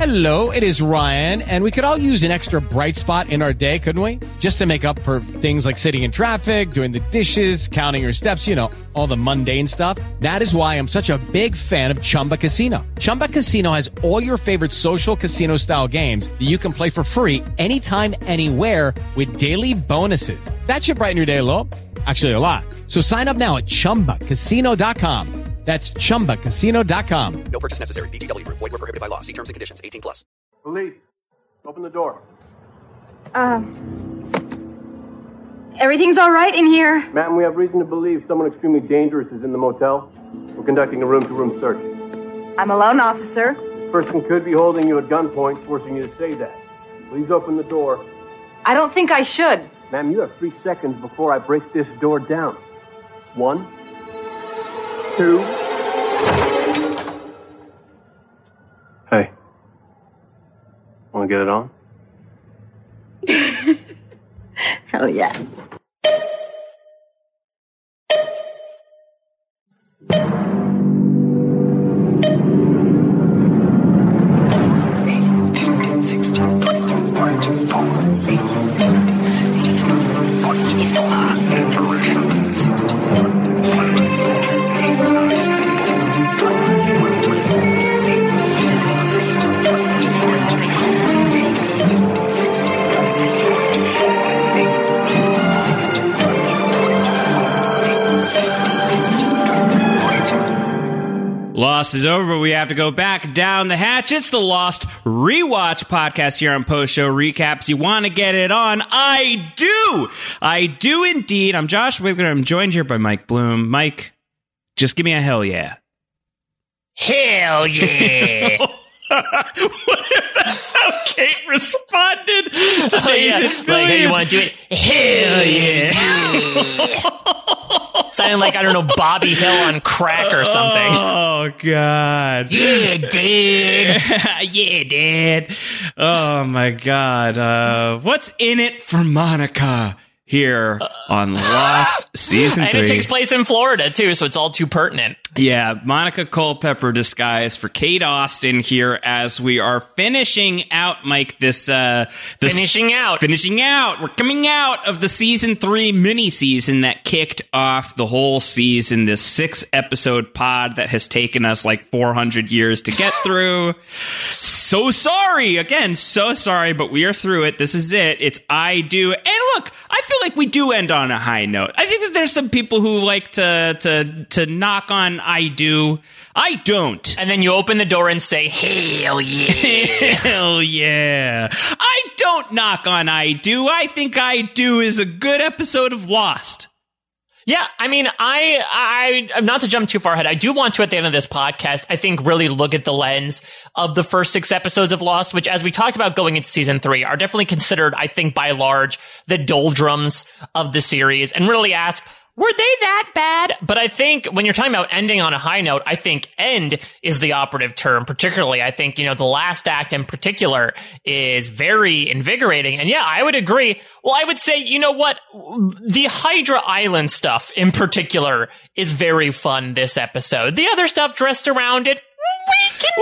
Hello, it is Ryan, and we could all use an extra bright spot in our day, couldn't we? Just to make up for things like sitting in traffic, doing the dishes, counting your steps, you know, all the mundane stuff. That is why I'm such a big fan of Chumba Casino. Chumba Casino has all your favorite social casino-style games that you can play for free anytime, anywhere with daily bonuses. That should brighten your day a little. Actually, a lot. So sign up now at ChumbaCasino.com. That's ChumbaCasino.com. No purchase necessary. VGW Group. Void where prohibited by law. See terms and conditions. 18+. Police, open the door. Everything's all right in here. Ma'am, we have reason to believe someone extremely dangerous is in the motel. We're conducting a room-to-room search. I'm alone, officer. The person could be holding you at gunpoint, forcing you to say that. Please open the door. I don't think I should. Ma'am, you have 3 seconds before I break this door down. 1, 2. Hey. Want to get it on? Hell yeah. Lost is over. We have to go back down the hatch. It's the Lost Rewatch podcast here on Post Show Recaps. You want to get it on? I do. I do indeed. I'm Josh Wigler. I'm joined here by Mike Bloom. Mike, just give me a hell yeah. Hell yeah. What if that's how Kate responded to David Fillion? Like, hey, you want to do it? Hell yeah. Sounding like, I don't know, Bobby Hill on crack or something. Oh, God. Yeah, Dad. Yeah, Dad. Oh, my God. What's in it for Monica here on Lost Season 3? And it takes place in Florida, too, so it's all too pertinent. Yeah, Monica Culpepper disguised for Kate Austin here as we are finishing out, Mike, this Finishing out. We're coming out of the Season 3 mini-season that kicked off the whole season, this 6-episode pod that has taken us like 400 years to get through. So sorry, but we are through it. This is it. It's I Do. And look, I feel like we do end on a high note. I think that there's some people who like to knock on I Do. I don't. And then you open the door and say, hell yeah. Hell yeah. I don't knock on I Do. I think I Do is a good episode of Lost. Yeah, I mean, I'm not to jump too far ahead. I do want to, at the end of this podcast, I think really look at the lens of the first 6 episodes of Lost, which, as we talked about going into season 3, are definitely considered, I think, by large, the doldrums of the series, and really ask, were they that bad? But I think when you're talking about ending on a high note, I think end is the operative term. Particularly, I think, the last act in particular is very invigorating. And yeah, I would agree. Well, I would say, you know what? The Hydra Island stuff in particular is very fun this episode. The other stuff dressed around it, we can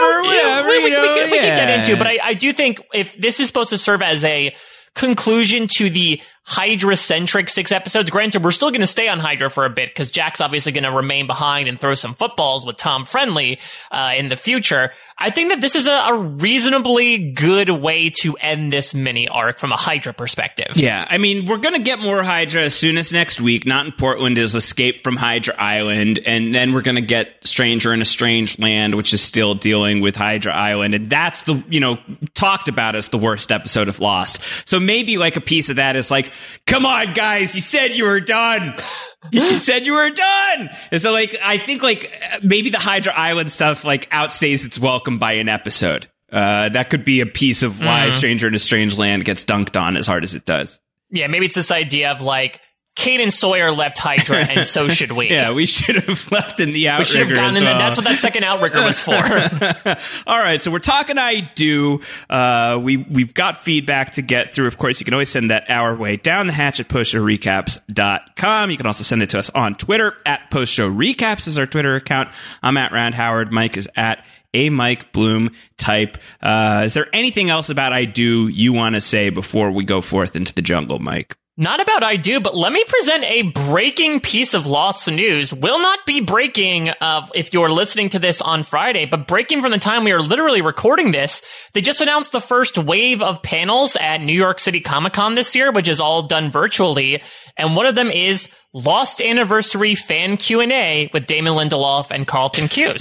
get into. But I do think if this is supposed to serve as a conclusion to the Hydra-centric 6 episodes. Granted, we're still going to stay on Hydra for a bit because Jack's obviously going to remain behind and throw some footballs with Tom Friendly in the future. I think that this is a reasonably good way to end this mini arc from a Hydra perspective. Yeah, I mean, we're going to get more Hydra as soon as next week. Not in Portland is Escape from Hydra Island, and then we're going to get Stranger in a Strange Land, which is still dealing with Hydra Island, and that's the, talked about as the worst episode of Lost. So maybe like a piece of that is like, come on, guys, you said you were done. You said you were done. And so, I think, maybe the Hydra Island stuff, outstays its welcome by an episode. That could be a piece of why Stranger in a Strange Land gets dunked on as hard as it does. Yeah, maybe it's this idea of, Kate and Sawyer left Hydra, and so should we. Yeah, we should have left in the Outrigger. We should have gone in there. That's what that second Outrigger was for. All right, so we're talking I Do. We've got feedback to get through. Of course, you can always send that our way. Down the hatch at postshowrecaps.com. You can also send it to us on Twitter. At postshowrecaps is our Twitter account. I'm at Round Howard. Mike is at a Mike Bloom type. Is there anything else about I Do you want to say before we go forth into the jungle, Mike? Not about I Do, but let me present a breaking piece of Lost news. Will not be breaking if you're listening to this on Friday, but breaking from the time we are literally recording this. They just announced the first wave of panels at New York City Comic Con this year, which is all done virtually. And one of them is Lost Anniversary Fan Q&A with Damon Lindelof and Carlton Cuse.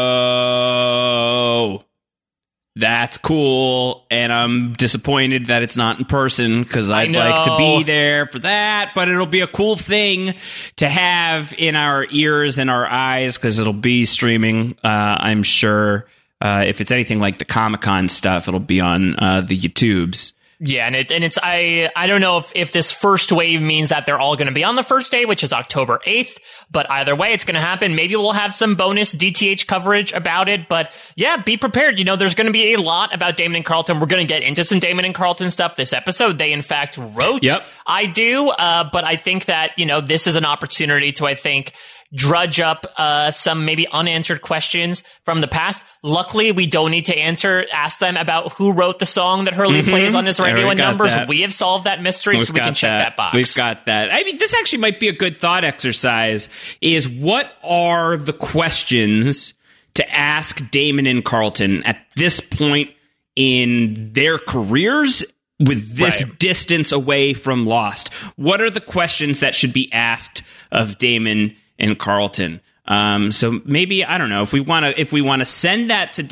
Yo! That's cool, and I'm disappointed that it's not in person because I'd like to be there for that, but it'll be a cool thing to have in our ears and our eyes because it'll be streaming, I'm sure. If it's anything like the Comic-Con stuff, it'll be on the YouTubes. Yeah, and it's I don't know if this first wave means that they're all going to be on the first day, which is October 8th, but either way, it's going to happen. Maybe we'll have some bonus DTH coverage about it, but yeah, be prepared. You know, there's going to be a lot about Damon and Carlton. We're going to get into some Damon and Carlton stuff this episode. They, in fact, wrote I Do, but I think that, you know, this is an opportunity to, I think, drudge up some maybe unanswered questions from the past. Luckily, we don't need to ask them about who wrote the song that Hurley plays on his radio and numbers. That. We have solved that mystery, so we can check that box. We've got that. I mean, this actually might be a good thought exercise, is what are the questions to ask Damon and Carlton at this point in their careers with this distance away from Lost? What are the questions that should be asked of Damon and Carlton? So maybe, I don't know, if we want to send that to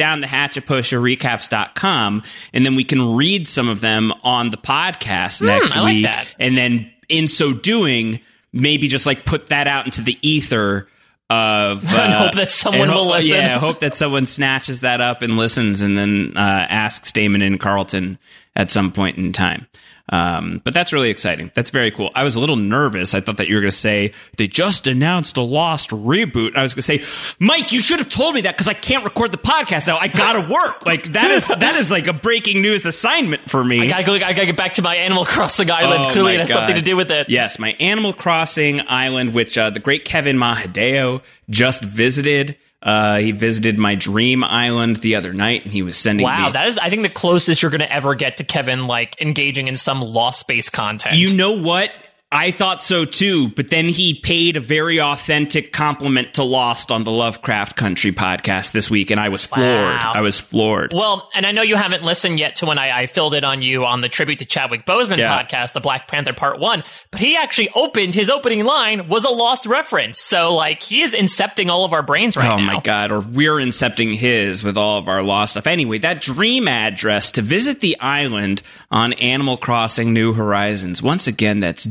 downthehatch@postshowrecaps.com, and then we can read some of them on the podcast next week. Like that. And then in so doing, maybe just like put that out into the ether of and hope that someone will listen. Yeah, hope that someone snatches that up and listens, and then asks Damon and Carlton at some point in time. But that's really exciting. That's very cool. I was a little nervous. I thought that you were going to say, they just announced a Lost reboot. And I was going to say, Mike, you should have told me that because I can't record the podcast now. I got to work. Like, that is like a breaking news assignment for me. I got to get back to my Animal Crossing island. Clearly it has something to do with it. Yes, my Animal Crossing island, which the great Kevin Mahadeo just visited. He visited my dream island the other night, and he was sending me... Wow, that is, I think, the closest you're going to ever get to Kevin, like, engaging in some Lost-based content. You know what? I thought so too, but then he paid a very authentic compliment to Lost on the Lovecraft Country podcast this week, and I was floored. Wow. I was floored. Well, and I know you haven't listened yet to when I filled it on you on the Tribute to Chadwick Boseman podcast, the Black Panther Part 1, but he actually his opening line was a Lost reference, so, like, he is incepting all of our brains right now. Oh my God, or we're incepting his with all of our Lost stuff. Anyway, that dream address to visit the island on Animal Crossing New Horizons, once again, that's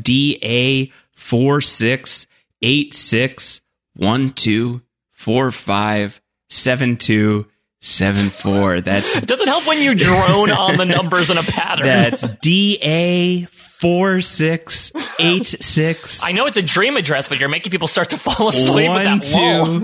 DA468612457274. That's it doesn't help when you drone on the numbers in a pattern. That's DA4686. I know it's a dream address, but you're making people start to fall asleep with that wall.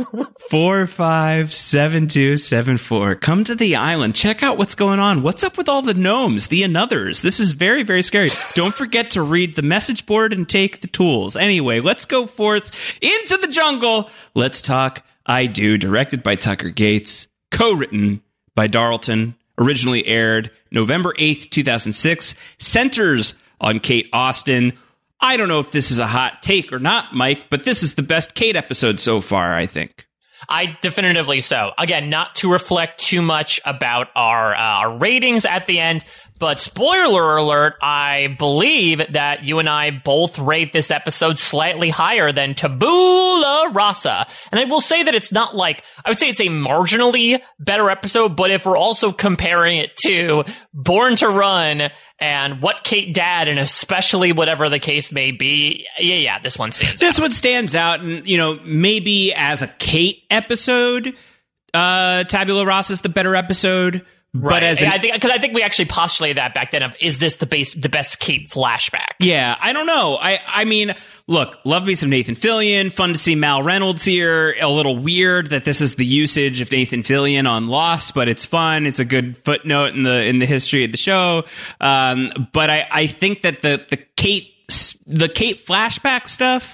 1-2-4-5-7-2-7-4. Come to the island. Check out what's going on. What's up with all the gnomes, the anothers? This is very, very scary. Don't forget to read the message board and take the tools. Anyway, let's go forth into the jungle. Let's talk I Do, directed by Tucker Gates, co-written by Darlton, originally aired November 8th, 2006, centers on Kate Austin. I don't know if this is a hot take or not, Mike, but this is the best Kate episode so far, I think. I definitively so. Again, not to reflect too much about our ratings at the end, but spoiler alert, I believe that you and I both rate this episode slightly higher than Tabula Rasa. And I will say that it's not like, I would say it's a marginally better episode, but if we're also comparing it to Born to Run and What Kate Dad, and especially whatever the case may be, yeah, this one stands out. This one stands out, and, you know, maybe as a Kate episode, Tabula Rasa is the better episode. Right, but I think we actually postulated that back then of, is this the best Kate flashback? Yeah, I don't know. I mean, look, love me some Nathan Fillion. Fun to see Mal Reynolds here. A little weird that this is the usage of Nathan Fillion on Lost, but it's fun. It's a good footnote in the history of the show. But I think that the Kate flashback stuff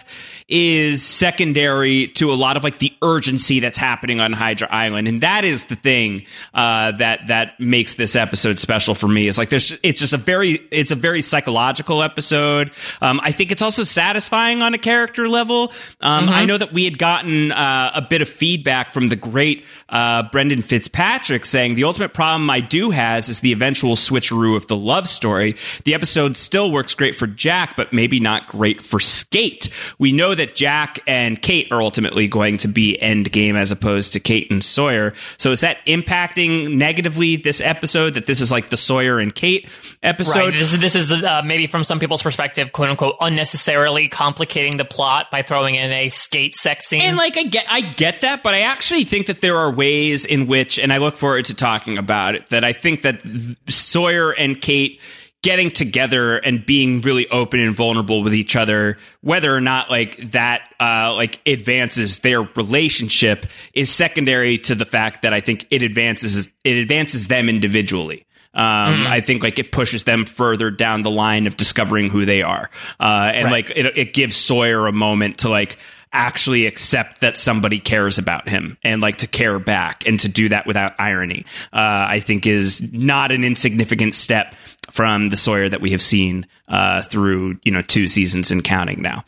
is secondary to a lot of like the urgency that's happening on Hydra Island, and that is the thing that makes this episode special for me. Is like it's a very psychological episode. I think it's also satisfying on a character level. I know that we had gotten a bit of feedback from the great Brendan Fitzpatrick saying the ultimate problem I do has is the eventual switcheroo of the love story. The episode still works great for Jack, but maybe not great for Skate. We know that Jack and Kate are ultimately going to be endgame as opposed to Kate and Sawyer. So is that impacting negatively this episode, that this is like the Sawyer and Kate episode? Right. This is maybe from some people's perspective, quote unquote, unnecessarily complicating the plot by throwing in a Skate sex scene. And like I get that, but I actually think that there are ways in which, and I look forward to talking about it, that I think that Sawyer and Kate getting together and being really open and vulnerable with each other, whether or not like that like advances their relationship, is secondary to the fact that I think it advances them individually. I think like it pushes them further down the line of discovering who they are, and like it gives Sawyer a moment to like actually accept that somebody cares about him and like to care back, and to do that without irony, I think is not an insignificant step from the Sawyer that we have seen through 2 seasons and counting now.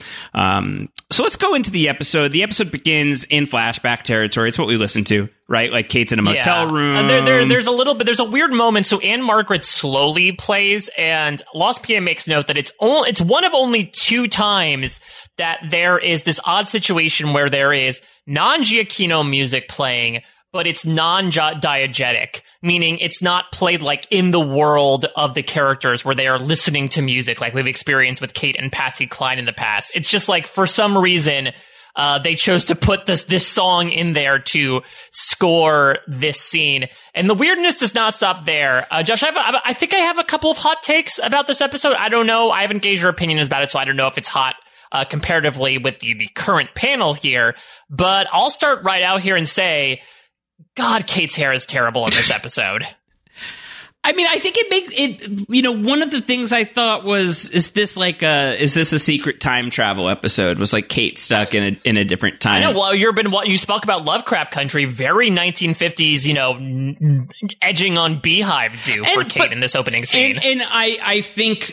So let's go into the episode. The episode begins in flashback territory. It's what we listen to, right? Like Kate's in a motel room. There's a weird moment. So Anne Margaret slowly plays, and Lost PM makes note that it's one of only 2 times that there is this odd situation where there is non-Giacchino music playing, but it's non-diegetic, meaning it's not played like in the world of the characters where they are listening to music like we've experienced with Kate and Patsy Cline in the past. It's just like, for some reason, they chose to put this song in there to score this scene. And the weirdness does not stop there. Josh, I think I have a couple of hot takes about this episode. I don't know. I haven't gauged your opinions about it, so I don't know if it's hot comparatively with the current panel here. But I'll start right out here and say, God, Kate's hair is terrible in this episode. I mean, I think it makes it, one of the things I thought was, is this a secret time travel episode? Was like Kate stuck in a different time? I know. Well, you spoke about Lovecraft Country, very 1950s, edging on Beehive for Kate in this opening scene. And I think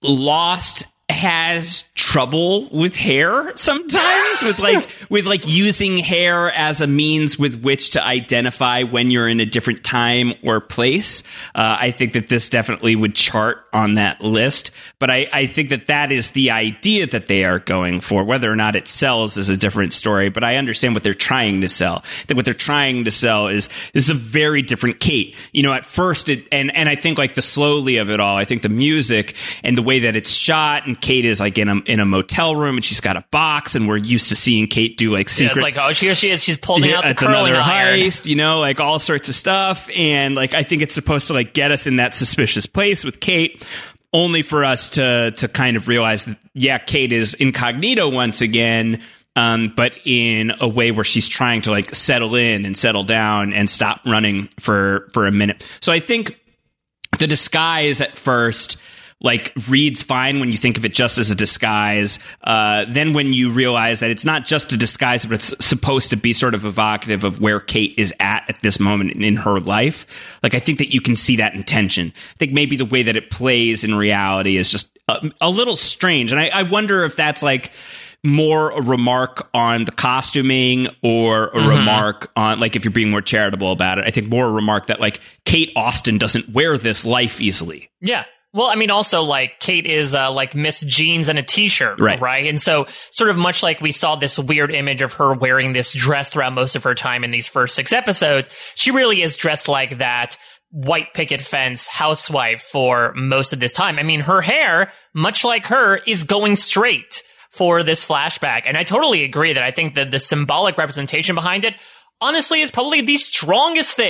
Lost has trouble with hair sometimes, with using hair as a means with which to identify when you're in a different time or place. I think that this definitely would chart on that list, but I think that is the idea that they are going for. Whether or not it sells is a different story, but I understand what they're trying to sell. That what they're trying to sell is a very different Kate. At first and I think like the slowly of it all, I think the music and the way that it's shot, and Kate is like in a motel room, and she's got a box, and we're used to seeing Kate do like secret. Yeah, it's like, here she is. She's pulling out the curling iron. Heist, like all sorts of stuff. And like, I think it's supposed to like get us in that suspicious place with Kate, only for us to kind of realize that, yeah, Kate is incognito once again. But in a way where she's trying to like settle in and settle down and stop running for a minute. So I think the disguise at first like reads fine when you think of it just as a disguise. Then when you realize that it's not just a disguise, but it's supposed to be sort of evocative of where Kate is at this moment in her life. Like, I think that you can see that intention. I think maybe the way that it plays in reality is just a little strange. And I wonder if that's like more a remark on the costuming or a remark on, like, if you're being more charitable about it, I think more a remark that like Kate Austen doesn't wear this life easily. Yeah. Well, I mean, also, like, Kate is, like, Miss Jeans and a t-shirt, right? And so, sort of much like we saw this weird image of her wearing this dress throughout most of her time in these first 6 episodes, she really is dressed like that white picket fence housewife for most of this time. I mean, her hair, much like her, is going straight for this flashback. And I totally agree that I think that the symbolic representation behind it, honestly, is probably the strongest thing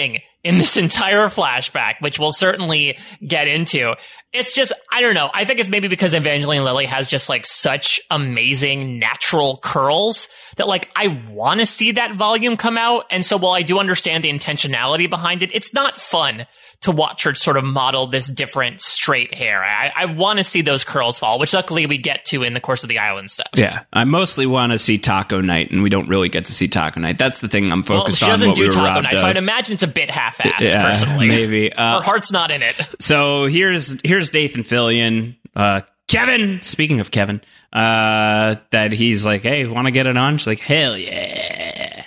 in this entire flashback, which we'll certainly get into. It's just, I don't know. I think it's maybe because Evangeline Lilly has just like such amazing natural curls that like I want to see that volume come out. And so while I do understand the intentionality behind it, it's not fun to watch her sort of model this different straight hair. I want to see those curls fall, which luckily we get to in the course of the island stuff. Yeah, I mostly want to see Taco Night, and we don't really get to see Taco Night. That's the thing I'm focused on. She doesn't do Taco Night, of. so I'd imagine it's a bit half-assed, personally. Maybe. Her heart's not in it. So here's Nathan Fillion. Kevin, speaking of Kevin, that he's like, hey, want to get it on? She's like, hell yeah.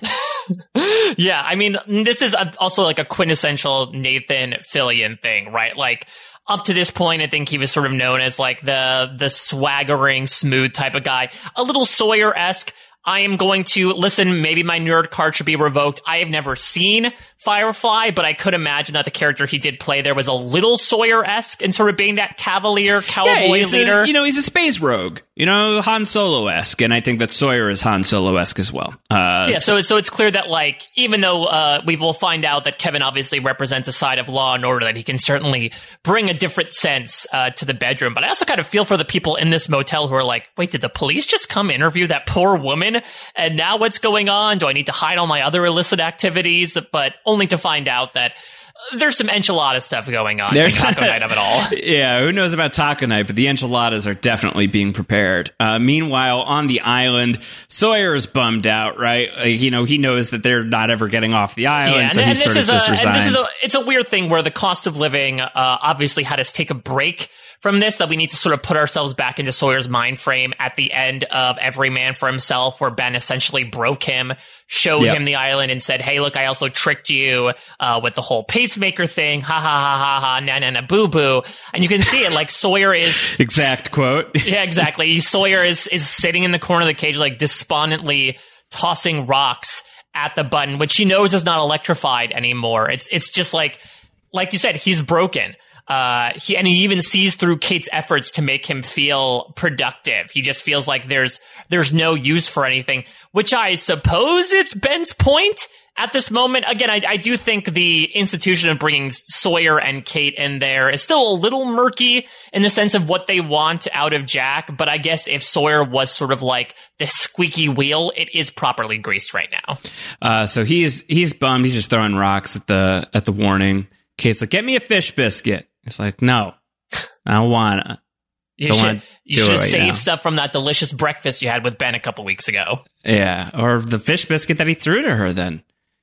Yeah, I mean, this is also like a quintessential Nathan Fillion thing, right? Like, up to this point, I think he was sort of known as like the swaggering, smooth type of guy. A little Sawyer-esque. I am going to listen. Maybe my nerd card should be revoked. I have never seen Firefly, but I could imagine that the character he did play there was a little Sawyer-esque and sort of being that cavalier cowboy leader. He's a space rogue, Han Solo-esque, and I think that Sawyer is Han Solo-esque as well. So it's clear that like, even though we will find out that Kevin obviously represents a side of Law and Order, that he can certainly bring a different sense to the bedroom. But I also kind of feel for the people in this motel who are like, wait, did the police just come interview that poor woman? And now what's going on? Do I need to hide all my other illicit activities? But only to find out that there's some enchilada stuff going on. There's Taco Night of it all. Yeah, who knows about Taco Night, but the enchiladas are definitely being prepared. Meanwhile, on the island, Sawyer is bummed out, right? He knows that they're not ever getting off the island, so he's sort of just resigned. It's a weird thing where the cost of living obviously had us take a break from this, that we need to sort of put ourselves back into Sawyer's mind frame at the end of Every Man for Himself, where Ben essentially broke him, showed him the island, and said, hey, look, I also tricked you with the whole pacemaker thing. Ha, ha, ha, ha, ha, na, na, na, boo, boo. And you can see it, like, Sawyer is... Exact quote. Yeah, exactly. Sawyer is sitting in the corner of the cage, like, despondently tossing rocks at the button, which he knows is not electrified anymore. It's just like you said, he's broken. He even sees through Kate's efforts to make him feel productive. He just feels like there's no use for anything, which I suppose it's Ben's point at this moment. Again, I do think the institution of bringing Sawyer and Kate in there is still a little murky in the sense of what they want out of Jack. But I guess if Sawyer was sort of like the squeaky wheel, it is properly greased right now. So he's bummed. He's just throwing rocks at the warning. Kate's like, get me a fish biscuit. It's like, no, I don't wanna. You should have saved stuff from that delicious breakfast you had with Ben a couple weeks ago. Yeah, or the fish biscuit that he threw to her then.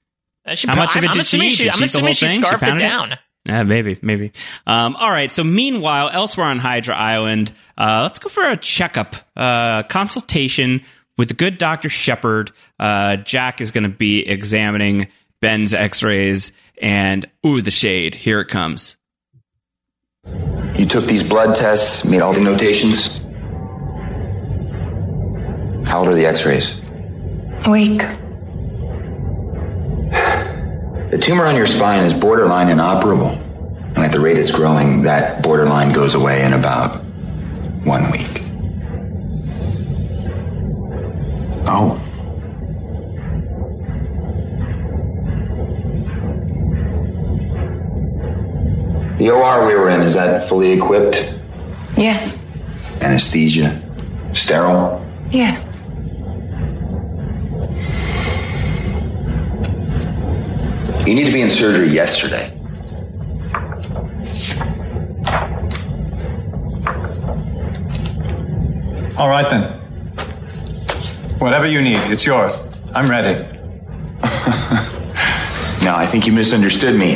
How much of it did she eat? I'm assuming she scarfed it down. Yeah, maybe. All right, so meanwhile, elsewhere on Hydra Island, let's go for a checkup, consultation with the good Dr. Shepard. Jack is going to be examining Ben's x-rays, and the shade. Here it comes. You took these blood tests, made all the notations. How old are the x-rays? A week. The tumor on your spine is borderline inoperable. And at the rate it's growing, that borderline goes away in about 1 week. Oh. The OR we were in, is that fully equipped? Yes. Anesthesia? Sterile? Yes. You need to be in surgery yesterday. All right, then. Whatever you need, it's yours. I'm ready. No, I think you misunderstood me.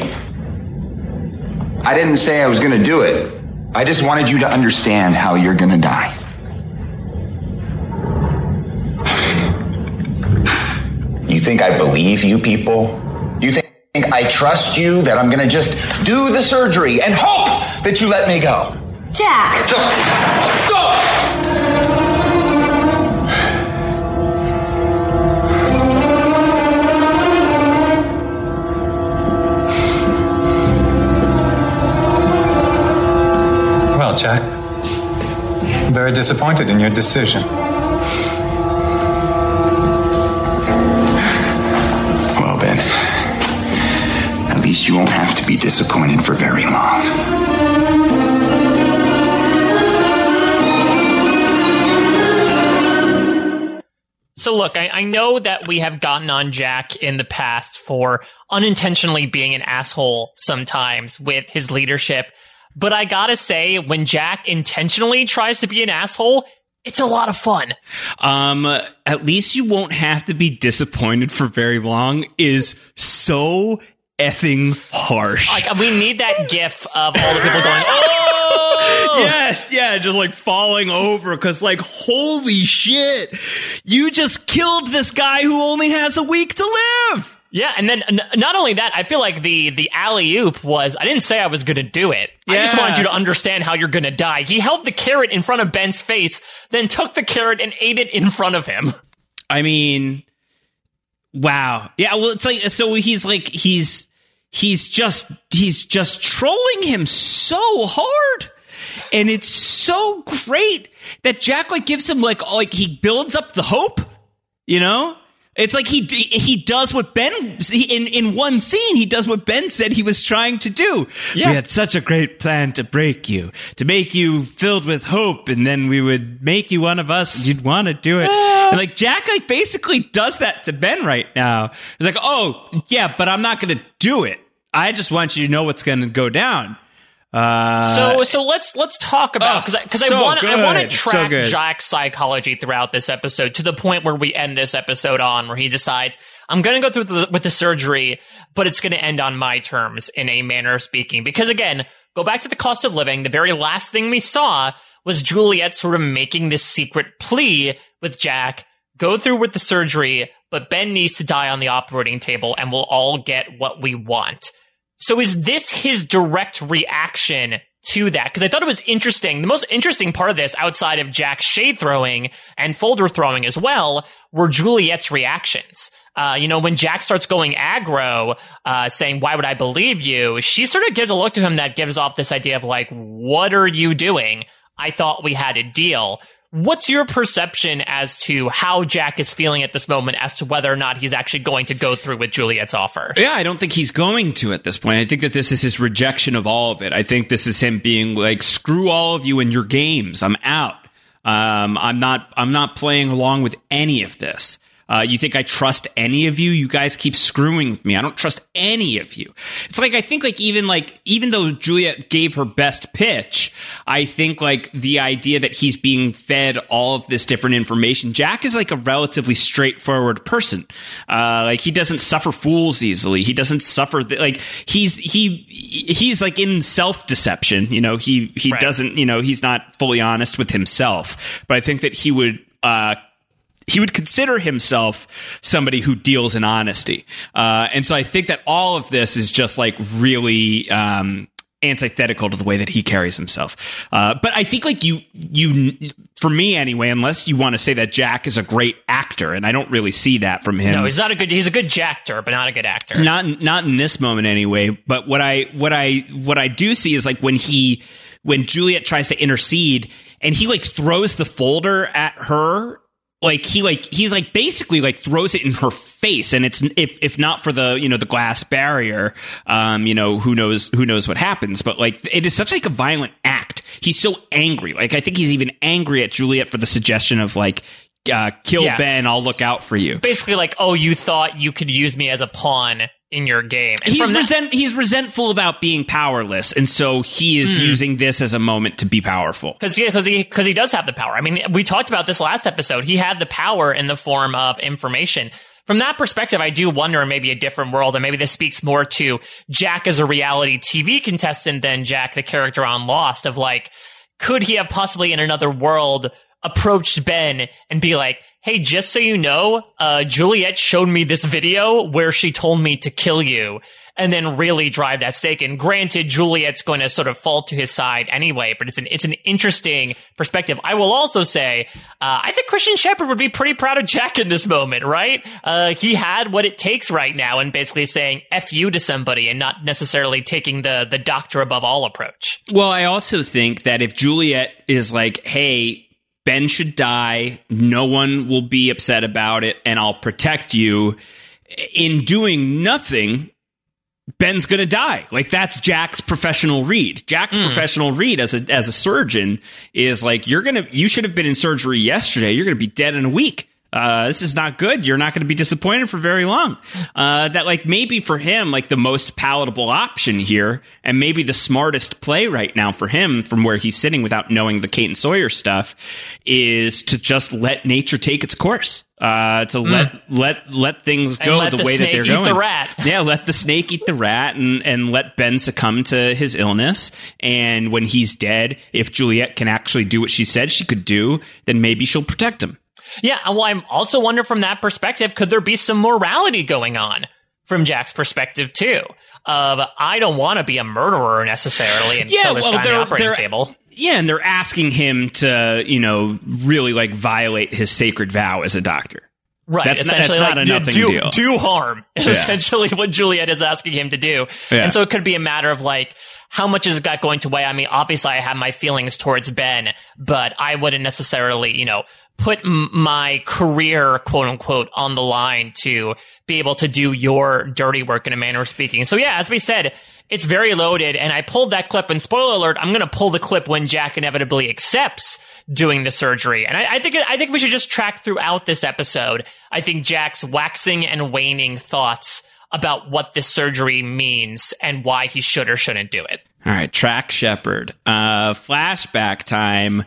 I didn't say I was going to do it. I just wanted you to understand how you're going to die. You think I believe you people? You think I trust you that I'm going to just do the surgery and hope that you let me go? Jack! Stop! Well, Jack, I'm very disappointed in your decision. least you won't have to be disappointed for very long. So look, I know that we have gotten on Jack in the past for unintentionally being an asshole sometimes with his leadership, but I gotta say, when Jack intentionally tries to be an asshole, it's a lot of fun. At least you won't have to be disappointed for very long is so effing harsh. Like, we need that gif of all the people going, oh! Yes, yeah, just like falling over because like, holy shit, you just killed this guy who only has a week to live. Yeah, and then not only that, I feel like the alley-oop was, I didn't say I was going to do it. Yeah. I just wanted you to understand how you're going to die. He held the carrot in front of Ben's face, then took the carrot and ate it in front of him. I mean, wow. Yeah, well, it's like, so he's like, he's just trolling him so hard. And it's so great that Jack like gives him like he builds up the hope, you know? It's like he does what Ben in one scene he does what Ben said he was trying to do. Yeah. We had such a great plan to break you, to make you filled with hope, and then we would make you one of us. And you'd want to do it. And like Jack like basically does that to Ben right now. He's like, oh yeah, but I'm not going to do it. I just want you to know what's going to go down. So let's talk about because I want to track so Jack's psychology throughout this episode to the point where we end this episode on where he decides I'm going to go through with the surgery, but it's going to end on my terms in a manner of speaking. Because again, go back to the cost of living. The very last thing we saw was Juliet sort of making this secret plea with Jack, go through with the surgery, but Ben needs to die on the operating table and we'll all get what we want. So is this his direct reaction to that? Because I thought it was interesting. The most interesting part of this, outside of Jack's shade throwing and folder throwing as well, were Juliet's reactions. When Jack starts going aggro, saying, why would I believe you? She sort of gives a look to him that gives off this idea of like, what are you doing? I thought we had a deal. What's your perception as to how Jack is feeling at this moment as to whether or not he's actually going to go through with Juliet's offer? Yeah, I don't think he's going to at this point. I think that this is his rejection of all of it. I think this is him being like, screw all of you and your games. I'm out. I'm not playing along with any of this. You think I trust any of you? You guys keep screwing with me. I don't trust any of you. It's like, I think even though Juliet gave her best pitch, I think like the idea that he's being fed all of this different information. Jack is like a relatively straightforward person. Like he doesn't suffer fools easily. He doesn't suffer he's like in self-deception. You know, he right. doesn't, he's not fully honest with himself, but I think that he would consider himself somebody who deals in honesty. And so I think that all of this is just like really antithetical to the way that he carries himself. But I think like you, for me anyway, unless you want to say that Jack is a great actor, and I don't really see that from him. No, he's a good Jack-ter, but not a good actor. Not in this moment anyway. But what I do see is like when Juliet tries to intercede and he like throws the folder at her, he's basically throws it in her face, and it's if not for the the glass barrier, who knows what happens. But like it is such like a violent act. He's so angry. Like I think he's even angry at Juliet for the suggestion of like kill Ben, I'll look out for you. Basically like, oh, you thought you could use me as a pawn in your game. And he's resentful about being powerless, and so he is using this as a moment to be powerful. Because he does have the power. I mean, we talked about this last episode. He had the power in the form of information. From that perspective, I do wonder in maybe a different world, and maybe this speaks more to Jack as a reality TV contestant than Jack, the character on Lost, of like, could he have possibly in another world approached Ben and be like, hey, just so you know, Juliet showed me this video where she told me to kill you, and then really drive that stake. And granted, Juliet's going to sort of fall to his side anyway, but it's an interesting perspective. I will also say, I think Christian Shepherd would be pretty proud of Jack in this moment, right? He had what it takes right now and basically saying F you to somebody and not necessarily taking the doctor above all approach. Well, I also think that if Juliet is like, hey, Ben should die, no one will be upset about it, and I'll protect you. In doing nothing, Ben's going to die. Like, that's Jack's professional read. Jack's professional read as a surgeon is like, you should have been in surgery yesterday. You're going to be dead in a week. This is not good. You're not going to be disappointed for very long. That, like, maybe for him, like, the most palatable option here, and maybe the smartest play right now for him from where he's sitting without knowing the Kate and Sawyer stuff, is to just let nature take its course. To let things go the way that they're going. Let the snake eat the rat. Yeah, let the snake eat the rat and let Ben succumb to his illness. And when he's dead, if Juliet can actually do what she said she could do, then maybe she'll protect him. Yeah, well, I'm also wondering from that perspective, could there be some morality going on from Jack's perspective, too? I don't want to be a murderer necessarily and kill this guy on the operating table. Yeah, and they're asking him to, really, like, violate his sacred vow as a doctor. Right, that's essentially, not a nothing deal. Do harm is essentially what Juliet is asking him to do. Yeah. And so it could be a matter of, like, how much is that going to weigh? I mean, obviously I have my feelings towards Ben, but I wouldn't necessarily, put my career, quote unquote, on the line to be able to do your dirty work in a manner of speaking. So yeah, as we said, it's very loaded, and I pulled that clip, and spoiler alert, I'm going to pull the clip when Jack inevitably accepts doing the surgery. And I think we should just track throughout this episode. I think Jack's waxing and waning thoughts about what this surgery means and why he should or shouldn't do it. All right, track Shepard. Flashback time.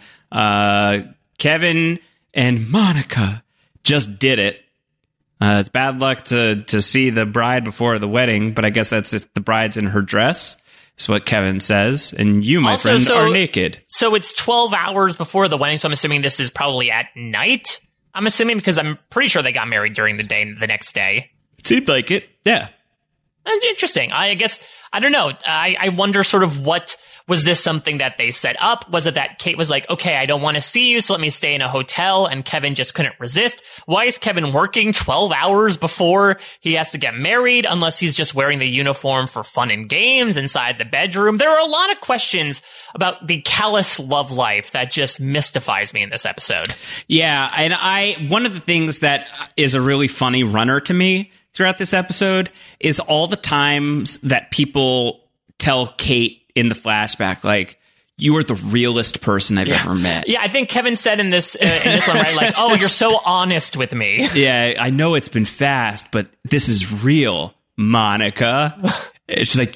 Kevin and Monica just did it. It's bad luck to see the bride before the wedding, but I guess that's if the bride's in her dress, is what Kevin says. And you, my friend, are naked. So it's 12 hours before the wedding, so I'm assuming this is probably at night? I'm assuming because I'm pretty sure they got married during the day, the next day. Seemed like it, yeah. That's interesting. I guess, I don't know. I wonder sort of was this something that they set up? Was it that Kate was like, okay, I don't want to see you, so let me stay in a hotel, and Kevin just couldn't resist? Why is Kevin working 12 hours before he has to get married, unless he's just wearing the uniform for fun and games inside the bedroom? There are a lot of questions about the callous love life that just mystifies me in this episode. Yeah, and one of the things that is a really funny runner to me throughout this episode is all the times that people tell Kate in the flashback, like, you are the realest person I've ever met. Yeah, I think Kevin said in this one, right? Like, oh, you're so honest with me. Yeah, I know it's been fast, but this is real, Monica. It's like,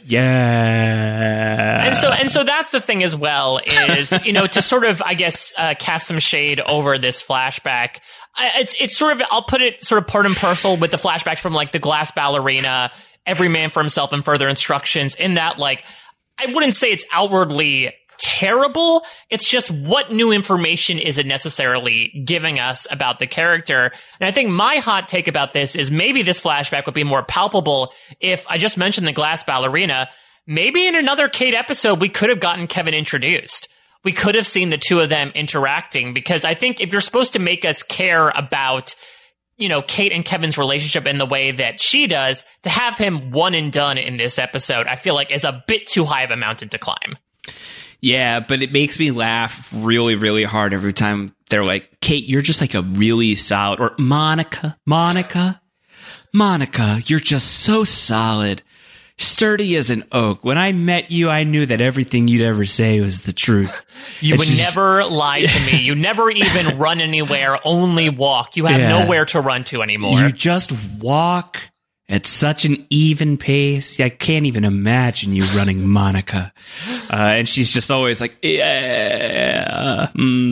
yeah. And so that's the thing as well, is, to sort of, I guess, cast some shade over this flashback. It's sort of, I'll put it sort of part and parcel with the flashbacks from, like, the Glass Ballerina, Every Man for Himself, and Further Instructions, in that, like, I wouldn't say it's outwardly terrible. It's just, what new information is it necessarily giving us about the character? And I think my hot take about this is maybe this flashback would be more palpable if, I just mentioned the Glass Ballerina, maybe in another Kate episode we could have gotten Kevin introduced. We could have seen the two of them interacting, because I think if you're supposed to make us care about, Kate and Kevin's relationship in the way that she does, to have him one and done in this episode, I feel like is a bit too high of a mountain to climb. Yeah, but it makes me laugh really, really hard every time they're like, Kate, you're just like a really solid, or Monica, you're just so solid. Sturdy as an oak. When I met you, I knew that everything you'd ever say was the truth. You would never lie to me. You never even run anywhere, only walk. You have nowhere to run to anymore. You just walk at such an even pace. I can't even imagine you running, Monica. And she's just always like, yeah.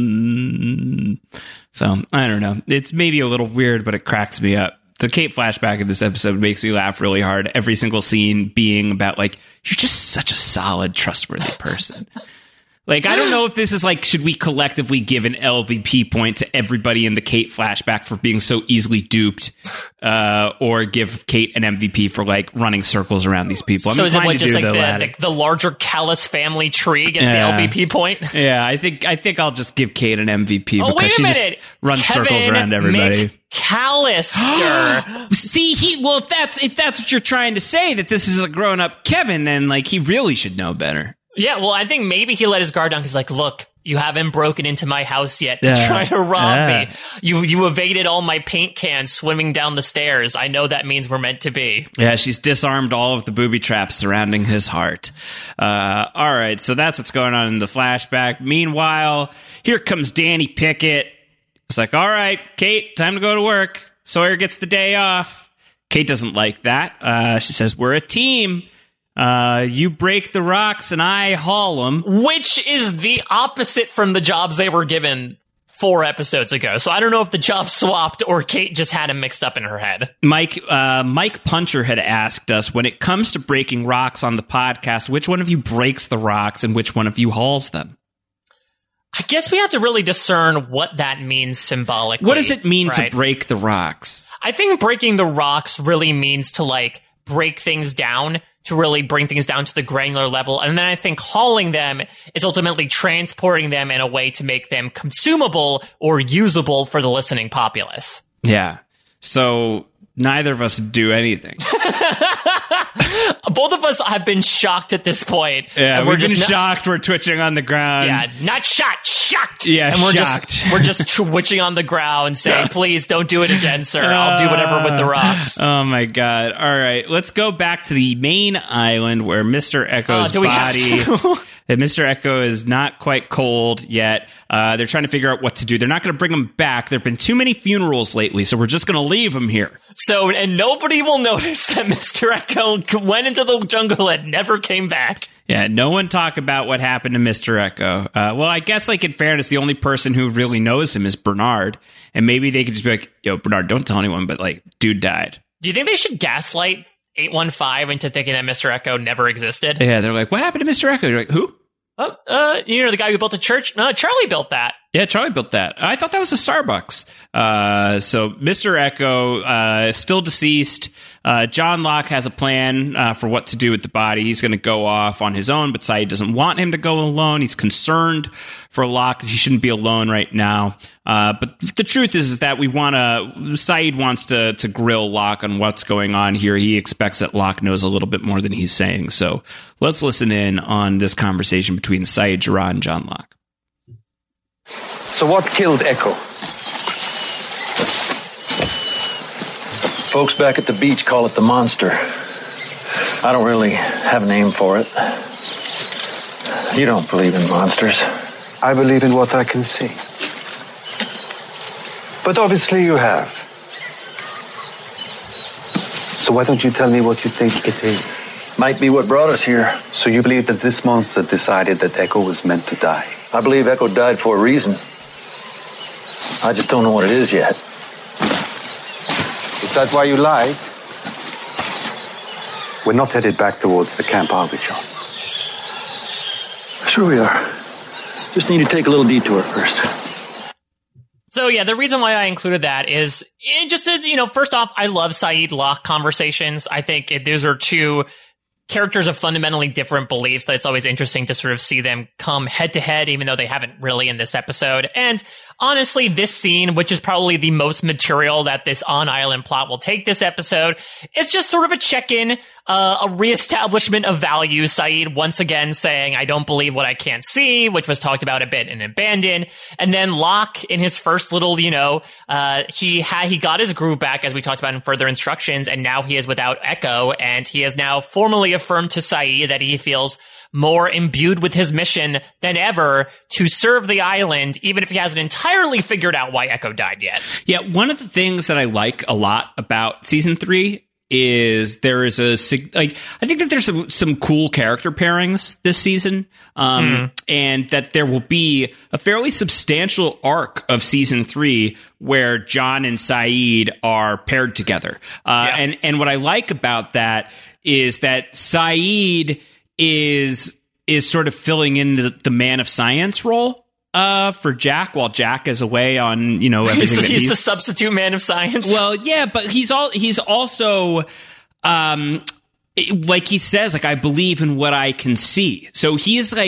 So, I don't know. It's maybe a little weird, but it cracks me up. The Kate flashback in this episode makes me laugh really hard. Every single scene being about, like, you're just such a solid, trustworthy person. Like, I don't know if this is like, should we collectively give an LVP point to everybody in the Kate flashback for being so easily duped, or give Kate an MVP for, like, running circles around these people? So is it just like the larger callous family tree gets the LVP point? Yeah, I think I'll just give Kate an MVP because she just runs circles around everybody. McCallister. See, if that's what you're trying to say, that this is a grown up Kevin, then, like, he really should know better. Yeah, well, I think maybe he let his guard down. He's like, look, You haven't broken into my house yet to try to rob me. You evaded all my paint cans swimming down the stairs. I know that means we're meant to be. Yeah, she's disarmed all of the booby traps surrounding his heart. All right, so that's what's going on in the flashback. Meanwhile, here comes Danny Pickett. It's like, all right, Kate, time to go to work. Sawyer gets the day off. Kate doesn't like that. She says, we're a team. You break the rocks and I haul them. Which is the opposite from the jobs they were given 4 episodes ago. So I don't know if the job swapped or Kate just had him mixed up in her head. Mike Puncher had asked us, when it comes to breaking rocks on the podcast, which one of you breaks the rocks and which one of you hauls them? I guess we have to really discern what that means symbolically. What does it mean to break the rocks? I think breaking the rocks really means to, like, break things down, to really bring things down to the granular level. And then I think hauling them is ultimately transporting them in a way to make them consumable or usable for the listening populace. Yeah. So neither of us do anything. Both of us have been shocked at this point. Yeah, and we've been shocked. We're twitching on the ground. Yeah, not shocked. Yeah, and we're shocked. we're just twitching on the ground saying, please don't do it again, sir. I'll do whatever with the rocks. Oh my God. All right, let's go back to the main island where Mr. Echo's body... Mr. Echo is not quite cold yet. They're trying to figure out what to do. They're not going to bring him back. There have been too many funerals lately, so we're just going to leave him here. And nobody will notice that Mr. Echo went into the jungle and never came back. Yeah, no one talk about what happened to Mr. Echo. Well, I guess, like, in fairness, the only person who really knows him is Bernard. And maybe they could just be like, yo, Bernard, don't tell anyone, but, like, dude died. Do you think they should gaslight 815 into thinking that Mr. Echo never existed? Yeah, they're like, what happened to Mr. Echo? You're like, who? The guy who built the church? No, Charlie built that. Yeah, Charlie built that. I thought that was a Starbucks. So Mr. Echo is still deceased. John Locke has a plan for what to do with the body. He's going to go off on his own, but Sayid doesn't want him to go alone. He's concerned for Locke. He shouldn't be alone right now. But the truth is that Sayid wants to grill Locke on what's going on here. He expects that Locke knows a little bit more than he's saying. So let's listen in on this conversation between Sayid Jarrah and John Locke. So what killed Echo? Folks back at the beach call it the monster. I don't really have a name for it. You don't believe in monsters. I believe in what I can see. But obviously you have. So why don't you tell me what you think it is? Might be what brought us here. So you believe that this monster decided that Echo was meant to die? I believe Echo died for a reason. I just don't know what it is yet. Is that why you lied? We're not headed back towards the camp, are we, John? Sure we are. Just need to take a little detour first. So yeah, the reason why I included that is first off, I love Sayid Locke conversations. I think those are two characters of fundamentally different beliefs that it's always interesting to sort of see them come head to head, even though they haven't really in this episode. And honestly, this scene, which is probably the most material that this on-island plot will take this episode, it's just sort of a check-in, a reestablishment of value. Sayid once again saying, I don't believe what I can't see, which was talked about a bit in Abandon. And then Locke, in his first little, he got his groove back, as we talked about in further instructions, and now he is without Echo, and he has now formally affirmed to Sayid that he feels more imbued with his mission than ever to serve the island, even if he hasn't entirely figured out why Echo died yet. Yeah, one of the things that I like a lot about season 3 is there is I think that there's some cool character pairings this season, and that there will be a fairly substantial arc of season 3 where John and Sayid are paired together. And what I like about that is that Sayid is sort of filling in the man of science role for Jack, while Jack is away on everything. He's the substitute man of science. Well, yeah, but he's also like he says, like, I believe in what I can see. So he's like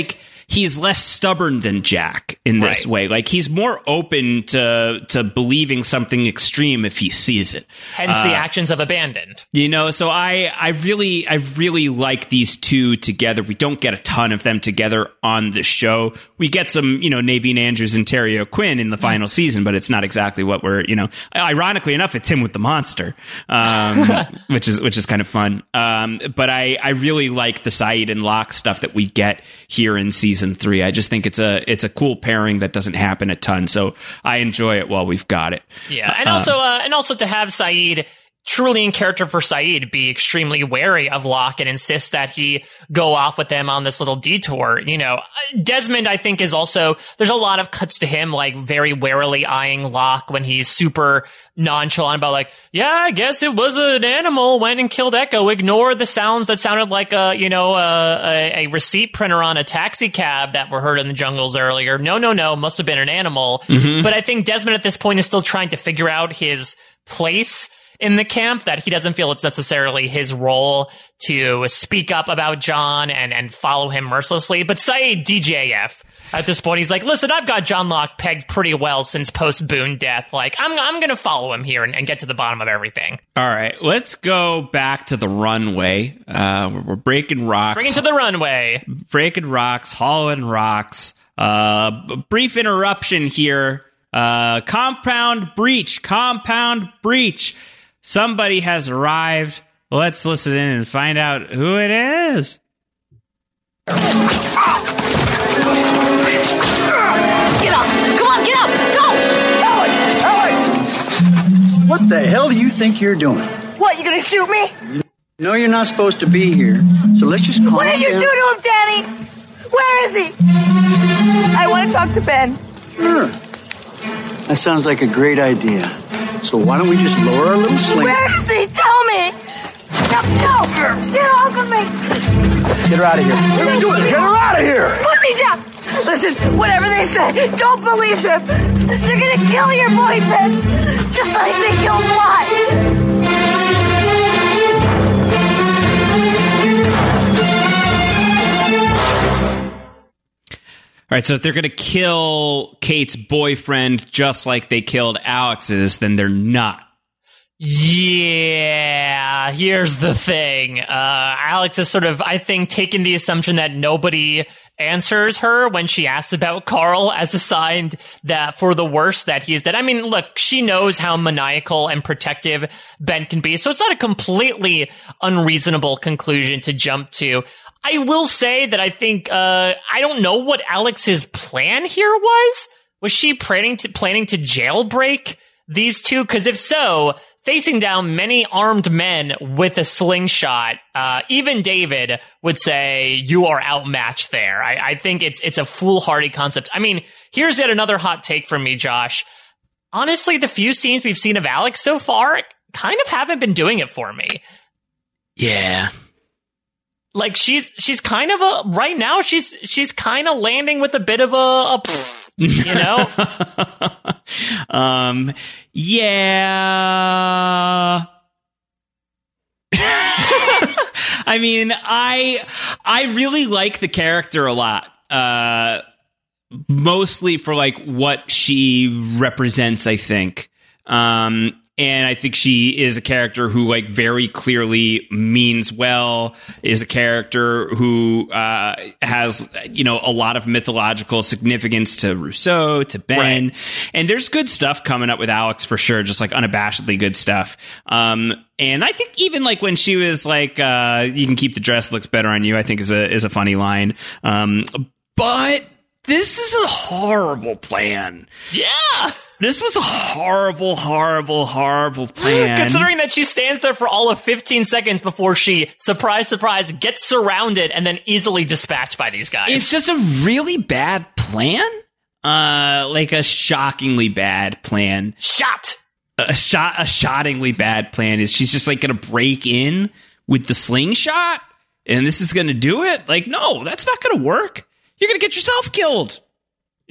he's less stubborn than Jack in this way. Like, he's more open to believing something extreme if he sees it. Hence the actions of Abandoned. You know, so I really like these two together. We don't get a ton of them together on the show. We get some, you know, Naveen Andrews and Terry O'Quinn in the final season, but it's not exactly what we're, you know, ironically enough, it's him with the monster, which is kind of fun. But I really like the Sayid and Locke stuff that we get here in season 3. I just think it's a cool pairing that doesn't happen a ton. So I enjoy it while we've got it. Yeah. And also to have Sayid, truly in character for Sayid, be extremely wary of Locke and insist that he go off with them on this little detour. You know, Desmond, I think, is also, there's a lot of cuts to him, like, very warily eyeing Locke when he's super nonchalant about, like, yeah, I guess it was an animal, went and killed Echo, ignore the sounds that sounded like a receipt printer on a taxi cab that were heard in the jungles earlier. No, must have been an animal. Mm-hmm. But I think Desmond at this point is still trying to figure out his place in the camp, that he doesn't feel it's necessarily his role to speak up about John and follow him mercilessly. But Sayid DJF at this point, he's like, listen, I've got John Locke pegged pretty well since post-Boone death. Like, I'm going to follow him here and get to the bottom of everything. All right, let's go back to the runway. We're breaking rocks. Bring it to the runway. Breaking rocks, hauling rocks. Brief interruption here. Compound breach. Somebody has arrived. Let's listen in and find out who it is. Get up! Come on, get up! Go! Alex! What the hell do you think you're doing? What, you gonna shoot me? No, you're not supposed to be here. So let's just calm down. What did you do to him, Danny? Where is he? I want to talk to Ben. Sure. That sounds like a great idea. So why don't we just lower our little sling? Where is he? Tell me! No! Get off of me! Get her out of here. What are you doing? Get her out of here! Put me down! Listen, whatever they say, don't believe them! They're gonna kill your boyfriend! Just like they killed mine! All right, so if they're going to kill Kate's boyfriend just like they killed Alex's, then they're not. Yeah, here's the thing. Alex has sort of, I think, taken the assumption that nobody answers her when she asks about Carl as a sign that for the worst that he is dead. I mean, look, she knows how maniacal and protective Ben can be, so it's not a completely unreasonable conclusion to jump to. I will say that I think, I don't know what Alex's plan here was. Was she planning to jailbreak these two? Because if so, facing down many armed men with a slingshot, even David would say you are outmatched there. I think it's a foolhardy concept. I mean, here's yet another hot take from me, Josh. Honestly, the few scenes we've seen of Alex so far kind of haven't been doing it for me. Yeah. Like, she's kind of right now she's kind of landing with a bit of a you know? Yeah. I mean, I really like the character a lot. Mostly for, like, what she represents, I think. And I think she is a character who, like, very clearly means well, is a character who has, you know, a lot of mythological significance to Rousseau, to Ben. Right. And there's good stuff coming up with Alex for sure, just, like, unabashedly good stuff. And I think even, like, when she was like, you can keep the dress, looks better on you, I think is a funny line. But this is a horrible plan. Yeah! This was a horrible plan. Considering that she stands there for all of 15 seconds before she, surprise, surprise, gets surrounded and then easily dispatched by these guys. It's just a really bad plan. Like a shockingly bad plan. A shottingly bad plan is she's just, like, gonna break in with the slingshot and this is gonna do it? Like, no, that's not gonna work. You're gonna get yourself killed. Yeah.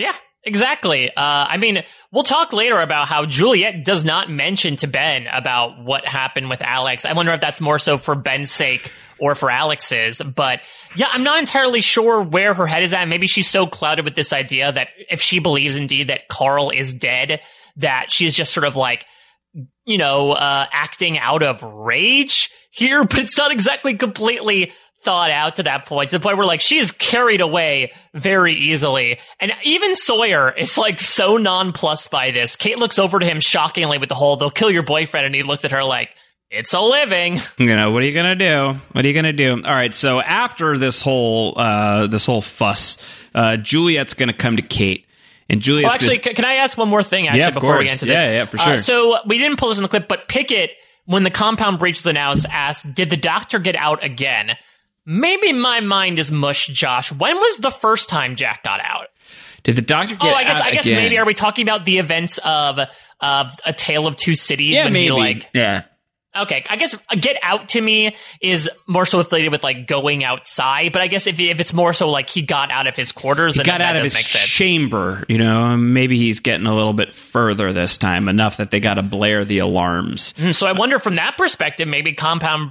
Exactly. I mean, we'll talk later about how Juliet does not mention to Ben about what happened with Alex. I wonder if that's more so for Ben's sake or for Alex's. But yeah, I'm not entirely sure where her head is at. Maybe she's so clouded with this idea that if she believes indeed that Carl is dead, that she's just sort of like, acting out of rage here. But it's not exactly completely thought out to that point, to the point where like she is carried away very easily. And even Sawyer is like so nonplussed by this. Kate looks over to him shockingly with the whole, they'll kill your boyfriend. And he looked at her like, it's a living. What are you going to do? What are you going to do? All right. So after this whole fuss, Juliet's going to come to Kate. And Juliet's can I ask one more thing before we get into this? Yeah, for sure. So we didn't pull this in the clip, but Pickett, when the compound breach is announced, asked, did the doctor get out again? Maybe my mind is mush, Josh. When was the first time Jack got out? Did the doctor get out I guess again? Maybe, are we talking about the events of A Tale of Two Cities? Yeah, when maybe. Yeah. Okay, I guess get out to me is more so affiliated with like going outside, but I guess if it's more so like he got out of his quarters, then got out of his chamber, maybe he's getting a little bit further this time, enough that they got to blare the alarms. So I wonder from that perspective, maybe compound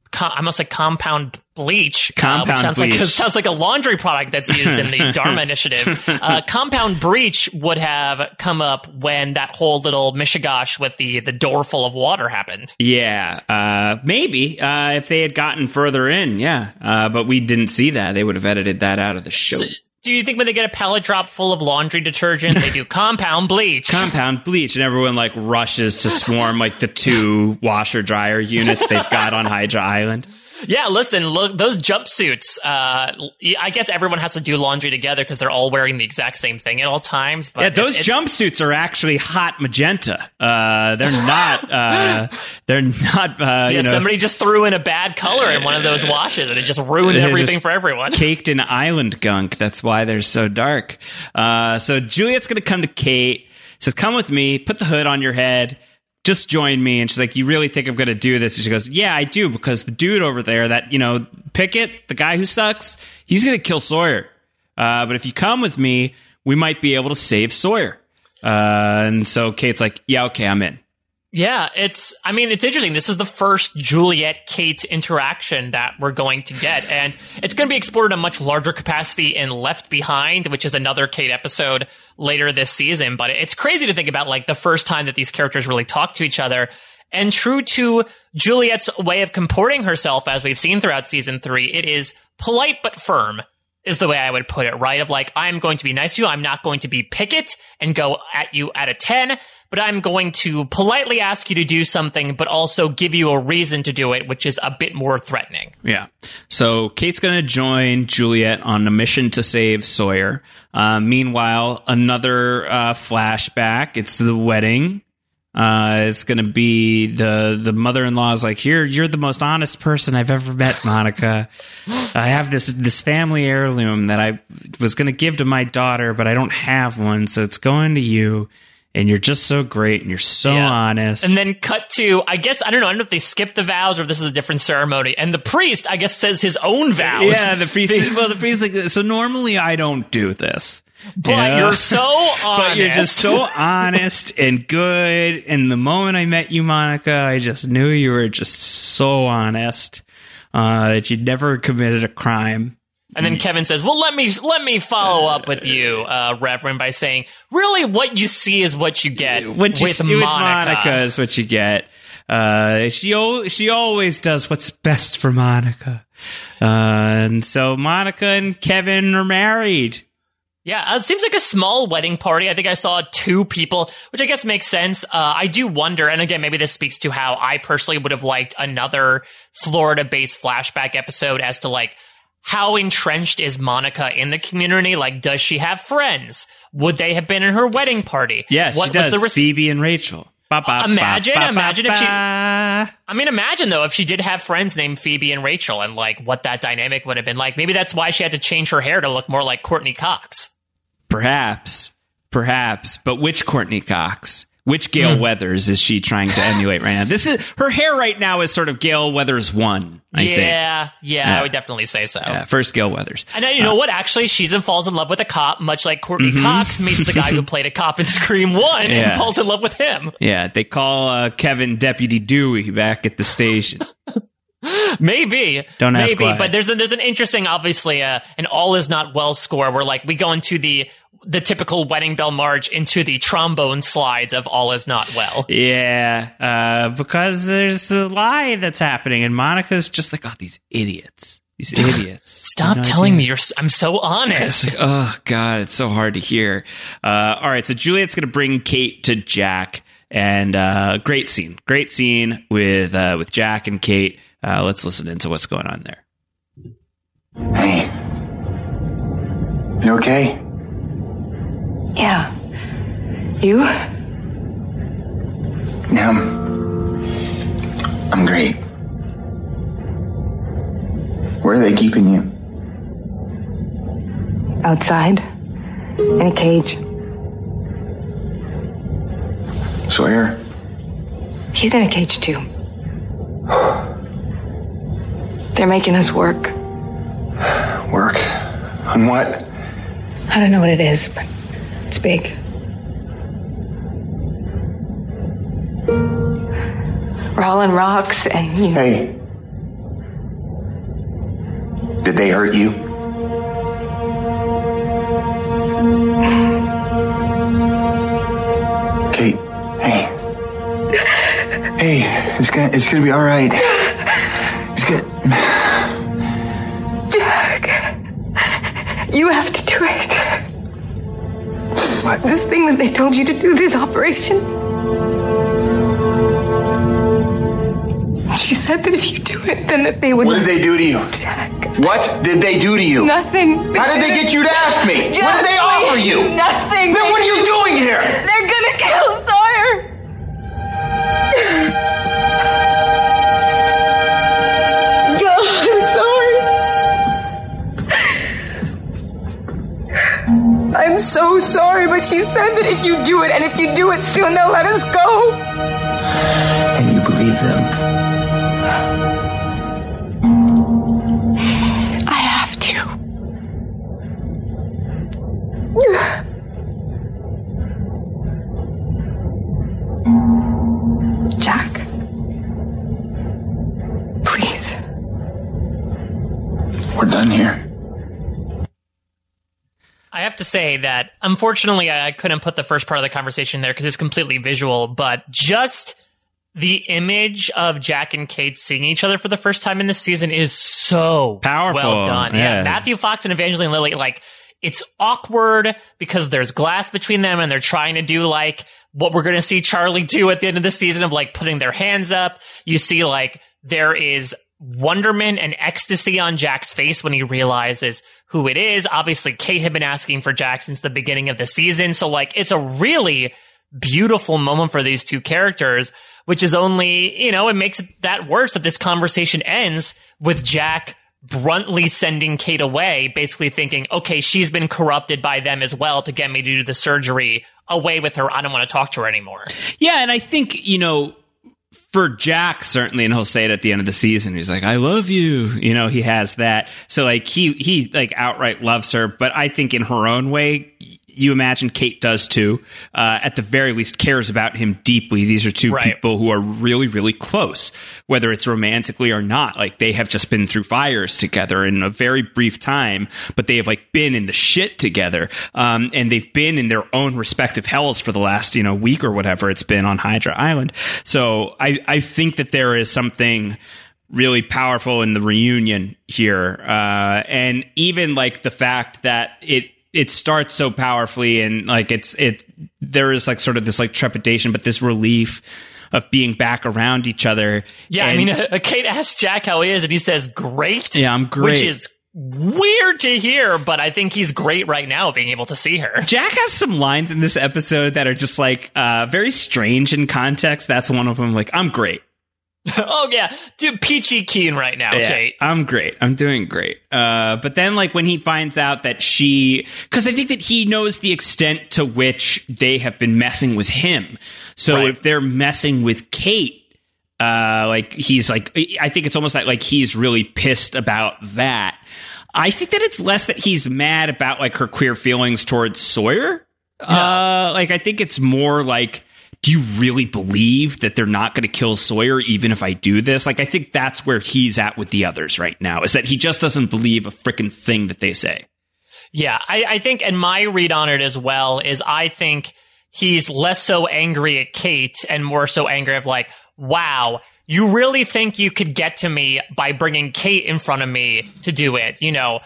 bleach, which sounds like a laundry product that's used in the Dharma Initiative. Compound breach would have come up when that whole little mishigosh with the door full of water happened. Yeah, maybe if they had gotten further in, but we didn't see that. They would have edited that out of the show. Do you think when they get a pallet drop full of laundry detergent, they do compound bleach? Compound bleach, and everyone like rushes to swarm like the 2 washer dryer units they've got on Hydra Island. Yeah, listen, look, those jumpsuits, I guess everyone has to do laundry together because they're all wearing the exact same thing at all times. But yeah, those jumpsuits are actually hot magenta. They're not, somebody just threw in a bad color in one of those washes and it just ruined everything for everyone. Caked in island gunk. That's why they're so dark. So Juliet's going to come to Kate, says, come with me, put the hood on your head. Just join me. And she's like, you really think I'm going to do this? And she goes, yeah, I do, because the dude over there, that, Pickett, the guy who sucks, he's going to kill Sawyer. But if you come with me, we might be able to save Sawyer. And so Kate's like, yeah, okay, I'm in. Yeah, it's interesting. This is the first Juliet-Kate interaction that we're going to get, and it's going to be explored in a much larger capacity in Left Behind, which is another Kate episode later this season. But it's crazy to think about, like, the first time that these characters really talk to each other. And true to Juliet's way of comporting herself, as we've seen throughout season 3, it is polite but firm, is the way I would put it, right? Of like, I'm going to be nice to you. I'm not going to be Pickett and go at you at a 10, but I'm going to politely ask you to do something, but also give you a reason to do it, which is a bit more threatening. Yeah. So Kate's going to join Juliet on a mission to save Sawyer. Meanwhile, another flashback. It's the wedding. It's going to be the mother-in-law's like, you're the most honest person I've ever met, Monica. I have this family heirloom that I was going to give to my daughter, but I don't have one, so it's going to you. And you're just so great, and you're so honest. And then cut to, I don't know if they skipped the vows or if this is a different ceremony. And the priest, I guess, says his own vows. Yeah, the priest like, so normally I don't do this. But you're so honest. But you're just so honest and good. And the moment I met you, Monica, I just knew you were just so honest, that you'd never committed a crime. And then Kevin says, well, let me follow up with you, Reverend, by saying, really what you see is what you get with Monica is what you get. She always does what's best for Monica. And so Monica and Kevin are married. Yeah, it seems like a small wedding party. I think I saw 2 people, which I guess makes sense. I do wonder, and again, maybe this speaks to how I personally would have liked another Florida-based flashback episode as to, like, how entrenched is Monica in the community? Like, does she have friends? Would they have been in her wedding party? Yeah, she does. Phoebe and Rachel. Imagine if she... imagine, though, if she did have friends named Phoebe and Rachel and, like, what that dynamic would have been like. Maybe that's why she had to change her hair to look more like Courtney Cox. Perhaps. But which Courtney Cox? Which Gale Weathers is she trying to emulate right now? This is her hair right now is sort of Gale Weathers 1, I think. Yeah, I would definitely say so. Yeah, first Gale Weathers. And then, you know what? Actually, she's falls in love with a cop, much like Courtney Cox meets the guy who played a cop in Scream 1 and falls in love with him. Yeah, they call Kevin Deputy Dewey back at the station. Maybe. Don't ask why. But there's an interesting, obviously, an all is not well score where like we go into the typical wedding bell march into the trombone slides of all is not well. Yeah, because there's a lie that's happening and Monica's just like, oh, these idiots. Stop telling me I'm so honest. Oh God, it's so hard to hear. All right. So Juliet's going to bring Kate to Jack and, great scene with Jack and Kate. Let's listen into what's going on there. Hey. You okay? Yeah. You? Yeah, I'm great. Where are they keeping you? Outside. In a cage. Sawyer? He's in a cage too. They're making us work. Work? On what? I don't know what it is, but it's big. We're hauling rocks and you... Hey. Did they hurt you? Kate, hey. Hey, it's gonna be all right. It's good. Jack, you have to do it. What? This thing that they told you to do, this operation. She said that if you do it, then that they would... What did they do to you? Jack. What did they do to you? Nothing. How did they get you to ask me? Jack, what did they offer you? Nothing. Then what are you doing here? They're gonna kill Sawyer. I'm so sorry, but she said that if you do it, and if you do it soon, they'll let us go. And you believe them? I have to. Jack. Please. We're done here. I have to say that, unfortunately, I couldn't put the first part of the conversation there because it's completely visual, but just the image of Jack and Kate seeing each other for the first time in this season is so powerful. Well done. Yeah. Matthew Fox and Evangeline Lilly, like, it's awkward because there's glass between them and they're trying to do, like, what we're going to see Charlie do at the end of the season of, like, putting their hands up. You see, like, there is wonderment and ecstasy on Jack's face when he realizes who it is. Obviously, Kate had been asking for Jack since the beginning of the season. So, like, it's a really beautiful moment for these two characters, which is only, you know, it makes it that worse that this conversation ends with Jack bluntly sending Kate away, basically thinking, okay, she's been corrupted by them as well to get me to do the surgery. Away with her. I don't want to talk to her anymore. Yeah, and I think, you know, for Jack, certainly, and he'll say it at the end of the season, he's like, I love you. You know, he has that. So, like, he like outright loves her, but I think in her own way, you imagine Kate does too, at the very least cares about him deeply. These are two people who are really, really close, whether it's romantically or not. Like, they have just been through fires together in a very brief time, but they have, like, been in the shit together. And they've been in their own respective hells for the last, you know, week or whatever it's been on Hydra Island. So I think that there is something really powerful in the reunion here. And even, like, the fact that it starts so powerfully and, like, there is, like, sort of this, like, trepidation, but this relief of being back around each other. Yeah, and, I mean, Kate asks Jack how he is, and he says, great. Yeah, I'm great. Which is weird to hear, but I think he's great right now being able to see her. Jack has some lines in this episode that are just, like, very strange in context. That's one of them. Like, I'm great. Oh, yeah. Dude, peachy keen right now, Yeah, Kate. I'm great. I'm doing great. But then, like, when he finds out that because I think that he knows the extent to which they have been messing with him. So Right. if they're messing with Kate, like, he's like, I think it's almost like he's really pissed about that. I think that it's less that he's mad about, like, her queer feelings towards Sawyer. Like, I think it's more like, do you really believe that they're not going to kill Sawyer even if I do this? Like, I think that's where he's at with the others right now, is that he just doesn't believe a freaking thing that they say. Yeah, I think, and my read on it as well is I think he's less so angry at Kate and more so angry of like, wow, you really think you could get to me by bringing Kate in front of me to do it? You know,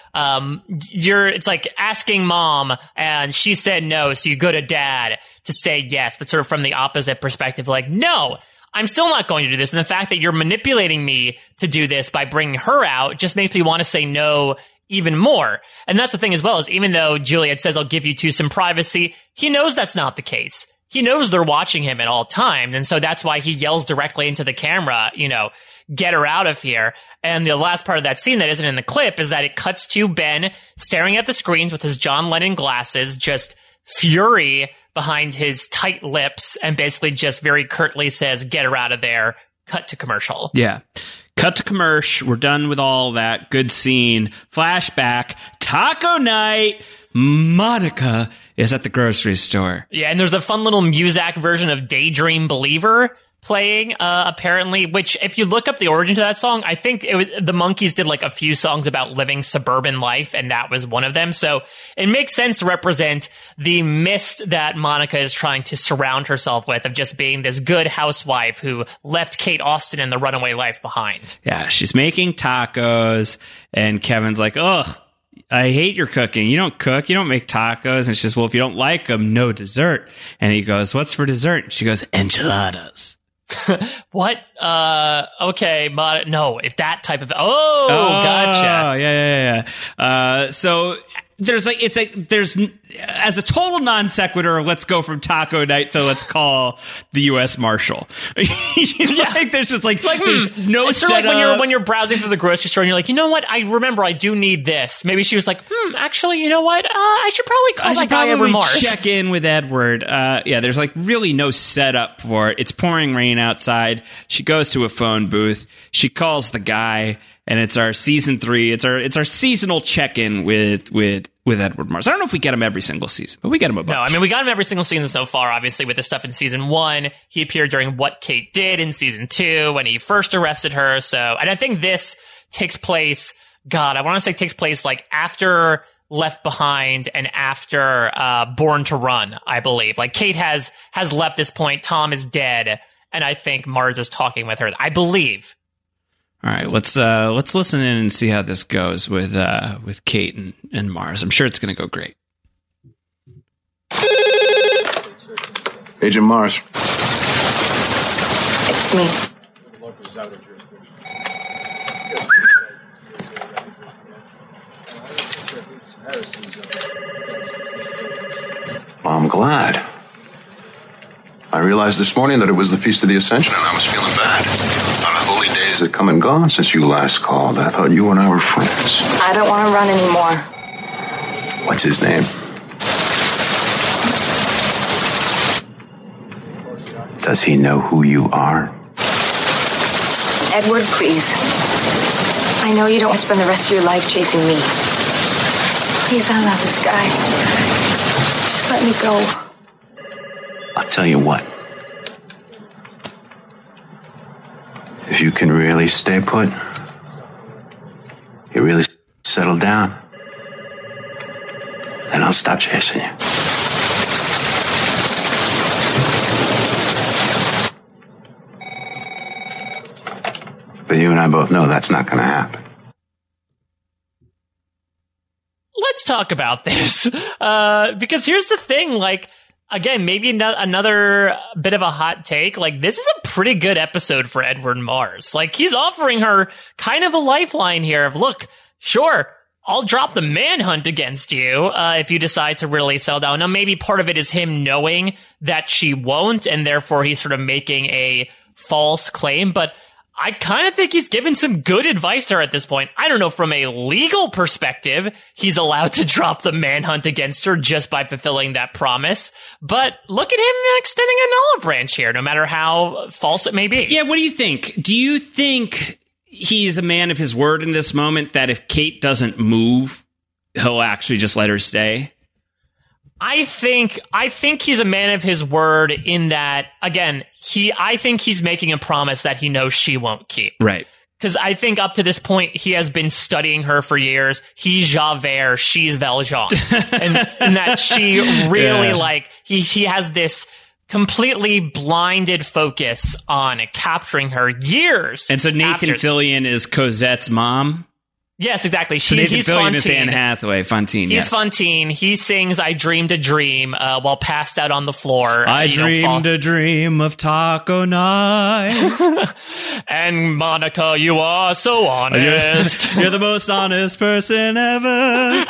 it's like asking mom and she said no, so you go to dad to say yes, but sort of from the opposite perspective, like, no, I'm still not going to do this. And the fact that you're manipulating me to do this by bringing her out just makes me want to say no even more. And that's the thing as well, is even though Juliet says, I'll give you two some privacy, he knows that's not the case. He knows they're watching him at all times. And so that's why he yells directly into the camera, you know, get her out of here. And the last part of that scene that isn't in the clip is that it cuts to Ben staring at the screens with his John Lennon glasses, just fury behind his tight lips, and basically just very curtly says, get her out of there. Cut to commercial. Yeah. Cut to commercial. We're done with all that. Good scene. Flashback. Taco night. Monica is at the grocery store. Yeah, and there's a fun little Muzak version of Daydream Believer playing, apparently, which if you look up the origin to that song, I think the Monkees did like a few songs about living suburban life, and that was one of them. So it makes sense to represent the mist that Monica is trying to surround herself with, of just being this good housewife who left Kate Austin and the runaway life behind. Yeah, she's making tacos, and Kevin's like, ugh, I hate your cooking. You don't cook. You don't make tacos. And she says, well, if you don't like them, no dessert. And he goes, what's for dessert? And she goes, enchiladas. What? Okay, no, if that type of... Oh, gotcha. Yeah. So there's as a total non sequitur, let's go from taco night to let's call the U.S. Marshal. Like, there's just there's no it's sort of like when you're browsing through the grocery store and you're like, you know what? I remember I do need this. Maybe she was like, actually, you know what? I should probably call that guy Edward Mars. Check in with Edward. There's like really no setup for it. It's pouring rain outside. She goes to a phone booth. She calls the guy. And it's our season 3. It's our seasonal check-in with Edward Mars. I don't know if we get him every single season, but we get him a bunch. No, I mean, we got him every single season so far, obviously, with the stuff in season 1. He appeared during What Kate Did in season 2 when he first arrested her. So, and I think this takes place, I want to say takes place like after Left Behind and after Born to Run, I believe. Like, Kate has left this point. Tom is dead. And I think Mars is talking with her. I believe. All right, let's listen in and see how this goes with Kate and Mars. I'm sure it's going to go great. Agent Mars. It's me. Well, I'm glad. I realized this morning that it was the Feast of the Ascension, and I was feeling bad. Our holy days had come and gone since you last called. I thought you and I were friends. I don't want to run anymore. What's his name? Does he know who you are? Edward, please. I know you don't want to spend the rest of your life chasing me. Please, I love this guy. Just let me go. I'll tell you what. If you can really stay put, you really settle down, then I'll stop chasing you. But you and I both know that's not going to happen. Let's talk about this. Because here's the thing, like, again, maybe another bit of a hot take. Like, this is a pretty good episode for Edward Mars. Like, he's offering her kind of a lifeline here of, look, sure, I'll drop the manhunt against you if you decide to really settle down. Now, maybe part of it is him knowing that she won't, and therefore he's sort of making a false claim. But I kind of think he's given some good advice to her at this point. I don't know, from a legal perspective, he's allowed to drop the manhunt against her just by fulfilling that promise. But look at him extending an olive branch here, no matter how false it may be. Yeah, what do you think? Do you think he's a man of his word in this moment, that if Kate doesn't move, he'll actually just let her stay? I think he's a man of his word in that, again, I think he's making a promise that he knows she won't keep. Right. Because I think up to this point, he has been studying her for years. He's Javert, she's Valjean. and that she really, he has this completely blinded focus on capturing her years. And so Nathan Fillion is Cosette's mom? Yes, exactly. So Nathan he's Fillion Fantine. is Anne Hathaway. Fantine, He's Fantine. He sings "I Dreamed a Dream" while passed out on the floor. I dreamed a dream of taco night. And Monica, you are so honest. You're the most honest person ever.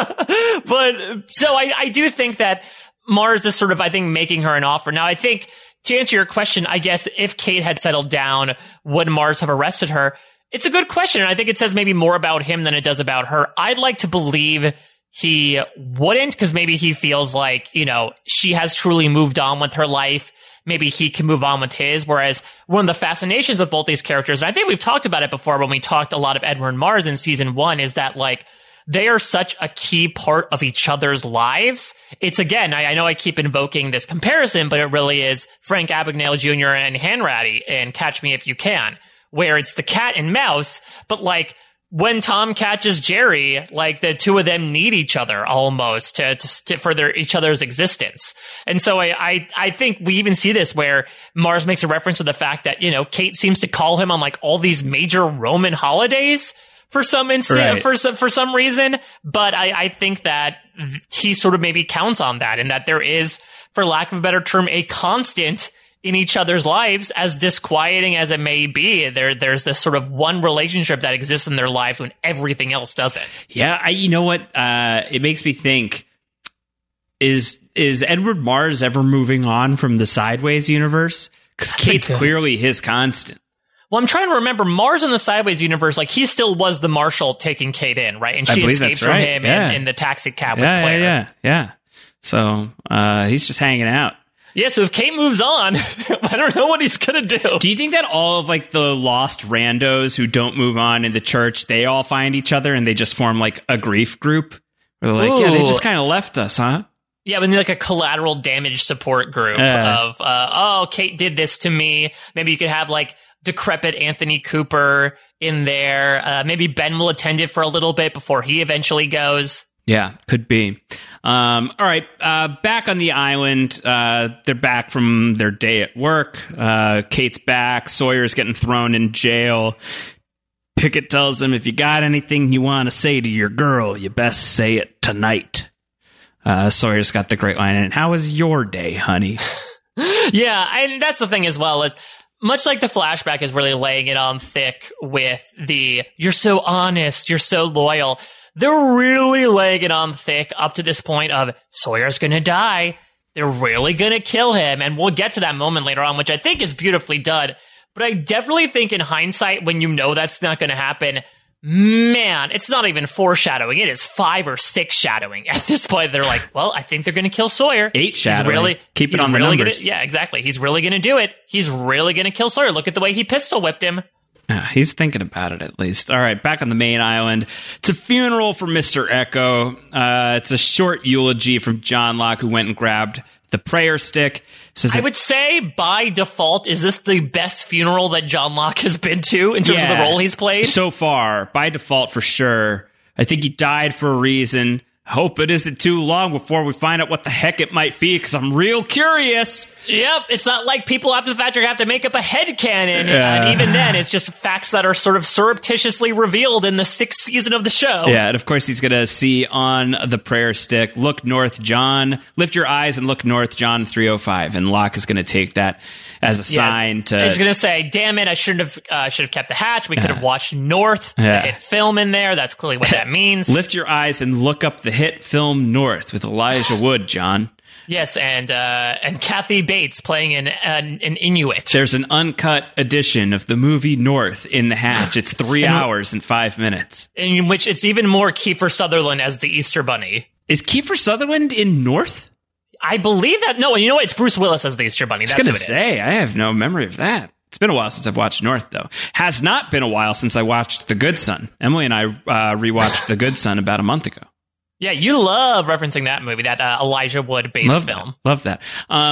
But so I do think that Mars is sort of, I think, making her an offer. Now, I think to answer your question, I guess if Kate had settled down, would Mars have arrested her? It's a good question, and I think it says maybe more about him than it does about her. I'd like to believe he wouldn't, because maybe he feels like, she has truly moved on with her life. Maybe he can move on with his, whereas one of the fascinations with both these characters, and I think we've talked about it before when we talked a lot of Edward and Mars in season 1, is that, they are such a key part of each other's lives. It's, again, I know I keep invoking this comparison, but it really is Frank Abagnale Jr. and Hanratty and Catch Me If You Can, where it's the cat and mouse, but when Tom catches Jerry, the two of them need each other almost to further each other's existence. And so I think we even see this where Mars makes a reference to the fact that, Kate seems to call him on all these major Roman holidays for some for some reason. But I think that he sort of maybe counts on that, and that there is, for lack of a better term, a constant in each other's lives, as disquieting as it may be. There's this sort of one relationship that exists in their lives when everything else doesn't. Yeah, you know what? It makes me think, is Edward Mars ever moving on from the Sideways universe? Because Kate's clearly his constant. Well, I'm trying to remember, Mars in the Sideways universe, he still was the marshal taking Kate in, right? And she escapes from him in the taxi cab with Claire. Yeah. So he's just hanging out. Yeah, so if Kate moves on, I don't know what he's going to do. Do you think that all of the lost randos who don't move on in the church, they all find each other and they just form a grief group? Where they're yeah, they just kind of left us, huh? Yeah, we need a collateral damage support group of, Kate did this to me. Maybe you could have decrepit Anthony Cooper in there. Maybe Ben will attend it for a little bit before he eventually goes. Yeah, could be. All right, back on the island. They're back from their day at work. Kate's back. Sawyer's getting thrown in jail. Pickett tells him, if you got anything you want to say to your girl, you best say it tonight. Sawyer's got the great line in it. How was your day, honey? Yeah, and that's the thing as well, is much like the flashback is really laying it on thick with the, you're so honest, you're so loyal. They're really laying it on thick up to this point of Sawyer's going to die. They're really going to kill him. And we'll get to that moment later on, which I think is beautifully done. But I definitely think in hindsight, when you know that's not going to happen, man, it's not even foreshadowing. It is 5 or 6 shadowing. At this point, they're well, I think they're going to kill Sawyer. 8 shadowing. Keep it on the numbers. Yeah, exactly. He's really going to do it. He's really going to kill Sawyer. Look at the way he pistol whipped him. He's thinking about it, at least. All right, back on the main island. It's a funeral for Mr. Echo. It's a short eulogy from John Locke, who went and grabbed the prayer stick. I would say, by default, is this the best funeral that John Locke has been to in terms of the role he's played? So far, by default, for sure. I think he died for a reason. Hope it isn't too long before we find out what the heck it might be, because I'm real curious. Yep, it's not like people after the fact have to make up a headcanon, and even then, it's just facts that are sort of surreptitiously revealed in the 6th season of the show. Yeah, and of course he's going to see on the prayer stick, look north, John. Lift your eyes and look north, John 305. And Locke is going to take that as a sign to... He's going to say, damn it, I should have kept the hatch. We could have watched North, the hit film in there. That's clearly what that means. Lift your eyes and look up the hit film North with Elijah Wood, John. Yes, and Kathy Bates playing an Inuit. There's an uncut edition of the movie North in The Hatch. It's 3 hours and 5 minutes. In which it's even more Kiefer Sutherland as the Easter Bunny. Is Kiefer Sutherland in North? I believe that. No, you know what? It's Bruce Willis as the Easter Bunny. That's who it is. I have no memory of that. It's been a while since I've watched North, though. Has not been a while since I watched The Good Son. Emily and I rewatched The Good Son about a month ago. Yeah, you love referencing that movie, that Elijah Wood-based film. Love that.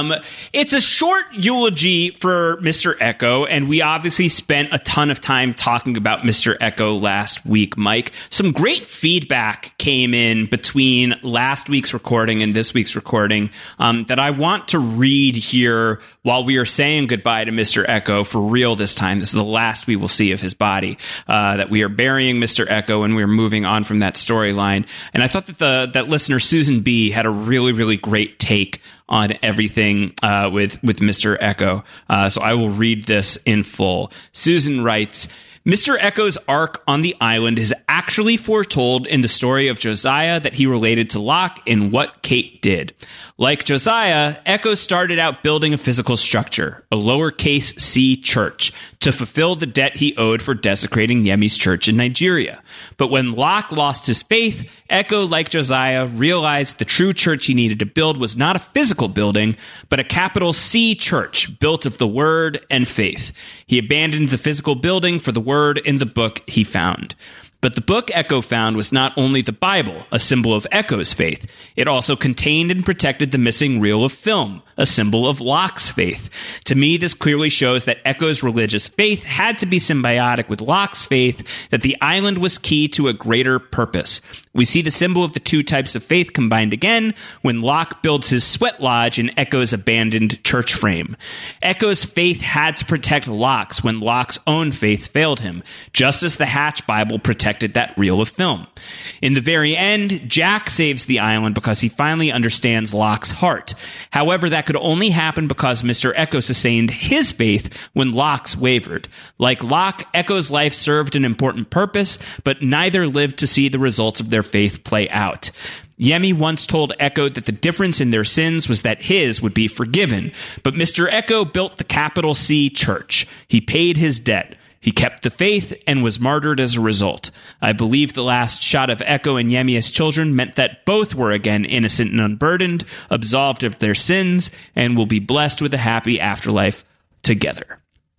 It's a short eulogy for Mr. Eko, and we obviously spent a ton of time talking about Mr. Eko last week, Mike. Some great feedback came in between last week's recording and this week's recording that I want to read here while we are saying goodbye to Mr. Eko for real this time. This is the last we will see of his body, that we are burying Mr. Eko and we are moving on from that storyline. And I thought that that listener Susan B had a really, really great take on everything with Mr. Eko. So I will read this in full. Susan writes, Mr. Eko's arc on the island is actually foretold in the story of Josiah that he related to Locke in What Kate Did. Like Josiah, Eko started out building a physical structure, a lowercase c church, to fulfill the debt he owed for desecrating Yemi's church in Nigeria. But when Locke lost his faith, Eko, like Josiah, realized the true church he needed to build was not a physical building, but a capital C church built of the word and faith. He abandoned the physical building for the word in the book he found. But the book Eko found was not only the Bible, a symbol of Eko's faith. It also contained and protected the missing reel of film, a symbol of Locke's faith. To me, this clearly shows that Eko's religious faith had to be symbiotic with Locke's faith, that the island was key to a greater purpose. We see the symbol of the two types of faith combined again when Locke builds his sweat lodge in Eko's abandoned church frame. Eko's faith had to protect Locke's when Locke's own faith failed him, just as the Hatch Bible protected that reel of film. In the very end, Jack saves the island because he finally understands Locke's heart. However, that could only happen because Mr. Eko sustained his faith when Locke's wavered. Like Locke, Eko's life served an important purpose, but neither lived to see the results of their faith play out. Yemi once told Eko that the difference in their sins was that his would be forgiven, but Mr. Eko built the capital C church. He paid his debt. He kept the faith and was martyred as a result. I believe the last shot of Eko and Yemi as children meant that both were again innocent and unburdened, absolved of their sins, and will be blessed with a happy afterlife together.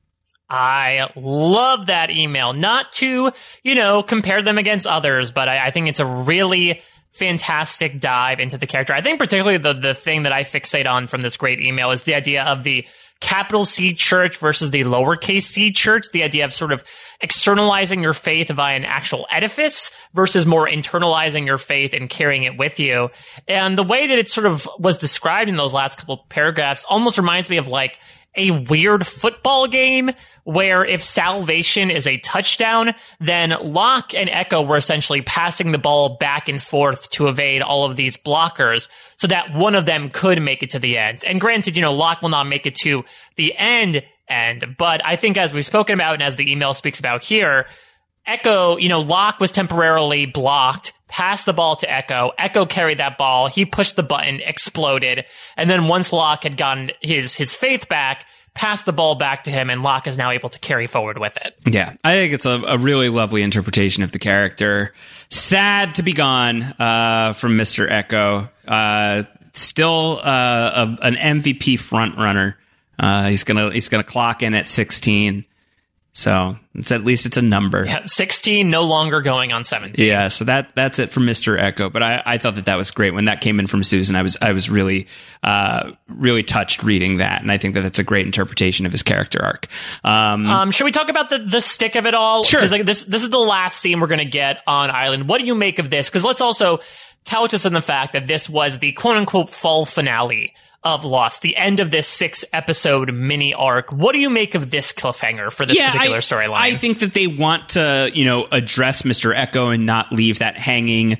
I love that email. Not to, compare them against others, but I think it's a really fantastic dive into the character. I think particularly the thing that I fixate on from this great email is the idea of the capital C church versus the lowercase c church, the idea of sort of externalizing your faith via an actual edifice versus more internalizing your faith and carrying it with you. And the way that it sort of was described in those last couple of paragraphs almost reminds me of like a weird football game where if salvation is a touchdown, then Locke and Eko were essentially passing the ball back and forth to evade all of these blockers so that one of them could make it to the end. And granted, Locke will not make it to the end, but I think as we've spoken about and as the email speaks about here, Eko, Locke was temporarily blocked, passed the ball to Eko. Eko carried that ball. He pushed the button, exploded. And then once Locke had gotten his faith back, passed the ball back to him, and Locke is now able to carry forward with it. Yeah, I think it's a really lovely interpretation of the character. Sad to be gone from Mr. Eko. Still an MVP front runner. He's gonna clock in at 16. So at least it's a number. Yeah, 16 no longer going on 17. Yeah, so that's it for Mr. Eko. But I thought that was great when that came in from Susan. I was really really touched reading that, and I think that's a great interpretation of his character arc. Should we talk about the stick of it all? Sure. Because this is the last scene we're going to get on Island. What do you make of this? Because let's also couch us in the fact that this was the quote unquote fall finale of Lost, the end of this 6-episode mini arc. What do you make of this cliffhanger for this particular storyline? I think that they want to, address Mr. Eko and not leave that hanging,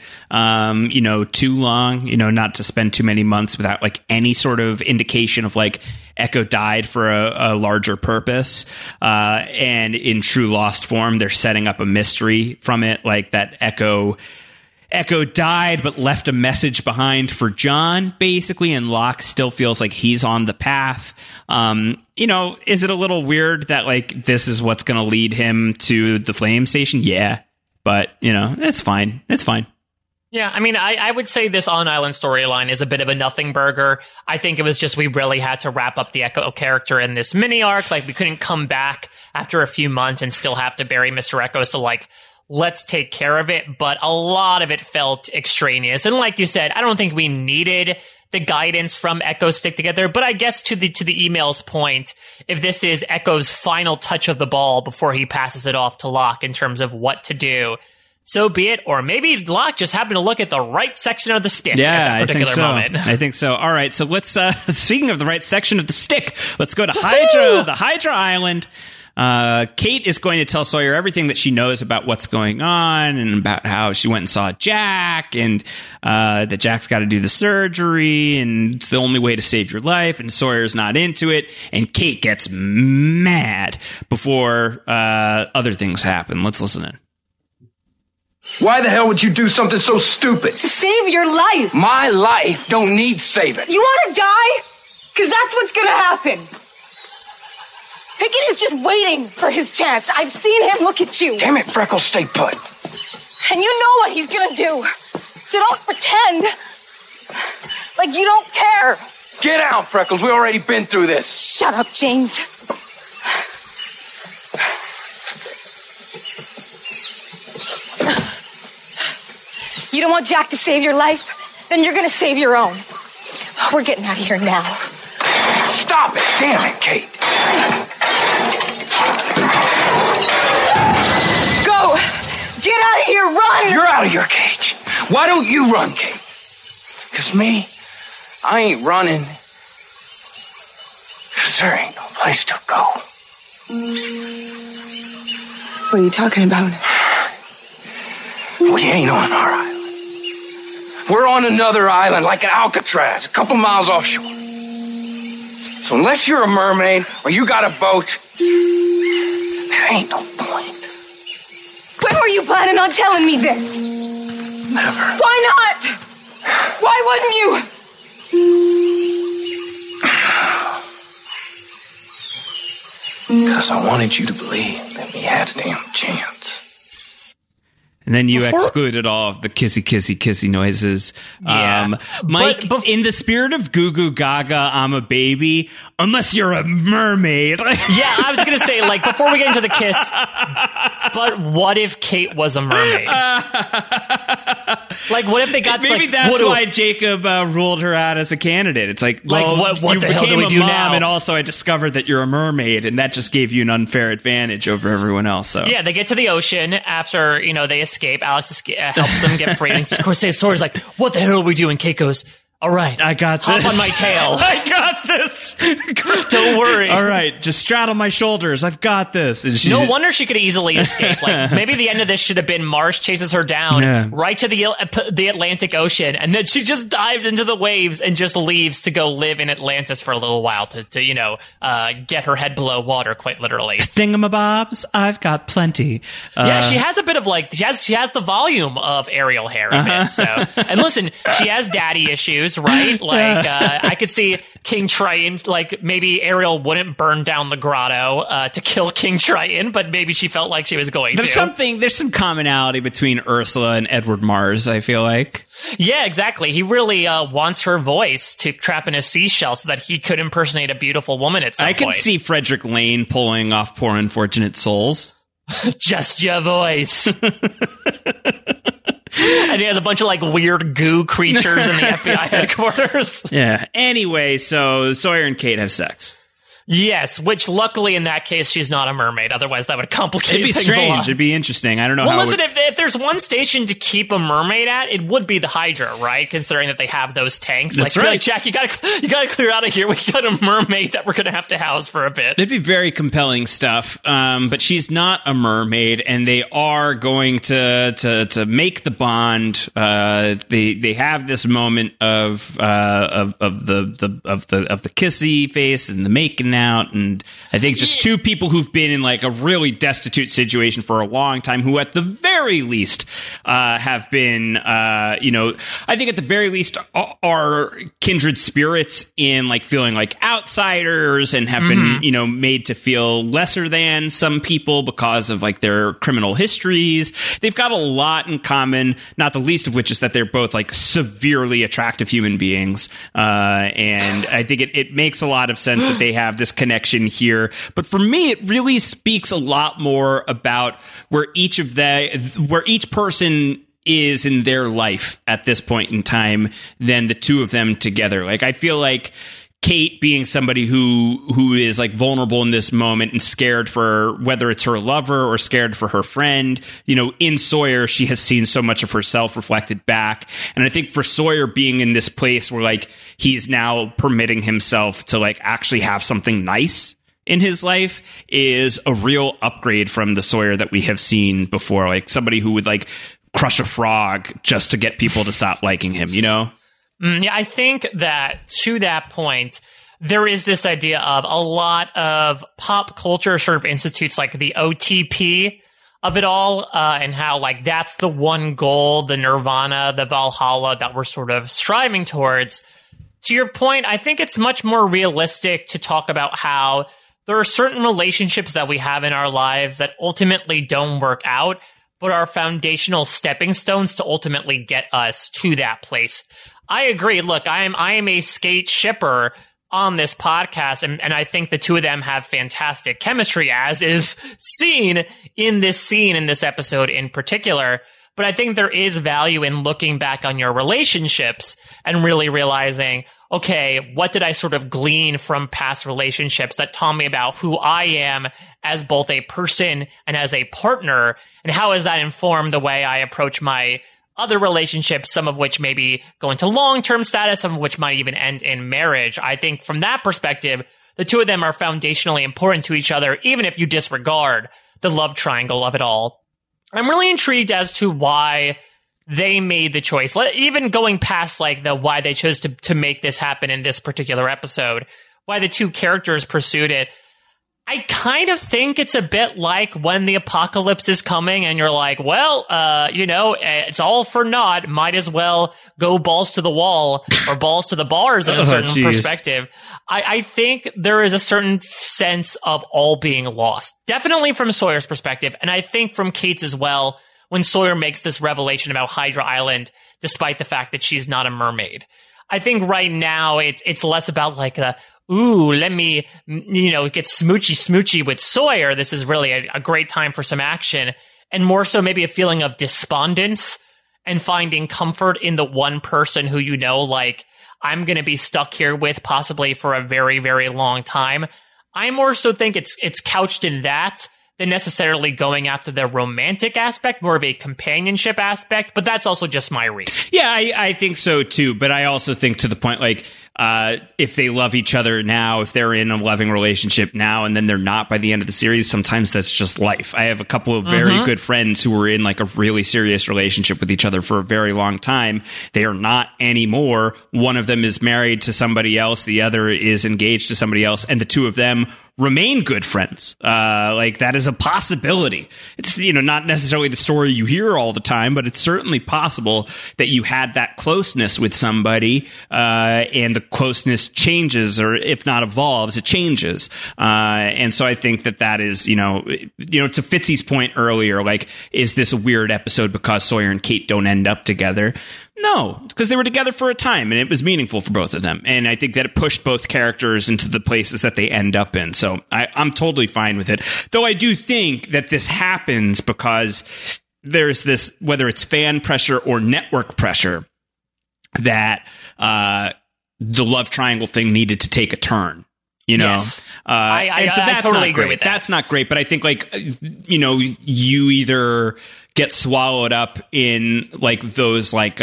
too long, not to spend too many months without like any sort of indication of like Eko died for a larger purpose. And in true Lost form, they're setting up a mystery from it, like that Eko Echo died but left a message behind for John, basically, and Locke still feels like he's on the path. Is it a little weird that, like, this is what's going to lead him to the Flame Station? Yeah, but, it's fine. It's fine. Yeah, I mean, I would say this on-island storyline is a bit of a nothing burger. I think it was just we really had to wrap up the Echo character in this mini-arc. Like, we couldn't come back after a few months and still have to bury Mr. Echo. So, like, let's take care of it. But a lot of it felt extraneous. And like you said, I don't think we needed the guidance from Echo stick together. But I guess to the email's point, if this is Echo's final touch of the ball before he passes it off to Locke in terms of what to do, so be it. Or maybe Locke just happened to look at the right section of the stick at that particular moment. I think so. All right, so let's, speaking of the right section of the stick, let's go to Hydra, the Hydra Island. Kate is going to tell Sawyer everything that she knows about what's going on and about how she went and saw Jack and that Jack's got to do the surgery and it's the only way to save your life, and Sawyer's not into it, and Kate gets mad before other things happen. Let's listen in. Why the hell would you do something so stupid? To save your life. My life don't need saving. You want to die? Because that's what's going to happen. Pickett is just waiting for his chance. I've seen him look at you. Damn it, Freckles, stay put. And you know what he's going to do. So don't pretend like you don't care. Get out, Freckles. We already been through this. Shut up, James. You don't want Jack to save your life? Then you're going to save your own. We're getting out of here now. Stop it. Damn it, Kate. Go. Get out of here. Run. You're out of your cage. Why don't you run, Kate? Because me, I ain't running. Because there ain't no place to go. What are you talking about? We ain't on our island. We're on another island, like at Alcatraz, a couple miles offshore. So unless you're a mermaid or you got a boat, there ain't no point. When were you planning on telling me this? Never. Why not? Why wouldn't you? Because I wanted you to believe that we had a damn chance. And then you excluded all of the kissy noises. Yeah. Mike, in the spirit of Goo Goo Gaga, I'm a baby, unless you're a mermaid. Yeah, I was going to say, like, before we get into the kiss, but what if Kate was a mermaid? Like, what if they got maybe that's why Jacob ruled her out as a candidate. It's like, well, what the hell do we do now? And also I discovered that you're a mermaid, and that just gave you an unfair advantage over everyone else. So yeah, they get to the ocean after, they escape. Alex helps them get free. And of course, Sawyer's like, what the hell are we doing? Kate goes, all right, I got this. Hop on my tail. I got this. Don't worry. All right, just straddle my shoulders. I've got this. No wonder she could easily escape. Like, maybe the end of this should have been Marsh chases her down right to the Atlantic Ocean, and then she just dives into the waves and just leaves to go live in Atlantis for a little while to get her head below water, quite literally. Thingamabobs, I've got plenty. Yeah, she has a bit of she has the volume of Ariel hair a bit. So, and listen, she has daddy issues. Right? Like, I could see King Triton, like, maybe Ariel wouldn't burn down the grotto to kill King Triton, but maybe she felt like she was going to. There's some commonality between Ursula and Edward Mars, I feel like. Yeah, exactly. He really wants her voice to trap in a seashell so that he could impersonate a beautiful woman at some point. I can see Frederick Lane pulling off Poor Unfortunate Souls. Just your voice. And he has a bunch of, like, weird goo creatures in the FBI headquarters. Yeah. Anyway, so Sawyer and Kate have sex. Yes, which luckily in that case she's not a mermaid. Otherwise that would complicate things strange. a lot. It'd be interesting. I don't know. Well, listen, if there's one station to keep a mermaid at, it would be the Hydra, right? Considering that they have those tanks. That's like, right. Like, Jack, you gotta clear out of here. We got a mermaid that we're gonna have to house for a bit. It'd be very compelling stuff. But she's not a mermaid, and they are going to make the bond. They have this moment of the kissy face and the making hanging out. And I think just two people who've been in like a really destitute situation for a long time, who at the very least have been, I think at the very least are kindred spirits in like feeling like outsiders and have been, made to feel lesser than some people because of like their criminal histories. They've got a lot in common, not the least of which is that they're both like severely attractive human beings. And I think it makes a lot of sense that they have this connection here. But for me, it really speaks a lot more about where each person is in their life at this point in time than the two of them together. Like, I feel like Kate being somebody who is like vulnerable in this moment and scared for whether it's her lover or scared for her friend, in Sawyer, she has seen so much of herself reflected back. And I think for Sawyer being in this place where like he's now permitting himself to like actually have something nice in his life is a real upgrade from the Sawyer that we have seen before. Like somebody who would like crush a frog just to get people to stop liking him, Yeah, I think that to that point, there is this idea of a lot of pop culture sort of institutes like the OTP of it all, and how like that's the one goal, the nirvana, the Valhalla that we're sort of striving towards. To your point, I think it's much more realistic to talk about how there are certain relationships that we have in our lives that ultimately don't work out, but are foundational stepping stones to ultimately get us to that place. I agree. Look, I am a skate shipper on this podcast, and I think the two of them have fantastic chemistry, as is seen in this scene, in this episode in particular. But I think there is value in looking back on your relationships and really realizing, okay, what did I sort of glean from past relationships that taught me about who I am as both a person and as a partner, and how has that informed the way I approach my other relationships, some of which maybe go into long-term status, some of which might even end in marriage. I think from that perspective, the two of them are foundationally important to each other, even if you disregard the love triangle of it all. I'm really intrigued as to why they made the choice, even going past like the why they chose to make this happen in this particular episode, why the two characters pursued it. I kind of think it's a bit like when the apocalypse is coming and you're like, well, it's all for naught. Might as well go balls to the wall or balls to the bars in a certain perspective. I think there is a certain sense of all being lost. Definitely from Sawyer's perspective. And I think from Kate's as well, when Sawyer makes this revelation about Hydra Island, despite the fact that she's not a mermaid. I think right now it's less about like let me, get smoochy with Sawyer. This is really a great time for some action. And more so maybe a feeling of despondence and finding comfort in the one person who like, I'm going to be stuck here with possibly for a very, very long time. I more so think it's couched in that than necessarily going after the romantic aspect, more of a companionship aspect. But that's also just my read. Yeah, I think so too. But I also think to the point, like, if they love each other now, if they're in a loving relationship now, and then they're not by the end of the series, sometimes that's just life. I have a couple of very good friends who were in like a really serious relationship with each other for a very long time. They are not anymore. One of them is married to somebody else. The other is engaged to somebody else. And the two of them remain good friends. Like that is a possibility. It's, not necessarily the story you hear all the time, but it's certainly possible that you had that closeness with somebody, and the closeness changes, or if not evolves, it changes. And so I think that is, to Fitzy's point earlier, like, is this a weird episode because Sawyer and Kate don't end up together? No, because they were together for a time and it was meaningful for both of them. And I think that it pushed both characters into the places that they end up in. So I'm totally fine with it. Though I do think that this happens because there's this, whether it's fan pressure or network pressure, that the love triangle thing needed to take a turn. Yes. I totally agree with that. That's not great, but I think you either get swallowed up in like those like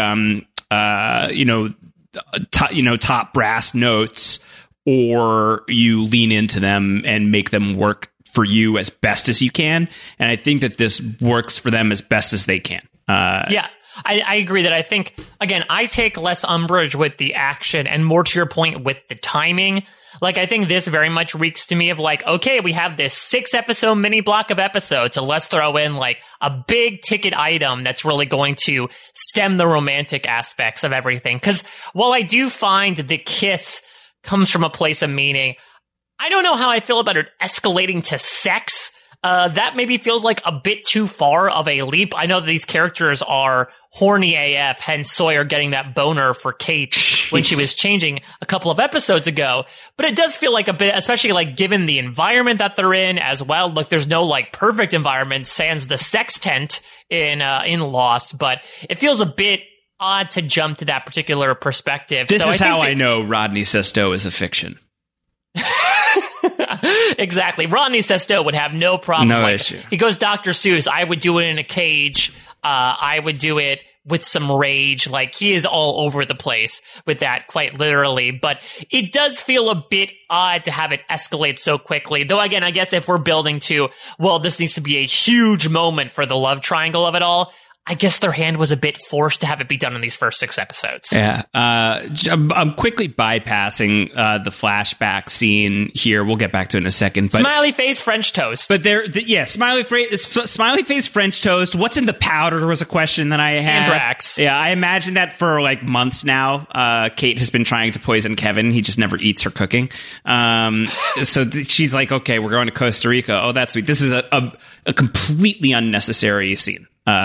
top brass notes, or you lean into them and make them work for you as best as you can. And I think that this works for them as best as they can. Yeah. I agree that I think, again, I take less umbrage with the action and more to your point with the timing. Like, I think this very much reeks to me of like, okay, we have this 6-episode mini block of episodes, so let's throw in like a big ticket item that's really going to stem the romantic aspects of everything. Because while I do find the kiss comes from a place of meaning, I don't know how I feel about it escalating to sex. That maybe feels like a bit too far of a leap. I know that these characters are horny AF, hence Sawyer getting that boner for Kate when she was changing a couple of episodes ago. But it does feel like a bit, especially like given the environment that they're in as well. Look, there's no like perfect environment sans the sex tent in Lost, but it feels a bit odd to jump to that particular perspective. This is how I know Rodney Sesto is a fiction. Exactly. Rodney Sesto would have no problem. No issue. He goes Dr. Seuss. I would do it in a cage. I would do it with some rage. Like, he is all over the place with that, quite literally. But it does feel a bit odd to have it escalate so quickly. Though, again, I guess if we're building to, well, this needs to be a huge moment for the love triangle of it all, I guess their hand was a bit forced to have it be done in these first 6 episodes. Yeah. I'm quickly bypassing the flashback scene here. We'll get back to it in a second. But smiley face French toast. But smiley face French toast. What's in the powder was a question that I had. Anthrax. Yeah, I imagine that for like months now. Kate has been trying to poison Kevin. He just never eats her cooking. So she's like, okay, we're going to Costa Rica. Oh, that's sweet. This is a completely unnecessary scene.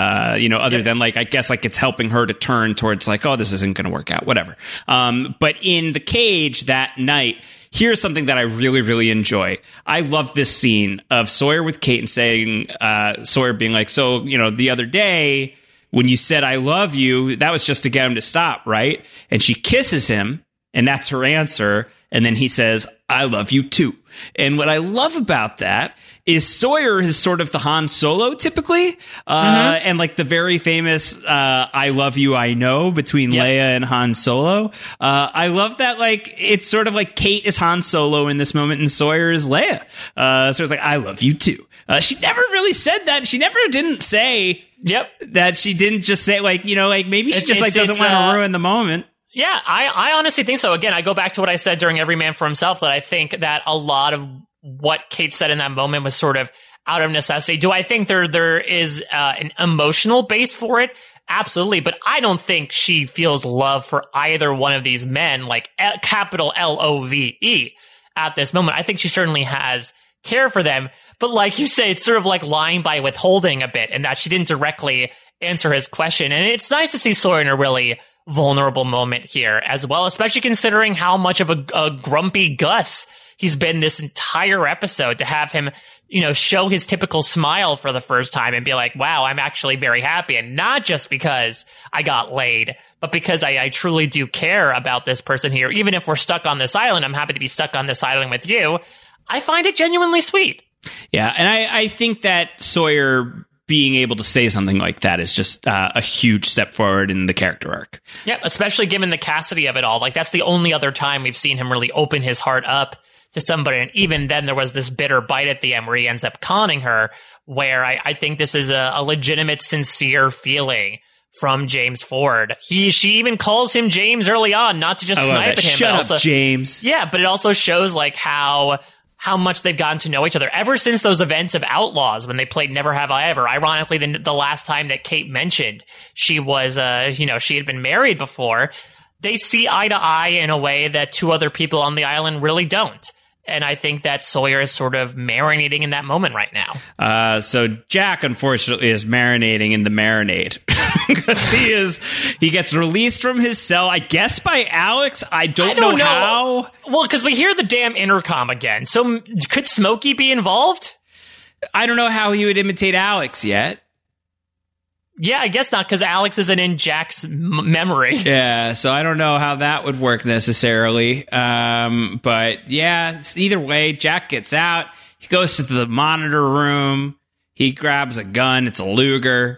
Other than like, I guess like it's helping her to turn towards like, oh, this isn't going to work out, whatever. But in the cage that night, here's something that I really, really enjoy. I love this scene of Sawyer with Kate and saying, Sawyer being like, so, the other day when you said, I love you, that was just to get him to stop, right? And she kisses him and that's her answer. And then he says, I love you too. And what I love about that is Sawyer is sort of the Han Solo typically, and like the very famous I love you, I know between Leia and Han Solo. I love that, like, it's sort of like Kate is Han Solo in this moment and Sawyer is Leia. So it's like, I love you too. She never really said that. She never didn't say that. She didn't just say like, maybe she just like doesn't want to ruin the moment. Yeah, I honestly think so. Again, I go back to what I said during Every Man for Himself, that I think that a lot of what Kate said in that moment was sort of out of necessity. Do I think there is an emotional base for it? Absolutely. But I don't think she feels love for either one of these men, like capital LOVE at this moment. I think she certainly has care for them. But like you say, it's sort of like lying by withholding a bit, and that she didn't directly answer his question. And it's nice to see Sawyer in a really vulnerable moment here as well, especially considering how much of a grumpy Gus he's been this entire episode. To have him, show his typical smile for the first time and be like, wow, I'm actually very happy. And not just because I got laid, but because I truly do care about this person here. Even if we're stuck on this island, I'm happy to be stuck on this island with you. I find it genuinely sweet. Yeah. And I think that Sawyer being able to say something like that is just a huge step forward in the character arc. Yeah, especially given the Cassidy of it all. Like, that's the only other time we've seen him really open his heart up to somebody. And even then, there was this bitter bite at the end where he ends up conning her, where I think this is a legitimate, sincere feeling from James Ford. She even calls him James early on, not to just snipe at him. Shut but up, also, James. Yeah, but it also shows like how much they've gotten to know each other ever since those events of Outlaws when they played Never Have I Ever. Ironically, the last time that Kate mentioned she was, she had been married before, they see eye to eye in a way that 2 other people on the island really don't. And I think that Sawyer is sort of marinating in that moment right now. So Jack, unfortunately, is marinating in the marinade. He gets released from his cell, I guess by Alex. I don't know how. Well, because we hear the damn intercom again. So could Smokey be involved? I don't know how he would imitate Alex yet. Yeah, I guess not, because Alex isn't in Jack's memory. Yeah, so I don't know how that would work necessarily. But yeah, either way, Jack gets out. He goes to the monitor room. He grabs a gun. It's a Luger.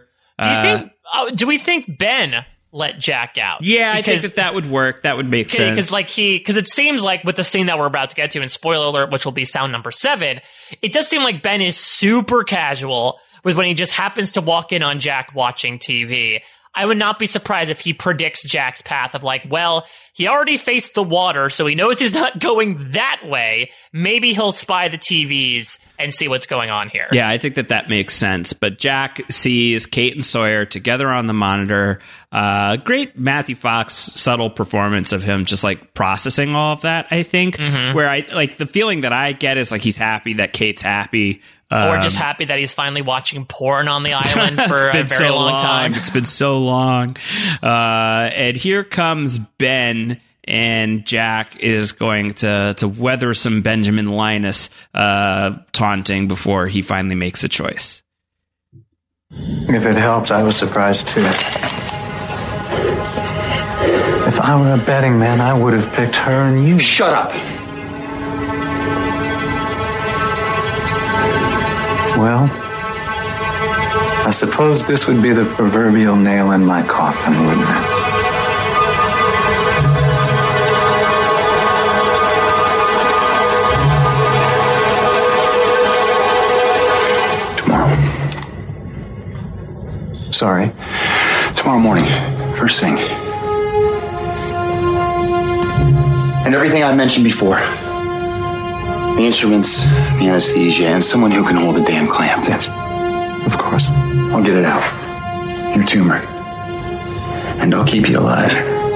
Do we think Ben let Jack out? Yeah, I think that would work. That would make sense. Because it seems like with the scene that we're about to get to, and spoiler alert, which will be sound number 7, it does seem like Ben is super casual with when he just happens to walk in on Jack watching TV. I would not be surprised if he predicts Jack's path of like, well, he already faced the water, so he knows he's not going that way. Maybe he'll spy the TVs and see what's going on here. Yeah, I think that makes sense. But Jack sees Kate and Sawyer together on the monitor. Great Matthew Fox subtle performance of him just like processing all of that, I think. Where I like the feeling that I get is like he's happy that Kate's happy. Or just happy that he's finally watching porn on the island for a very long time. It's been so long. And here comes Ben, and Jack is going to weather some Benjamin Linus taunting before he finally makes a choice. If it helps, I was surprised too. If I were a betting man, I would have picked her and you. Shut up. Well, I suppose this would be the proverbial nail in my coffin, wouldn't it? Tomorrow. Sorry. Tomorrow morning, first thing. And everything I mentioned before. The instruments, the anesthesia, and someone who can hold a damn clamp. Yes, of course. I'll get it out. Your tumor. And I'll keep you alive.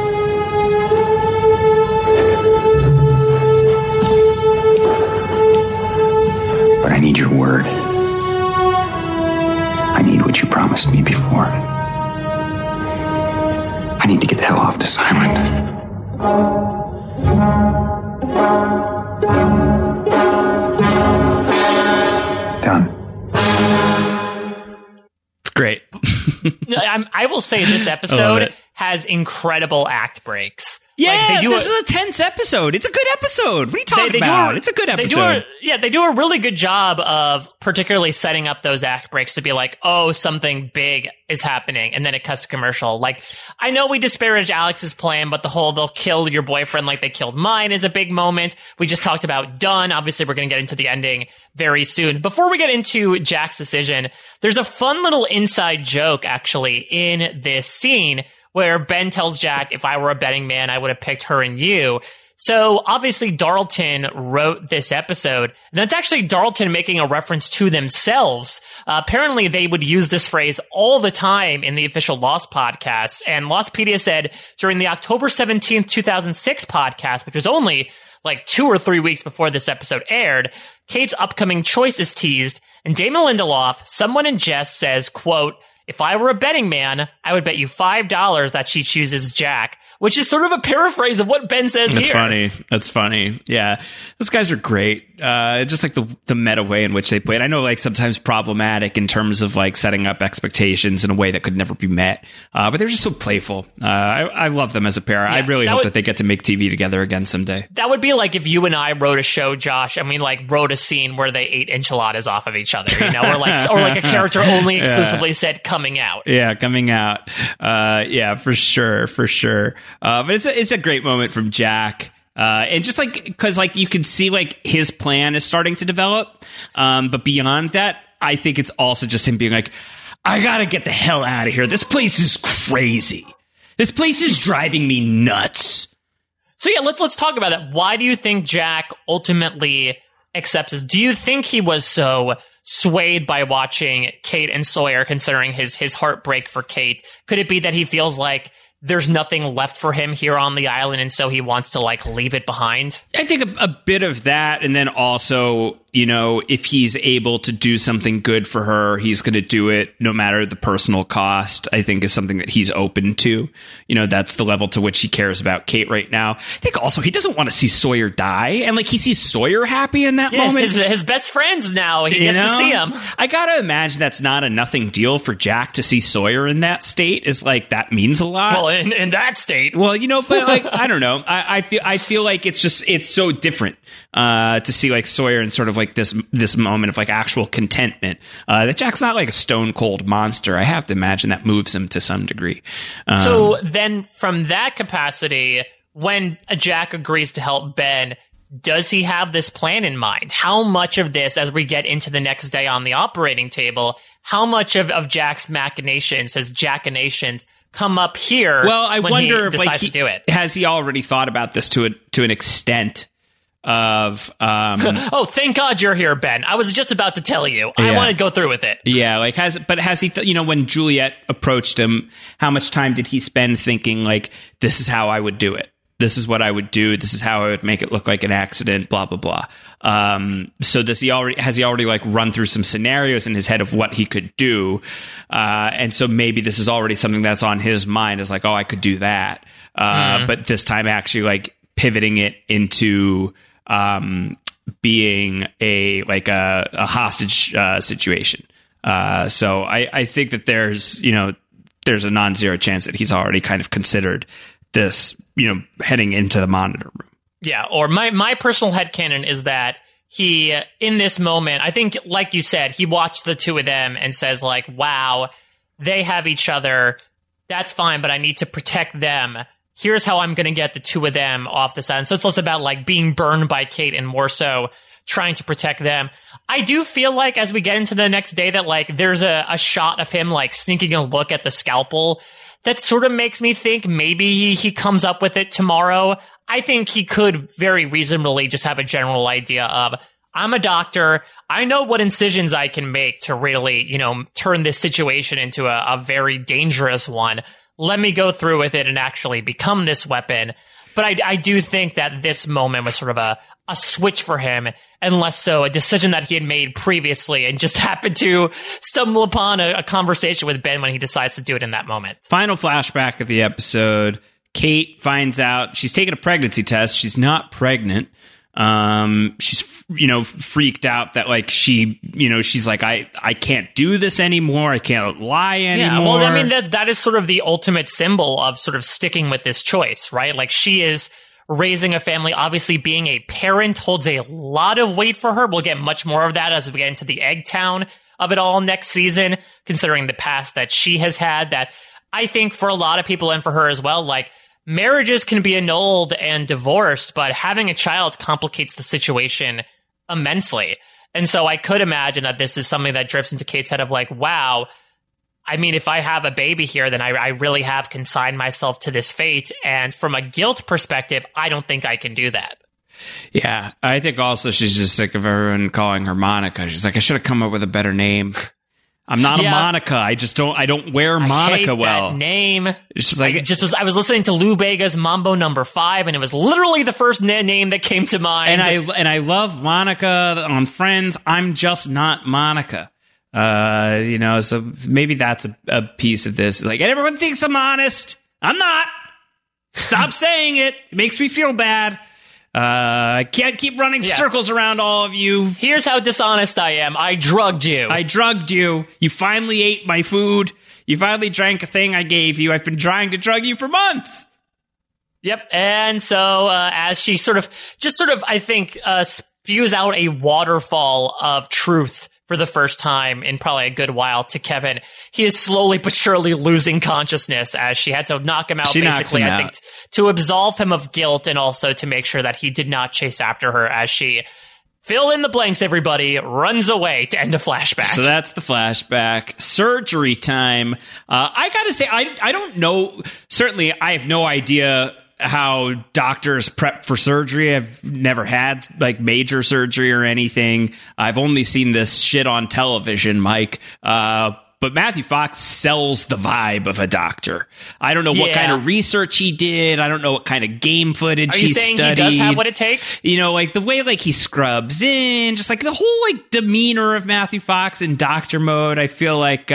But I need your word. I need what you promised me before. I need to get the hell off this island. Done. It's great. I will say this episode has incredible act breaks. Yeah, this is a tense episode. It's a good episode. What are you talking about? It's a good episode. They do a really good job of particularly setting up those act breaks to be like, oh, something big is happening, and then it cuts to commercial. Like, I know we disparage Alex's plan, but the whole they'll kill your boyfriend like they killed mine is a big moment. We just talked about Dunn. Obviously, we're going to get into the ending very soon. Before we get into Jack's decision, there's a fun little inside joke, actually, in this scene where Ben tells Jack, if I were a betting man, I would have picked her and you. So obviously Darlton wrote this episode. And that's actually Darlton making a reference to themselves. Apparently they would use this phrase all the time in the official Lost podcast. And Lostpedia said during the October 17th, 2006 podcast, which was only like 2 or 3 weeks before this episode aired, Kate's upcoming choice is teased. And Damon Lindelof, someone in jest, says, quote, if I were a betting man, I would bet you $5 that she chooses Jack, which is sort of a paraphrase of what Ben says here. That's funny. Yeah. Those guys are great. Just like the meta way in which they play it. I know like sometimes problematic in terms of like setting up expectations in a way that could never be met. But they're just so playful. I love them as a pair. Yeah, I really hope that they get to make TV together again someday. That would be like if you and I wrote a show, Josh, and we like wrote a scene where they ate enchiladas off of each other, you know, or like a character only exclusively said coming out. Yeah, coming out. Yeah, for sure. But it's a great moment from Jack. And just like, because like you can see like his plan is starting to develop. But beyond that, I think it's also just him being like, I gotta get the hell out of here. This place is crazy. This place is driving me nuts. So yeah, let's talk about that. Why do you think Jack ultimately accepts this? Do you think he was so swayed by watching Kate and Sawyer, considering his heartbreak for Kate? Could it be that he feels like there's nothing left for him here on the island, and so he wants to like leave it behind? I think a bit of that, and then also, you know, if he's able to do something good for her, he's going to do it no matter the personal cost, I think is something that he's open to. You know, that's the level to which he cares about Kate right now. I think also he doesn't want to see Sawyer die, and like he sees Sawyer happy in that moment. His best friends now, he gets to see him. I gotta imagine that's not a nothing deal for Jack to see Sawyer in that state. Is like, that means a lot. Well, in that state. Well, you know, but like, I don't know. I feel like it's so different to see like Sawyer in sort of like this moment of like actual contentment. That Jack's not like a stone cold monster. I have to imagine that moves him to some degree. So then from that capacity, when Jack agrees to help Ben, does he have this plan in mind? How much of this, as we get into the next day on the operating table, how much of Jack's machinations, his Jackinations, come up here. Well, I wonder if decides to do it. Has he already thought about this to an extent of oh, thank God you're here, Ben. I was just about to tell you. I want to go through with it. Yeah, like has he when Juliet approached him, how much time did he spend thinking like, this is how I would do it? This is what I would do. This is how I would make it look like an accident, blah, blah, blah. So has he already like run through some scenarios in his head of what he could do? And so maybe this is already something that's on his mind is like, oh, I could do that. But this time actually like pivoting it into being a hostage situation. So I think that there's a non-zero chance that he's already kind of considered this, heading into the monitor room. Yeah, or my personal headcanon is that he, in this moment, I think, like you said, he watched the two of them and says, like, wow, they have each other. That's fine, but I need to protect them. Here's how I'm going to get the two of them off the side. So it's less about, like, being burned by Kate and more so trying to protect them. I do feel like as we get into the next day that, like, there's a shot of him, like, sneaking a look at the scalpel that sort of makes me think maybe he comes up with it tomorrow. I think he could very reasonably just have a general idea of, I'm a doctor. I know what incisions I can make to really, turn this situation into a very dangerous one. Let me go through with it and actually become this weapon. But I do think that this moment was sort of a switch for him, and less so a decision that he had made previously and just happened to stumble upon a conversation with Ben when he decides to do it in that moment. Final flashback of the episode. Kate finds out she's taken a pregnancy test. She's not pregnant. She's, freaked out that like she's like, I can't do this anymore. I can't lie anymore. Yeah, well, I mean, that is sort of the ultimate symbol of sort of sticking with this choice, right? Like she is raising a family. Obviously, being a parent holds a lot of weight for her. We'll get much more of that as we get into the egg town of it all next season, considering the past that she has had. That I think for a lot of people and for her as well, like marriages can be annulled and divorced, but having a child complicates the situation immensely. And so I could imagine that this is something that drifts into Kate's head of like, wow, I mean, if I have a baby here, then I really have consigned myself to this fate. And from a guilt perspective, I don't think I can do that. Yeah, I think also she's just sick of everyone calling her Monica. She's like, I should have come up with a better name. I'm not a Monica. I don't wear Monica well. That name. It's like I was listening to Lou Bega's Mambo No. 5, and it was literally the first name that came to mind. And I love Monica on Friends. I'm just not Monica. So maybe that's a piece of this. Like, and everyone thinks I'm honest. I'm not. Stop saying it. It makes me feel bad. I can't keep running circles around all of you. Here's how dishonest I am. I drugged you. You finally ate my food. You finally drank a thing I gave you. I've been trying to drug you for months. Yep. And so, as she sort of, I think, spews out a waterfall of truth for the first time in probably a good while to Kevin, he is slowly but surely losing consciousness as she had to knock him out, basically, I think, to absolve him of guilt and also to make sure that he did not chase after her as she, fill in the blanks, everybody, runs away to end a flashback. So that's the flashback. Surgery time. I gotta say, I don't know. Certainly, I have no idea how doctors prep for surgery. I've never had like major surgery or anything. I've only seen this shit on television, Mike. But Matthew Fox sells the vibe of a doctor. I don't know what kind of research he did. I don't know what kind of game footage he studied. Are you saying he does have what it takes? Like the way like he scrubs in, just like the whole like demeanor of Matthew Fox in doctor mode, I feel like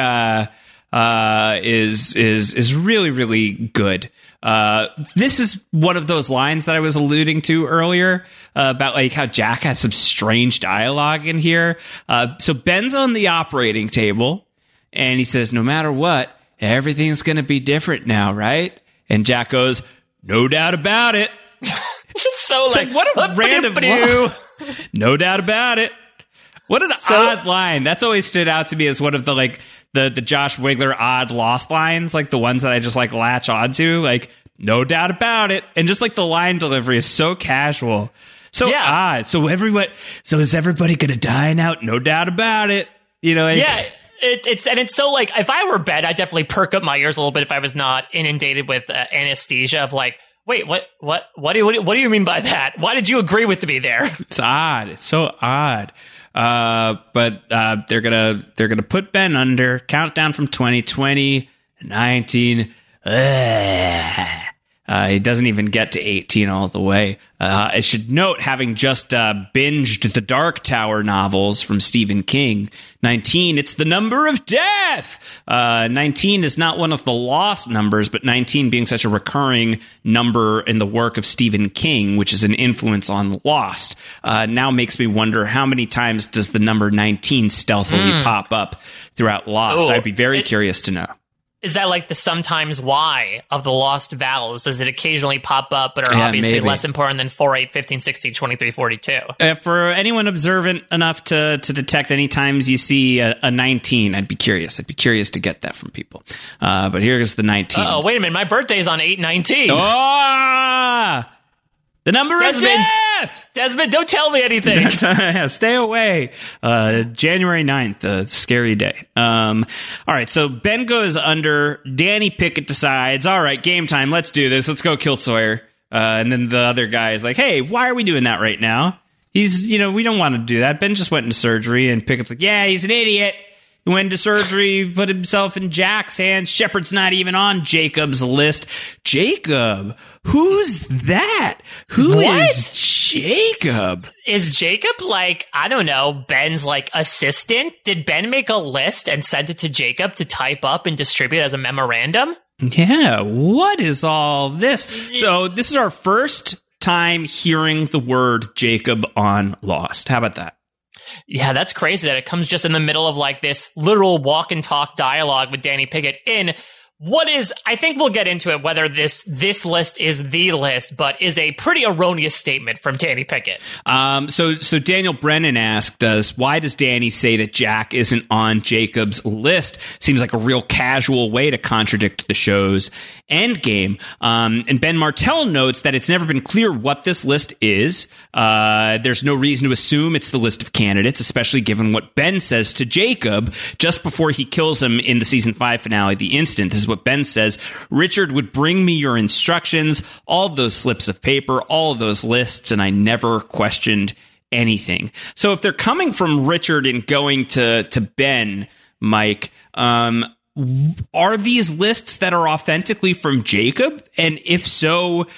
is really, really good. This is one of those lines that I was alluding to earlier about like how Jack has some strange dialogue in here. So Ben's on the operating table and he says, no matter what, everything's going to be different now, right? And Jack goes, no doubt about it. Just so like what a random line. No doubt about it. What an odd line. That's always stood out to me as one of the like the Josh Wigler odd lost lines, like the ones that I just like latch onto, like no doubt about it. And just like the line delivery is so casual, so odd. So is everybody going to die now? No doubt about it. It's so like, if I were Ben, I'd definitely perk up my ears a little bit if I was not inundated with anesthesia of like, wait, what do you mean by that? Why did you agree with me there? It's odd. It's so odd. But they're gonna put Ben under. Countdown from 2020, 19. He doesn't even get to 18 all the way. I should note, having just binged the Dark Tower novels from Stephen King, 19, it's the number of death. 19 is not one of the lost numbers, but 19 being such a recurring number in the work of Stephen King, which is an influence on Lost, now makes me wonder how many times does the number 19 stealthily pop up throughout Lost? I'd be very curious to know. Is that like the sometimes why of the lost vowels? Does it occasionally pop up, but are obviously less important than 4, 8, 15, 16, 23, 42? For anyone observant enough to detect any times you see a 19, I'd be curious. I'd be curious to get that from people. But here's the 19. Oh, wait a minute. My birthday's on 8/19. The number of death! Desmond, don't tell me anything. Stay away. January 9th, a scary day. All right, so Ben goes under. Danny Pickett decides, all right, game time. Let's do this. Let's go kill Sawyer. And then the other guy is like, hey, why are we doing that right now? We don't want to do that. Ben just went into surgery, and Pickett's like, yeah, he's an idiot. He went into surgery, put himself in Jack's hands. Shepard's not even on Jacob's list. Jacob? Who's that? Who is Jacob? Is Jacob like, I don't know, Ben's like assistant? Did Ben make a list and send it to Jacob to type up and distribute as a memorandum? Yeah, what is all this? So this is our first time hearing the word Jacob on Lost. How about that? Yeah, that's crazy that it comes just in the middle of like this literal walk and talk dialogue with Danny Pickett in what is, I think we'll get into it, whether this list is the list, but is a pretty erroneous statement from Danny Pickett. So Daniel Brennan asked us, why does Danny say that Jack isn't on Jacob's list? Seems like a real casual way to contradict the show's endgame. And Ben Martell notes that it's never been clear what this list is. There's no reason to assume it's the list of candidates, especially given what Ben says to Jacob just before he kills him in the season 5 finale, The Instant. This is what Ben says. Richard would bring me your instructions, all those slips of paper, all of those lists, and I never questioned anything. So if they're coming from Richard and going to Ben, Mike, are these lists that are authentically from Jacob? And if so,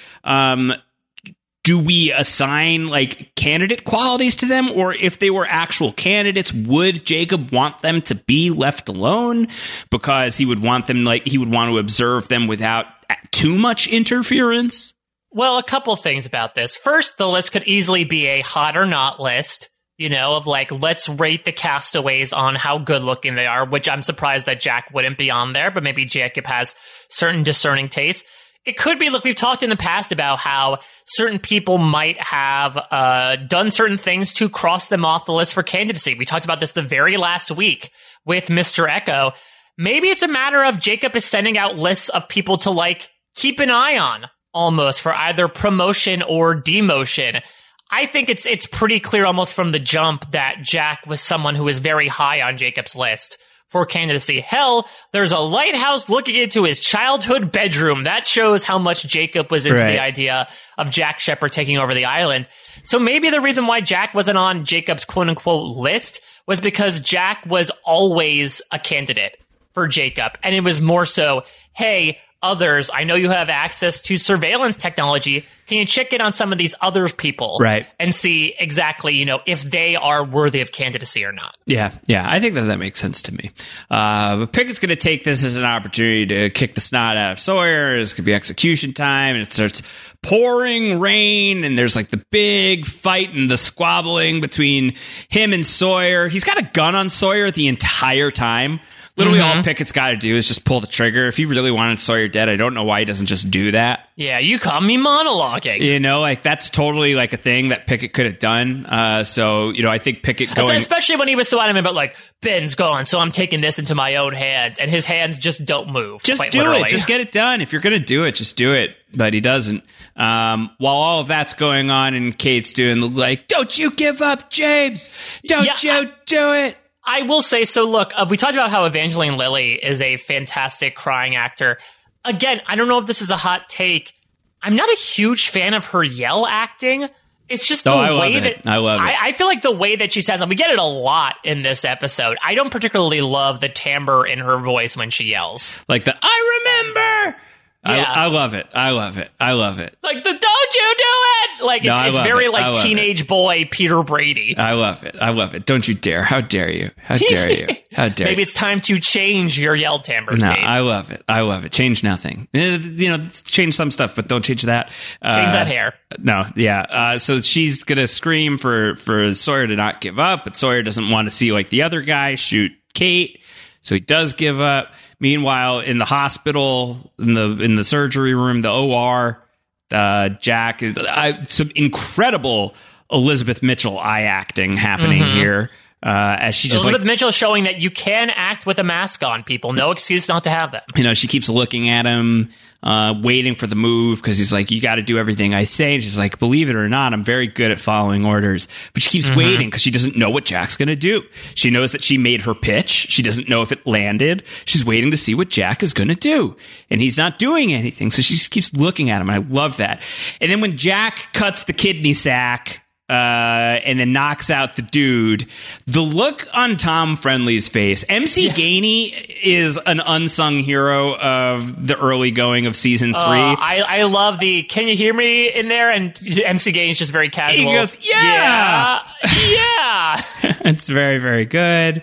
do we assign like candidate qualities to them? Or if they were actual candidates, would Jacob want them to be left alone because he would want to observe them without too much interference? Well, a couple things about this. First, the list could easily be a hot or not list, of like, let's rate the castaways on how good looking they are, which I'm surprised that Jack wouldn't be on there, but maybe Jacob has certain discerning tastes. It could be, look, we've talked in the past about how certain people might have done certain things to cross them off the list for candidacy. We talked about this the very last week with Mr. Echo. Maybe it's a matter of Jacob is sending out lists of people to, like, keep an eye on, almost, for either promotion or demotion. I think it's pretty clear almost from the jump that Jack was someone who was very high on Jacob's list for candidacy. Hell, there's a lighthouse looking into his childhood bedroom. That shows how much Jacob was into the idea of Jack Shepard taking over the island. So maybe the reason why Jack wasn't on Jacob's quote-unquote list was because Jack was always a candidate for Jacob. And it was more so, hey, others, I know you have access to surveillance technology. Can you check in on some of these other people? Right. And see exactly, if they are worthy of candidacy or not. Yeah. I think that makes sense to me. But Pickett's going to take this as an opportunity to kick the snot out of Sawyer. It's going to be execution time, and it starts pouring rain, and there's like the big fight and the squabbling between him and Sawyer. He's got a gun on Sawyer the entire time. Literally all Pickett's got to do is just pull the trigger. If he really wanted Sawyer dead, I don't know why he doesn't just do that. Yeah, you caught me monologuing. Like that's totally like a thing that Pickett could have done. So I think Pickett going... Especially when he was so adamant about like, Ben's gone, so I'm taking this into my own hands. And his hands just don't move. Just do it. Just get it done. If you're going to do it, just do it. But he doesn't. While all of that's going on and Kate's doing like, don't you give up, James. Don't you do it. I will say, so look, we talked about how Evangeline Lilly is a fantastic crying actor. Again, I don't know if this is a hot take. I'm not a huge fan of her yell acting. It's just the way that I love it. I feel like the way that she sounds, and we get it a lot in this episode. I don't particularly love the timbre in her voice when she yells. Like I remember. Yeah. I love it. I love it. I love it. Like the don't you do it! Like it's very like teenage boy Peter Brady. I love it. I love it. Don't you dare! How dare you? How dare you? How dare you? Maybe it's time to change your yell timbre. No, Kate. I love it. I love it. Change nothing. Change some stuff, but don't change that. Change that hair. No, yeah. So she's gonna scream for Sawyer to not give up, but Sawyer doesn't want to see like the other guy shoot Kate, so he does give up. Meanwhile, in the hospital, in the surgery room, the OR, Jack, some incredible Elizabeth Mitchell eye acting happening here. As she just Elizabeth Mitchell showing that you can act with a mask on, people. No excuse not to have that. She keeps looking at him, waiting for the move because he's like, you got to do everything I say. And she's like, believe it or not, I'm very good at following orders. But she keeps waiting because she doesn't know what Jack's going to do. She knows that she made her pitch. She doesn't know if it landed. She's waiting to see what Jack is going to do. And he's not doing anything. So she just keeps looking at him. And I love that. And then when Jack cuts the kidney sack, and then knocks out the dude, the look on Tom Friendly's face. MC Gainey is an unsung hero of the early going of season 3. I love the "can you hear me" in there, and MC Gainey's just very casual. He goes, yeah. It's very, very good.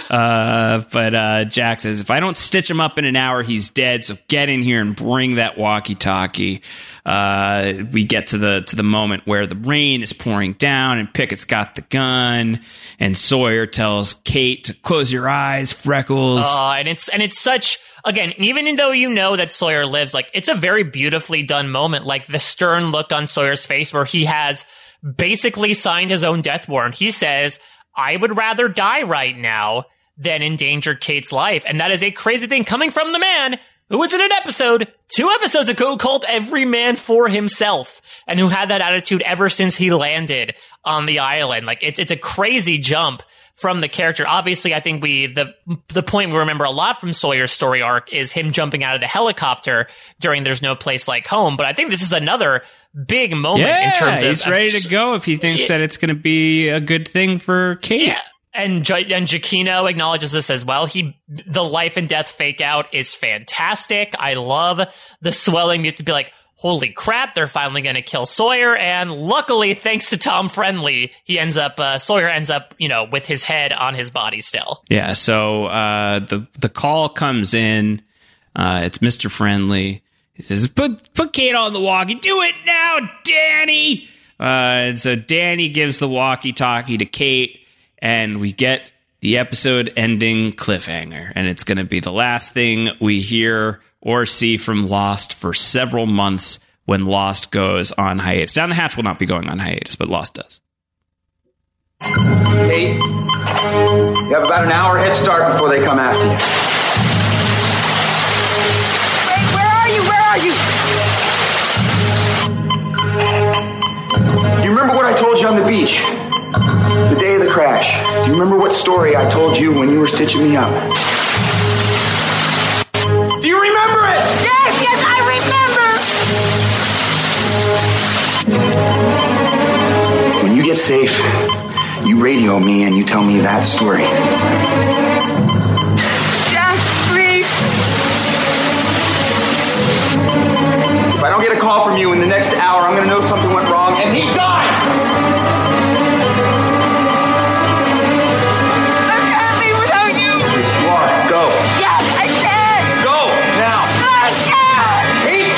But Jack says, if I don't stitch him up in an hour, he's dead. So get in here and bring that walkie-talkie. We get to the moment where the rain is pouring down and Pickett's got the gun and Sawyer tells Kate to close your eyes, Freckles. And it's such, again, even though you know that Sawyer lives, like, it's a very beautifully done moment. Like the stern look on Sawyer's face where he has basically signed his own death warrant. He says, I would rather die right now than endanger Kate's life. And that is a crazy thing coming from the man who was in an episode 2 episodes ago called Every Man for Himself, and who had that attitude ever since he landed on the island. Like, it's a crazy jump from the character. Obviously, I think the point we remember a lot from Sawyer's story arc is him jumping out of the helicopter during There's No Place Like Home, but I think this is another big moment in terms of... he's ready to go if he thinks that it's going to be a good thing for Kate. Yeah. And Giacchino acknowledges this as well. The life and death fake out is fantastic. I love the swelling. You have to be like, holy crap, they're finally going to kill Sawyer. And luckily, thanks to Tom Friendly, Sawyer ends up, with his head on his body still. Yeah. So, the call comes in. It's Mr. Friendly. He says, put Kate on the walkie. Do it now, Danny. And so Danny gives the walkie-talkie to Kate. And we get the episode ending cliffhanger. And it's going to be the last thing we hear or see from Lost for several months when Lost goes on hiatus. Down the Hatch will not be going on hiatus, but Lost does. Kate, you have about an hour head start before they come after you. Wait, where are you? Do you remember what I told you on the beach? The day of the crash. Do you remember what story I told you when you were stitching me up? Do you remember it? Yes, I remember. When you get safe, you radio me and you tell me that story. Jack, please. If I don't get a call from you in the next hour, I'm going to know something went wrong and he dies! Go. Yes, I can. Go now. I can. Hey,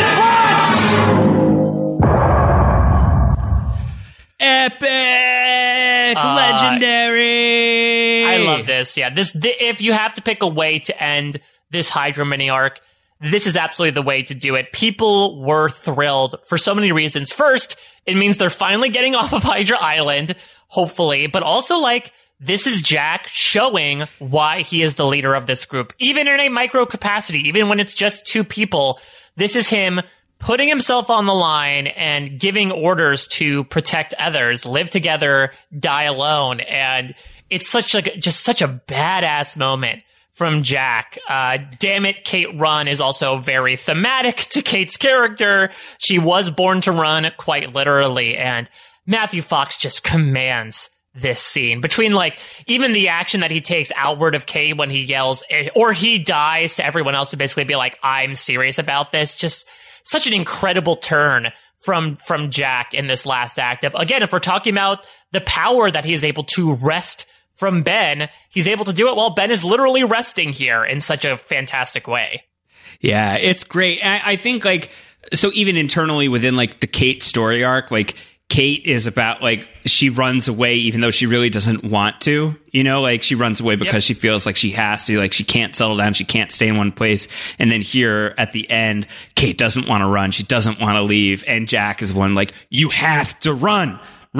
damn it, Epic! Legendary! I love this. Yeah, if you have to pick a way to end this Hydra mini arc, this is absolutely the way to do it. People were thrilled for so many reasons. First, it means they're finally getting off of Hydra Island, hopefully, but also, like, this is Jack showing why he is the leader of this group. Even in a micro capacity, even when it's just 2 people, this is him putting himself on the line and giving orders to protect others, live together, die alone. And it's such a badass moment from Jack. Damn it, Kate Run is also very thematic to Kate's character. She was born to run, quite literally, and Matthew Fox just commands this scene. Between, like, even the action that he takes outward of Kate when he yells, or he dies, to everyone else to basically be like, I'm serious about this. Just such an incredible turn from Jack in this last act. Again, if we're talking about the power that he is able to wrest from Ben, he's able to do it while Ben is literally resting here in such a fantastic way. Yeah, it's great. I think, like, so even internally within, like, the Kate story arc, like, Kate is about, like, she runs away even though she really doesn't want to, you know, like, she runs away because she feels like she has to, like, she can't settle down, she can't stay in one place. And then here at the end, Kate doesn't want to run, she doesn't want to leave, and Jack is one like, you have to run.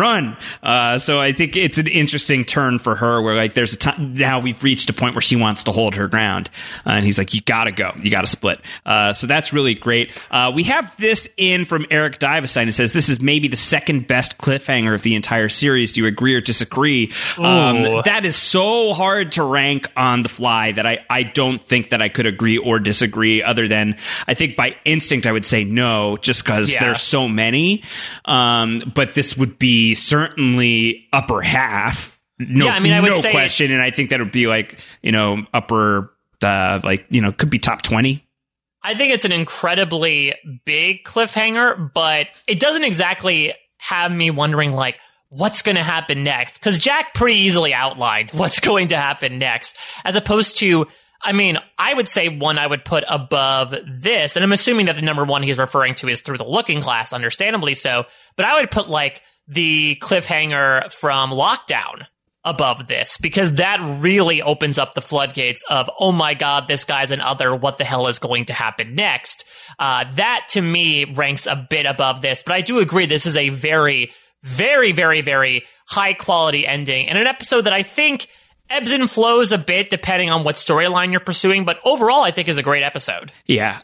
So I think it's an interesting turn for her where, like, there's a time now we've reached a point where she wants to hold her ground. And he's like, you gotta go. You gotta split. So that's really great. We have this in from Eric Divestein. It says, this is maybe the second best cliffhanger of the entire series. Do you agree or disagree? That is so hard to rank on the fly that I don't think that I could agree or disagree, other than I think by instinct I would say no, just because there's so many. But this would be certainly upper half. I would say question. And I think that would be, like, you know, upper, like, you know, could be top 20. I think it's an incredibly big cliffhanger, but it doesn't exactly have me wondering, like, what's going to happen next? Because Jack pretty easily outlined what's going to happen next, as opposed to, I mean, I would say one I would put above this, and I'm assuming that the number one he's referring to is Through the Looking Glass, understandably so, but I would put, like, the cliffhanger from Lockdown above this, because that really opens up the floodgates of, oh my God, this guy's an other, what the hell is going to happen next? That to me ranks a bit above this, but I do agree this is a very, very, very, very high quality ending, and an episode that I think ebbs and flows a bit depending on what storyline you're pursuing, but overall I think is a great episode. Yeah,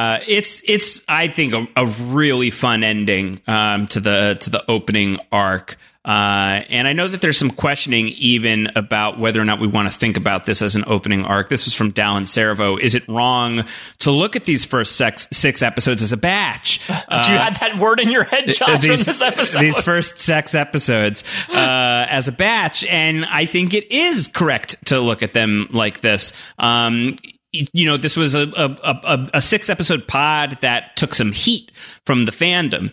it's I think a really fun ending to the opening arc. And I know that there's some questioning even about whether or not we want to think about this as an opening arc. This was from Dallin Servo. Is it wrong to look at these first six episodes as a batch? You had that word in your head, Josh, from this episode. These first 6 episodes as a batch. And I think it is correct to look at them like this. You know, this was a 6-episode pod that took some heat from the fandom.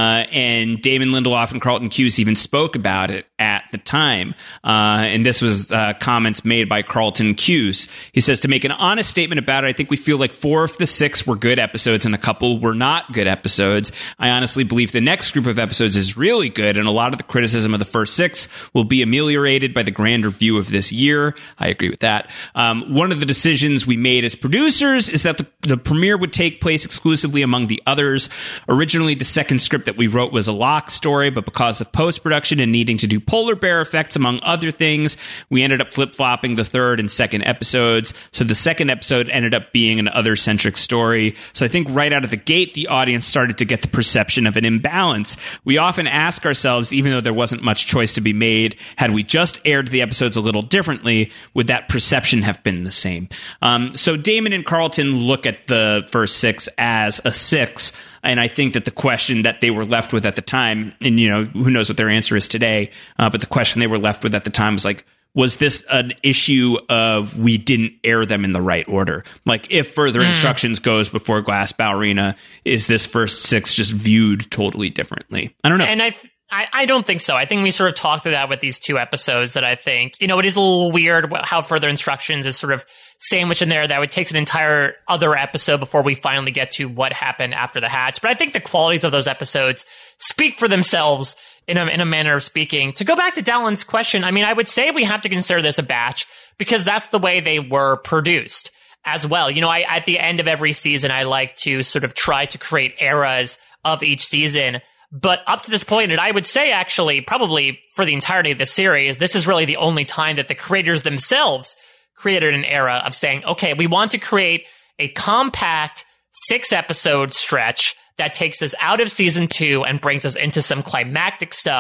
And Damon Lindelof and Carlton Cuse even spoke about it at the time. And this was comments made by Carlton Cuse. He says, to make an honest statement about it, I think we feel like 4 of the 6 were good episodes and a couple were not good episodes. I honestly believe the next group of episodes is really good, and a lot of the criticism of the first 6 will be ameliorated by the grander view of this year. I agree with that. One of the decisions we made as producers is that the premiere would take place exclusively among the others. Originally, the second script that we wrote was a Locke story, but because of post-production and needing to do polar bear effects, among other things, we ended up flip-flopping the third and second episodes. So the second episode ended up being an other-centric story. So I think right out of the gate, the audience started to get the perception of an imbalance. We often ask ourselves, even though there wasn't much choice to be made, had we just aired the episodes a little differently, would that perception have been the same? So Damon and Carlton look at the first 6 as a 6, and I think that the question that they were left with at the time, and, you know, who knows what their answer is today, but the question they were left with at the time was like, was this an issue of we didn't air them in the right order? Like, if Further Instructions goes before Glass Ballerina, is this first 6 just viewed totally differently? I don't know. And I don't think so. I think we sort of talked through that with these 2 episodes that I think, you know, it is a little weird how Further Instructions is sort of sandwiched in there. That would take an entire other episode before we finally get to what happened after the hatch. But I think the qualities of those episodes speak for themselves in a manner of speaking. To go back to Dallin's question, I mean, I would say we have to consider this a batch because that's the way they were produced as well. You know, at the end of every season, I like to sort of try to create eras of each season. But up to this point, and I would say actually probably for the entirety of the series, this is really the only time that the creators themselves created an era of saying, okay, we want to create a compact 6-episode stretch that takes us out of season 2 and brings us into some climactic stuff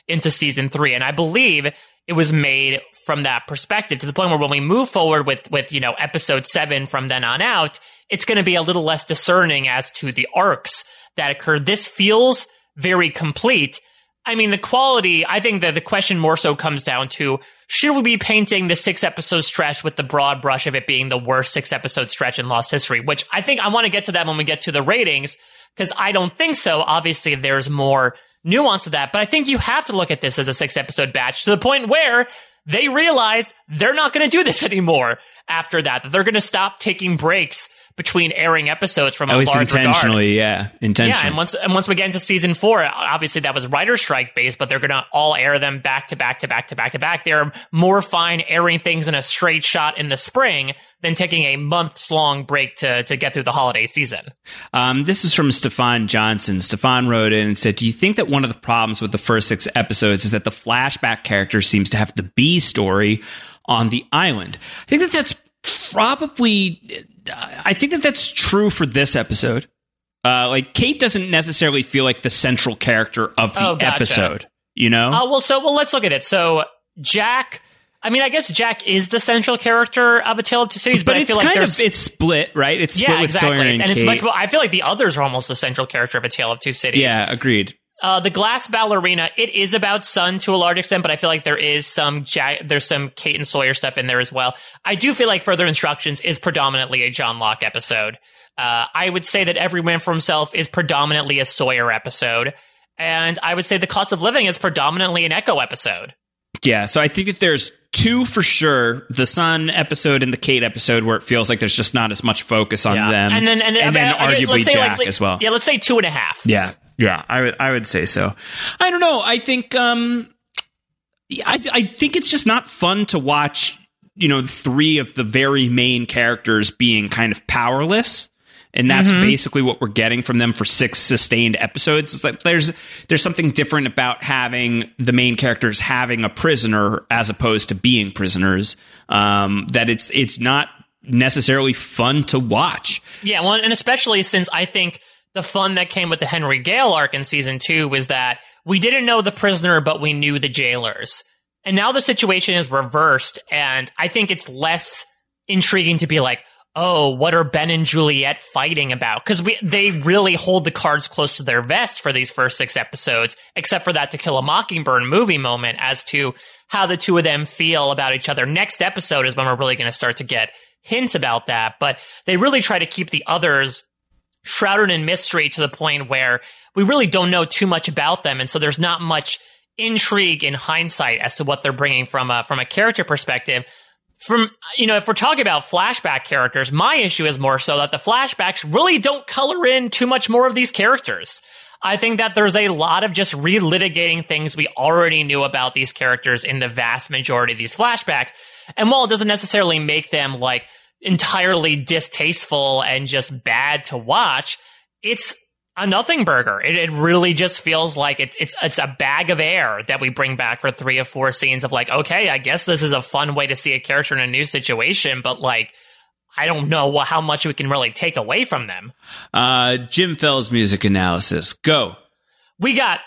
into season 3. And I believe it was made from that perspective, to the point where when we move forward with episode 7 from then on out, it's going to be a little less discerning as to the arcs that occurred. This feels very complete. I mean, the quality, I think that the question more so comes down to, should we be painting the 6-episode stretch with the broad brush of it being the worst 6-episode stretch in Lost history? Which I think I want to get to that when we get to the ratings, because I don't think so. Obviously, there's more nuance to that, but I think you have to look at this as a 6-episode batch, to the point where they realized they're not going to do this anymore after that they're going to stop taking breaks between airing episodes from a large intentionally, regard. intentionally. Yeah, and once we get into season 4, obviously that was writer's strike based, but they're going to all air them back to back to back to back to back. They're more fine airing things in a straight shot in the spring than taking a months-long break to get through the holiday season. This is from Stefan Johnson. Stefan wrote in and said, do you think that one of the problems with the first 6 episodes is that the flashback character seems to have the B story on the island? I think that's probably... I think that's true for this episode. Like, Kate doesn't necessarily feel like the central character of the episode, you know? Well, let's look at it. So, Jack... I mean, I guess Jack is the central character of A Tale of Two Cities, but I feel like it's split, right? It's split with Sawyer and it's Kate. much more, I feel like the others are almost the central character of A Tale of Two Cities. Yeah, agreed. The Glass Ballerina, it is about Sun to a large extent, but I feel like there is there's some Kate and Sawyer stuff in there as well. I do feel like Further Instructions is predominantly a John Locke episode. I would say that Every Man for Himself is predominantly a Sawyer episode, and I would say The Cost of Living is predominantly an Echo episode. Yeah, so I think that there's 2 for sure, the Sun episode and the Kate episode, where it feels like there's just not as much focus on them. And then arguably Jack as well. Yeah, let's say 2.5. Yeah, I would say so. I don't know. I think I think it's just not fun to watch, 3 of the very main characters being kind of powerless. And that's basically what we're getting from them for 6 sustained episodes. It's like there's something different about having the main characters having a prisoner as opposed to being prisoners. That it's not necessarily fun to watch. Yeah, well, and especially since I think the fun that came with the Henry Gale arc in season 2 was that we didn't know the prisoner, but we knew the jailers. And now the situation is reversed, and I think it's less intriguing to be like, oh, what are Ben and Juliet fighting about? Because they really hold the cards close to their vest for these first 6 episodes, except for that To Kill a Mockingbird movie moment as to how the two of them feel about each other. Next episode is when we're really going to start to get hints about that, but they really try to keep the others shrouded in mystery to the point where we really don't know too much about them, and so there's not much intrigue in hindsight as to what they're bringing from a character perspective. If we're talking about flashback characters, my issue is more so that the flashbacks really don't color in too much more of these characters. I think that there's a lot of just relitigating things we already knew about these characters in the vast majority of these flashbacks. And while it doesn't necessarily make them like entirely distasteful and just bad to watch, it's a nothing burger. It really just feels like it's a bag of air that we bring back for 3 or 4 scenes of like, okay, I guess this is a fun way to see a character in a new situation, but like, I don't know how much we can really take away from them. Jim Fell's music analysis. Go. We got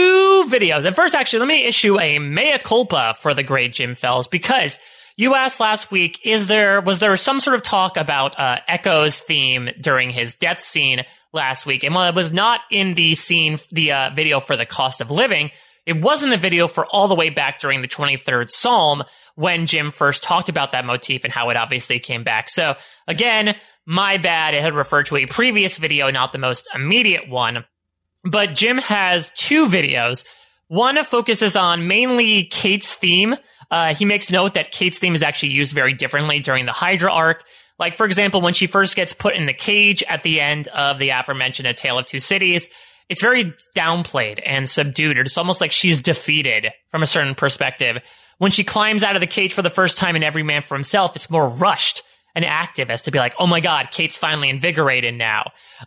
2 videos. And first, actually, let me issue a mea culpa for the great Jim Fells, because you asked last week, was there some sort of talk about Echo's theme during his death scene last week? And while it was not in the video for The Cost of Living, it was in the video for all the way back during the 23rd Psalm when Jim first talked about that motif and how it obviously came back. So again, my bad. It had referred to a previous video, not the most immediate one. But Jim has 2 videos. One focuses on mainly Kate's theme. He makes note that Kate's theme is actually used very differently during the Hydra arc. Like, for example, when she first gets put in the cage at the end of the aforementioned A Tale of Two Cities, it's very downplayed and subdued. It's almost like she's defeated from a certain perspective. When she climbs out of the cage for the first time in Every Man for Himself, it's more rushed and active, as to be like, oh my god, Kate's finally invigorated now.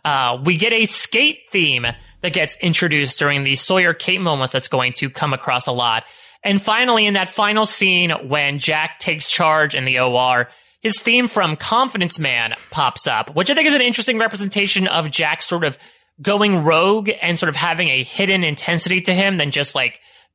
We get a skate theme that gets introduced during the Sawyer-Kate moments that's going to come across a lot. And finally, in that final scene, when Jack takes charge in the OR, his theme from Confidence Man pops up, which I think is an interesting representation of Jack sort of going rogue and sort of having a hidden intensity to him than just like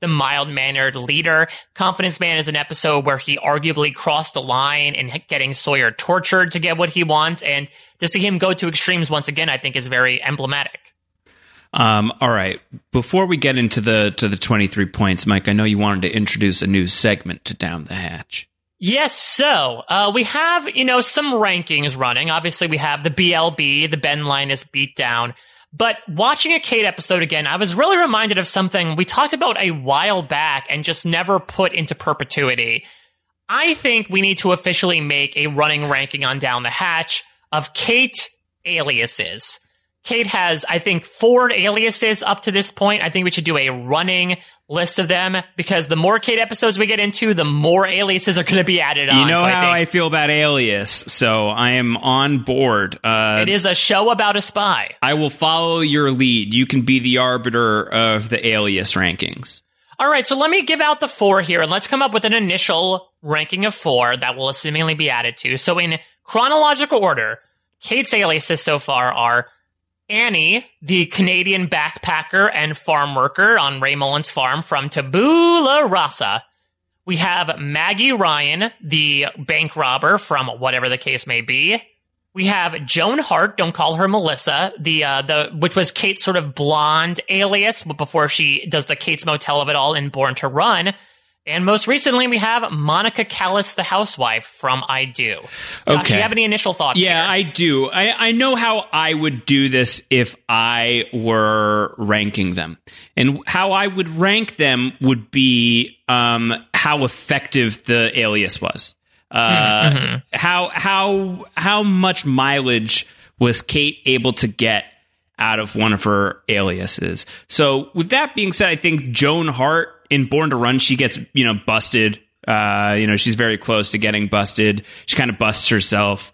the mild-mannered leader. Confidence Man is an episode where he arguably crossed the line and getting Sawyer tortured to get what he wants, and to see him go to extremes once again, I think is very emblematic. All right. Before we get into the 23 points, Mike, I know you wanted to introduce a new segment to Down the Hatch. Yes, so we have, some rankings running. Obviously, we have the BLB, the Ben Linus beatdown. But watching a Kate episode again, I was really reminded of something we talked about a while back and just never put into perpetuity. I think we need to officially make a running ranking on Down the Hatch of Kate aliases. Kate has, I think, 4 aliases up to this point. I think we should do a running list of them, because the more Kate episodes we get into, the more aliases are going to be added on. You know how I feel about Alias, so I am on board. It is a show about a spy. I will follow your lead. You can be the arbiter of the Alias rankings. All right, so let me give out the 4 here, and let's come up with an initial ranking of 4 that will assumingly be added to. So in chronological order, Kate's aliases so far are Annie, the Canadian backpacker and farm worker on Ray Mullen's farm from Tabula Rasa. We have Maggie Ryan, the bank robber from whatever the case may be. We have Joan Hart, don't call her Melissa, which was Kate's sort of blonde alias before she does the Kate's Motel of it all in Born to Run. And most recently, we have Monica Callis, the housewife from I Do. Josh, do you have any initial thoughts here? Yeah, I do. I know how I would do this if I were ranking them. And how I would rank them would be how effective the alias was. How much mileage was Kate able to get out of one of her aliases? So with that being said, I think Joan Hart in Born to Run, she gets, busted. She's very close to getting busted. She kind of busts herself.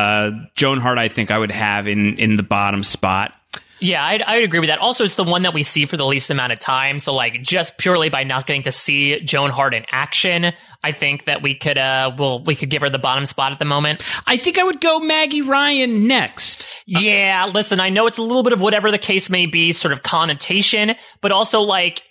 Joan Hart, I think I would have in the bottom spot. Yeah, I'd agree with that. Also, it's the one that we see for the least amount of time. So, just purely by not getting to see Joan Hart in action, I think that we could give her the bottom spot at the moment. I think I would go Maggie Ryan next. Yeah, listen, I know it's a little bit of whatever the case may be, sort of connotation, but also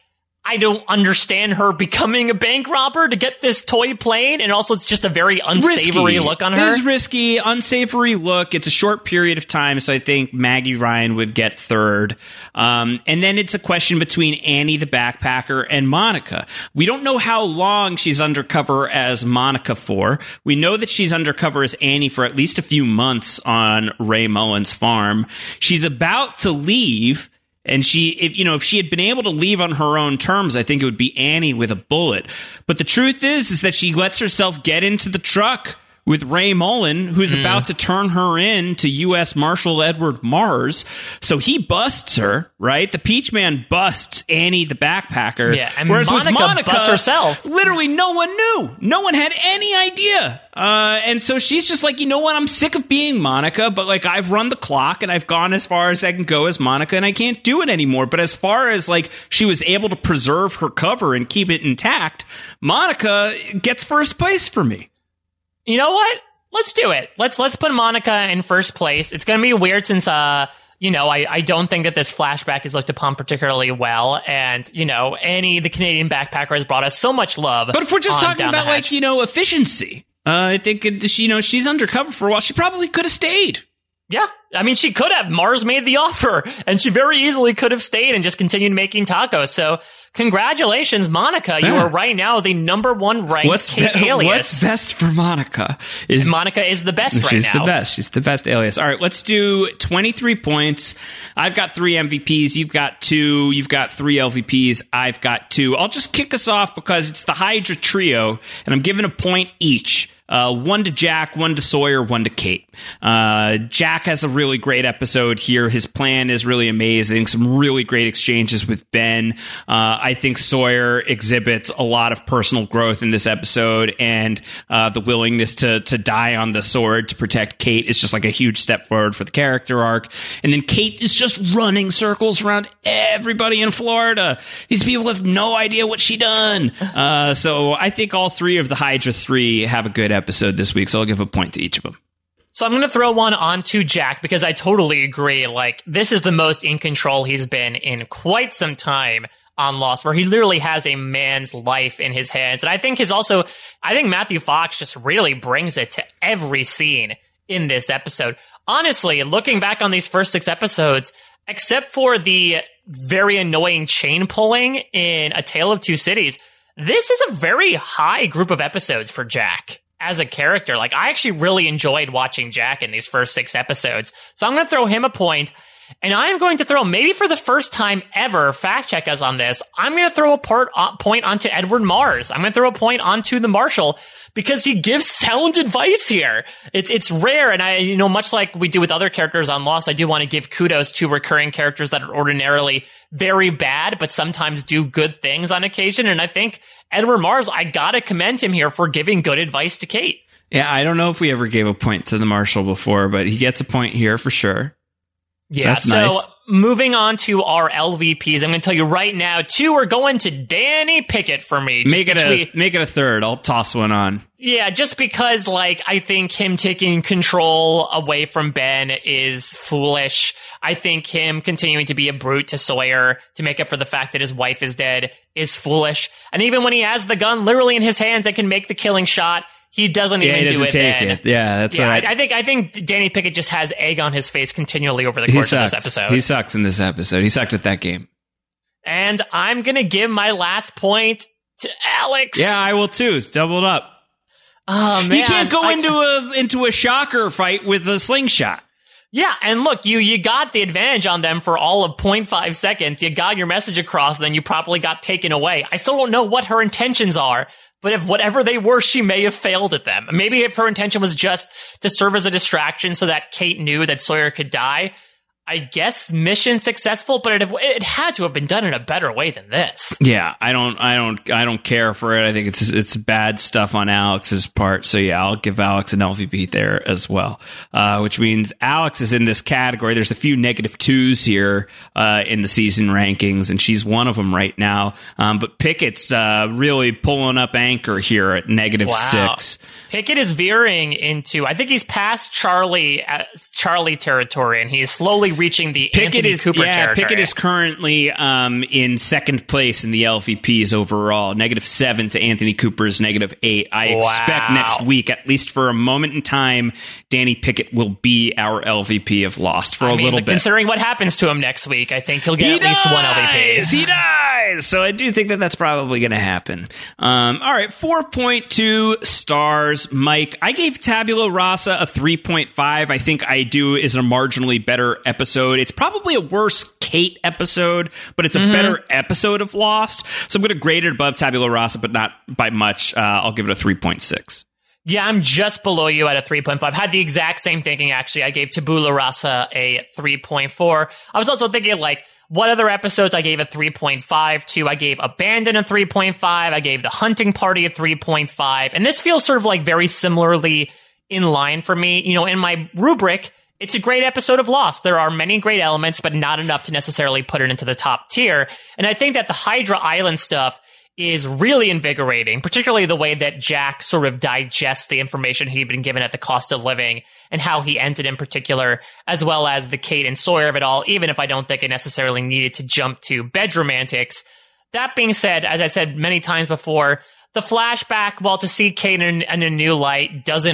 I don't understand her becoming a bank robber to get this toy plane, and also it's just a very unsavory look on her. It is risky, unsavory look. It's a short period of time, so I think Maggie Ryan would get third. And then it's a question between Annie the backpacker and Monica. We don't know how long she's undercover as Monica for. We know that she's undercover as Annie for at least a few months on Ray Mullen's farm. She's about to leave. And if she had been able to leave on her own terms, I think it would be Annie with a bullet. But the truth is that she lets herself get into the truck with Ray Mullen, who's about to turn her in to U.S. Marshal Edward Mars. So he busts her, right? The Peach Man busts Annie the backpacker. Yeah, and whereas Monica busts herself. Literally no one knew. No one had any idea. And so she's just like, you know what? I'm sick of being Monica, but I've run the clock and I've gone as far as I can go as Monica and I can't do it anymore. But as far as she was able to preserve her cover and keep it intact, Monica gets first place for me. You know what? Let's do it. Let's put Monica in first place. It's going to be weird since, I don't think that this flashback is looked upon particularly well. And, Annie, the Canadian backpacker, has brought us so much love. But if we're just talking about, efficiency, I think, she's undercover for a while. She probably could have stayed. Yeah. I mean, she could have. Mars made the offer, and she very easily could have stayed and just continued making tacos. So, congratulations, Monica. You are right now the number 1 ranked Kate alias. What's best for Monica? Monica is the best right now. She's the best. She's the best alias. All right, let's do 23 points. I've got 3 MVPs. You've got 2. You've got 3 LVPs. I've got 2. I'll just kick us off because it's the Hydra trio, and I'm giving a point each. 1 to Jack, 1 to Sawyer, 1 to Kate. Jack has a really great episode here. His plan is really amazing. Some really great exchanges with Ben. I think Sawyer exhibits a lot of personal growth in this episode, and the willingness to die on the sword to protect Kate is just a huge step forward for the character arc. And then Kate is just running circles around everybody in Florida. These people have no idea what she done. So I think all 3 of the Hydra 3 have a good episode this week, so I'll give a point to each of them. So I'm going to throw one onto Jack because I totally agree. This is the most in control he's been in quite some time. on Lost, where he literally has a man's life in his hands. And I think Matthew Fox just really brings it to every scene in this episode. Honestly, looking back on these first 6 episodes, except for the very annoying chain pulling in A Tale of Two Cities, this is a very high group of episodes for Jack as a character. Like, I actually really enjoyed watching Jack in these first 6 episodes. So I'm going to throw him a point. And I'm going to throw, maybe for the first time ever, fact check us on this, I'm going to throw a point onto Edward Mars. I'm going to throw a point onto the Marshal because he gives sound advice here. It's rare. And much like we do with other characters on Lost, I do want to give kudos to recurring characters that are ordinarily very bad, but sometimes do good things on occasion. And I think Edward Mars, I got to commend him here for giving good advice to Kate. Yeah, I don't know if we ever gave a point to the Marshal before, but he gets a point here for sure. Yeah, so nice. Moving on to our LVPs, I'm going to tell you right now, 2 are going to Danny Pickett for me. Make it a third. I'll toss one on. Yeah, just because, I think him taking control away from Ben is foolish. I think him continuing to be a brute to Sawyer to make up for the fact that his wife is dead is foolish. And even when he has the gun literally in his hands and can make the killing shot, he doesn't even do it then. Yeah, that's right. I think Danny Pickett just has egg on his face continually over the course of this episode. He sucks in this episode. He sucked at that game. And I'm going to give my last point to Alex. Yeah, I will too. It's doubled up. Oh, man. You can't go into a shocker fight with a slingshot. Yeah, and look, you got the advantage on them for all of 0.5 seconds. You got your message across, and then you probably got taken away. I still don't know what her intentions are. But if whatever they were, she may have failed at them. Maybe if her intention was just to serve as a distraction so that Kate knew that Sawyer could die, I guess mission successful, but it had to have been done in a better way than this. Yeah, I don't care for it. I think it's bad stuff on Alex's part. So yeah, I'll give Alex an LVP there as well. Which means Alex is in this category. There's a few -2s here in the season rankings, and she's one of them right now. But Pickett's really pulling up anchor here at -6. Pickett is veering into, I think he's past Charlie territory, and he's slowly reaching the Anthony Cooper territory. Pickett is currently in second place in the LVPs overall, -7 to Anthony Cooper's -8. I expect next week, at least for a moment in time, Danny Pickett will be our LVP of Lost for a little bit. Considering what happens to him next week, I think he'll get at least one LVP. He dies! So I do think that that's probably going to happen. All right, 4.2 stars. Mike, I gave Tabula Rasa a 3.5. I think I Do is a marginally better episode. It's probably a worse Kate episode, but it's a better episode of Lost. So I'm going to grade it above Tabula Rasa, but not by much. I'll give it a 3.6. Yeah, I'm just below you at a 3.5. Had the exact same thinking, actually. I gave Tabula Rasa a 3.4. I was also thinking, what other episodes I gave a 3.5 to? I gave Abandon a 3.5. I gave The Hunting Party a 3.5. And this feels sort of very similarly in line for me. In my rubric, it's a great episode of Lost. There are many great elements, but not enough to necessarily put it into the top tier. And I think that the Hydra Island stuff is really invigorating, particularly the way that Jack sort of digests the information he'd been given at the cost of living and how he ended in particular, as well as the Kate and Sawyer of it all, even if I don't think it necessarily needed to jump to bedroom antics. That being said, as I said many times before, the flashback, while to see Kate in a new light, there's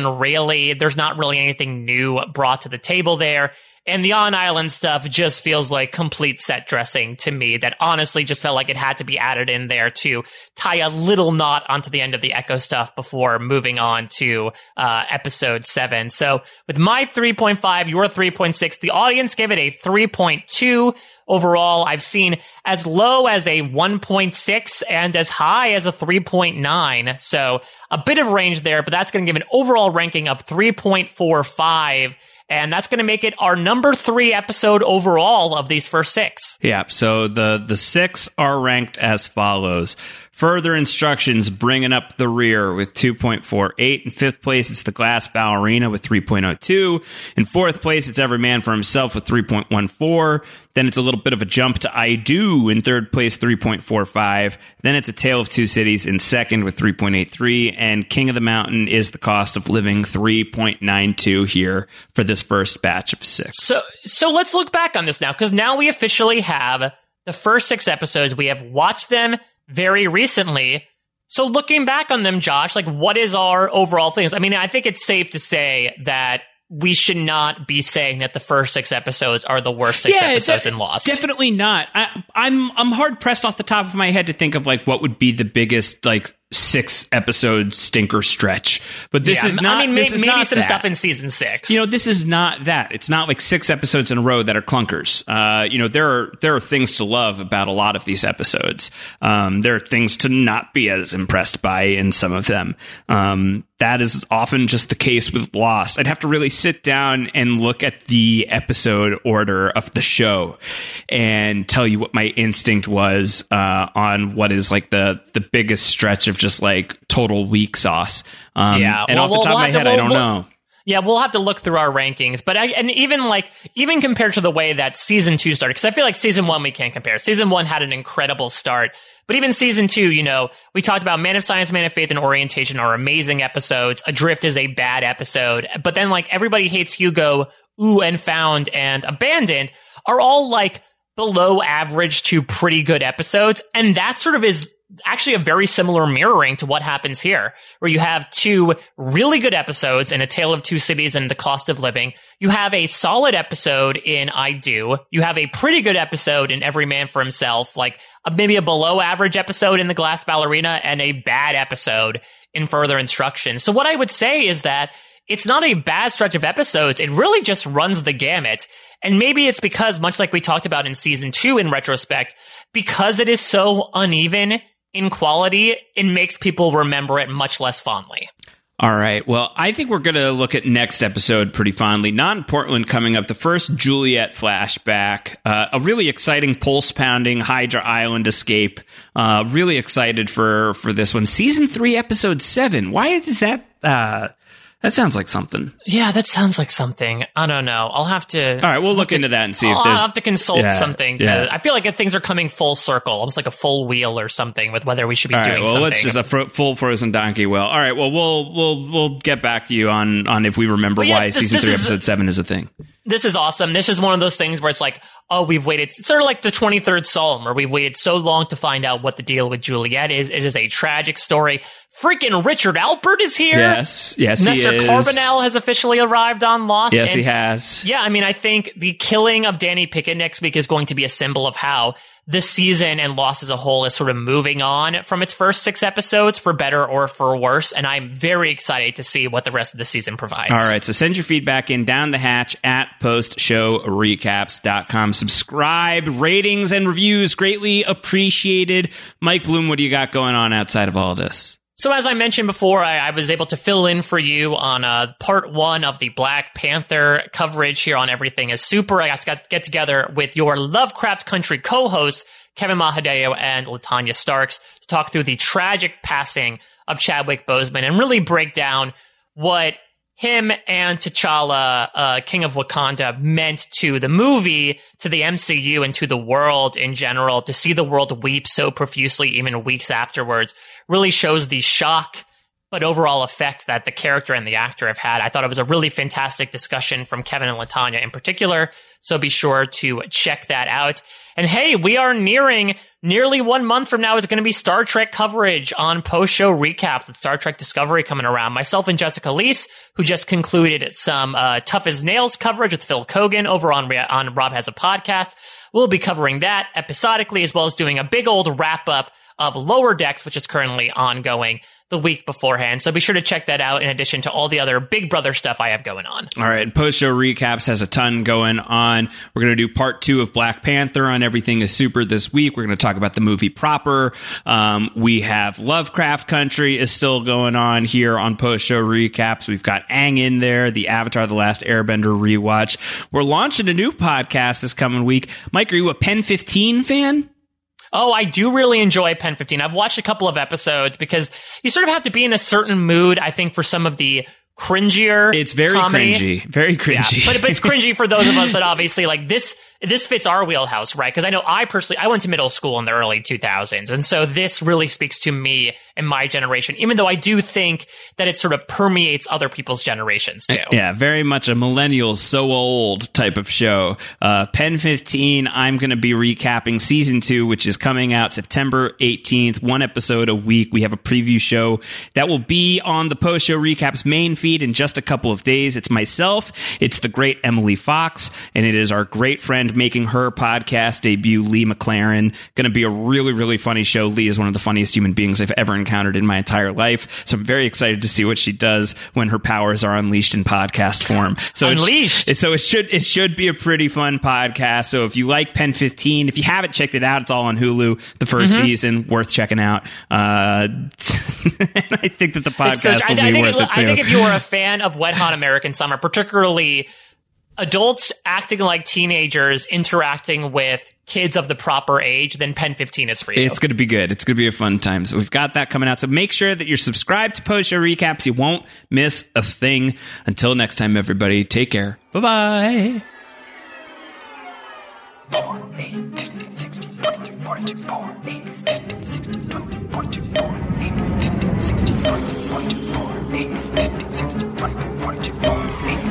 not really anything new brought to the table there. And the on-island stuff just feels like complete set dressing to me that honestly just felt like it had to be added in there to tie a little knot onto the end of the Echo stuff before moving on to episode 7. So with my 3.5, your 3.6, the audience gave it a 3.2. Overall, I've seen as low as a 1.6 and as high as a 3.9. So a bit of range there, but that's going to give an overall ranking of 3.45. And that's going to make it our number 3 episode overall of these first 6. Yeah, so the 6 are ranked as follows. Further Instructions, Bringing Up the Rear with 2.48. In 5th place, it's The Glass Ballerina with 3.02. In 4th place, it's Every Man for Himself with 3.14. Then it's a little bit of a jump to I Do in 3rd place, 3.45. Then it's A Tale of Two Cities in 2nd with 3.83. And King of the Mountain is The Cost of Living, 3.92 here for this first batch of 6. So let's look back on this now, because now we officially have the first 6 episodes. We have watched them very recently. So looking back on them, Josh, like, what is our overall things? I mean, I think it's safe to say that we should not be saying that the first 6 episodes are the worst 6 episodes in Lost. Definitely not. I'm hard pressed off the top of my head to think of like what would be the biggest like 6 episode stinker stretch. But this is not. I mean, maybe not some that. stuff in season 6. This is not that. It's not like 6 episodes in a row that are clunkers. There are things to love about a lot of these episodes. There are things to not be as impressed by in some of them. That is often just the case with Lost. I'd have to really sit down and look at the episode order of the show and tell you what my instinct was on what is like the biggest stretch of just like total weak sauce. And off the top of my head, I don't know. Yeah, we'll have to look through our rankings, but even compared to the way that season 2 started, because I feel like season 1 we can't compare. Season 1 had an incredible start, but even season 2, we talked about Man of Science, Man of Faith, and Orientation are amazing episodes. Adrift is a bad episode, but then like Everybody Hates Hugo, Ooh and Found, and Abandoned are all like below average to pretty good episodes, and that sort of is actually a very similar mirroring to what happens here, where you have 2 really good episodes in A Tale of Two Cities and The Cost of Living. You have a solid episode in I Do. You have a pretty good episode in Every Man for Himself, like maybe a below average episode in The Glass Ballerina, and a bad episode in Further Instructions. So what I would say is that it's not a bad stretch of episodes. It really just runs the gamut. And maybe it's because, much like we talked about in season 2 in retrospect, because it is so uneven in quality, it makes people remember it much less fondly. All right. Well, I think we're going to look at next episode pretty fondly. Not in Portland coming up. The first Juliet flashback. A really exciting pulse-pounding Hydra Island escape. Really excited for this one. Season 3, episode 7. Why is that... That sounds like something. Yeah, that sounds like something. I don't know. I'll have to... All right, we'll look into that and see if there's... I'll have to consult something. I feel like things are coming full circle, almost like a full wheel or something, with whether we should be doing something. Let's just a full frozen donkey wheel. All right, well, we'll get back to you on if we remember why season 3, episode 7 is a thing. This is awesome. This is one of those things where it's like, oh, we've waited. It's sort of like the 23rd Psalm, where we've waited so long to find out what the deal with Juliet is. It is a tragic story. Freaking Richard Alpert is here. Yes, he is. Nestor Carbonell has officially arrived on Lost. Yes, he has. Yeah, I mean, I think the killing of Danny Pickett next week is going to be a symbol of how this season and Lost as a whole is sort of moving on from its first 6 episodes, for better or for worse. And I'm very excited to see what the rest of the season provides. All right, so send your feedback in down the hatch at postshowrecaps.com. Subscribe, ratings, and reviews greatly appreciated. Mike Bloom, what do you got going on outside of all this? So as I mentioned before, I was able to fill in for you on part 1 of the Black Panther coverage here on Everything is Super. I got to get together with your Lovecraft Country co-hosts, Kevin Mahadeo and Latanya Starks, to talk through the tragic passing of Chadwick Boseman and really break down what him and T'Challa, King of Wakanda, meant to the movie, to the MCU, and to the world in general. To see the world weep so profusely even weeks afterwards really shows the shock but overall effect that the character and the actor have had. I thought it was a really fantastic discussion from Kevin and Latanya in particular, so be sure to check that out. And hey, we are nearly 1 month from now is going to be Star Trek coverage on post-show recaps with Star Trek Discovery coming around. Myself and Jessica Leese, who just concluded some Tough as Nails coverage with Phil Kogan over on Rob Has a Podcast. We'll be covering that episodically, as well as doing a big old wrap-up of Lower Decks, which is currently ongoing the week beforehand. So be sure to check that out in addition to all the other Big Brother stuff I have going on. All right. Post-show recaps has a ton going on. We're going to do part 2 of Black Panther on Everything is Super this week. We're going to talk about the movie proper. We have Lovecraft Country is still going on here on post-show recaps. We've got Aang in there, the Avatar: The Last Airbender rewatch. We're launching a new podcast this coming week. Mike, are you a Pen 15 fan? Oh, I do really enjoy Pen 15. I've watched a couple of episodes because you sort of have to be in a certain mood, I think, for some of the cringier It's very comedy. cringy. Very cringy. Yeah, but it's cringy for those of us that obviously, like, this this fits our wheelhouse, right? Because I know I went to middle school in the early 2000s. And so this really speaks to me and my generation, even though I do think that it sort of permeates other people's generations too. Yeah, very much a millennials so old type of show. Pen 15, I'm going to be recapping season 2, which is coming out September 18th, 1 episode a week. We have a preview show that will be on the Post Show Recaps main feed in just a couple of days. It's myself, it's the great Emily Fox, and it is our great friend making her podcast debut, Lee McLaren. Going to be a really, really funny show. Lee is one of the funniest human beings I've ever encountered in my entire life. So I'm very excited to see what she does when her powers are unleashed in podcast form. So unleashed. It should be a pretty fun podcast. So if you like Pen 15, if you haven't checked it out, it's all on Hulu. The first season, worth checking out. And I think that the podcast will be worth it too. I think if you are a fan of Wet Hot American Summer, particularly adults acting like teenagers interacting with kids of the proper age, then Pen 15 is for you. It's going to be good. It's going to be a fun time. So we've got that coming out. So make sure that you're subscribed to Post Show Recaps. You won't miss a thing. Until next time, everybody, take care. Bye-bye. 4, 8, 15, 16, 22, 42, 4, 8, 15, 16, 22, 42, 4, 8, 15, 16, 22, 42, 4, 8, 15, 16, 22, 42, 4, 8.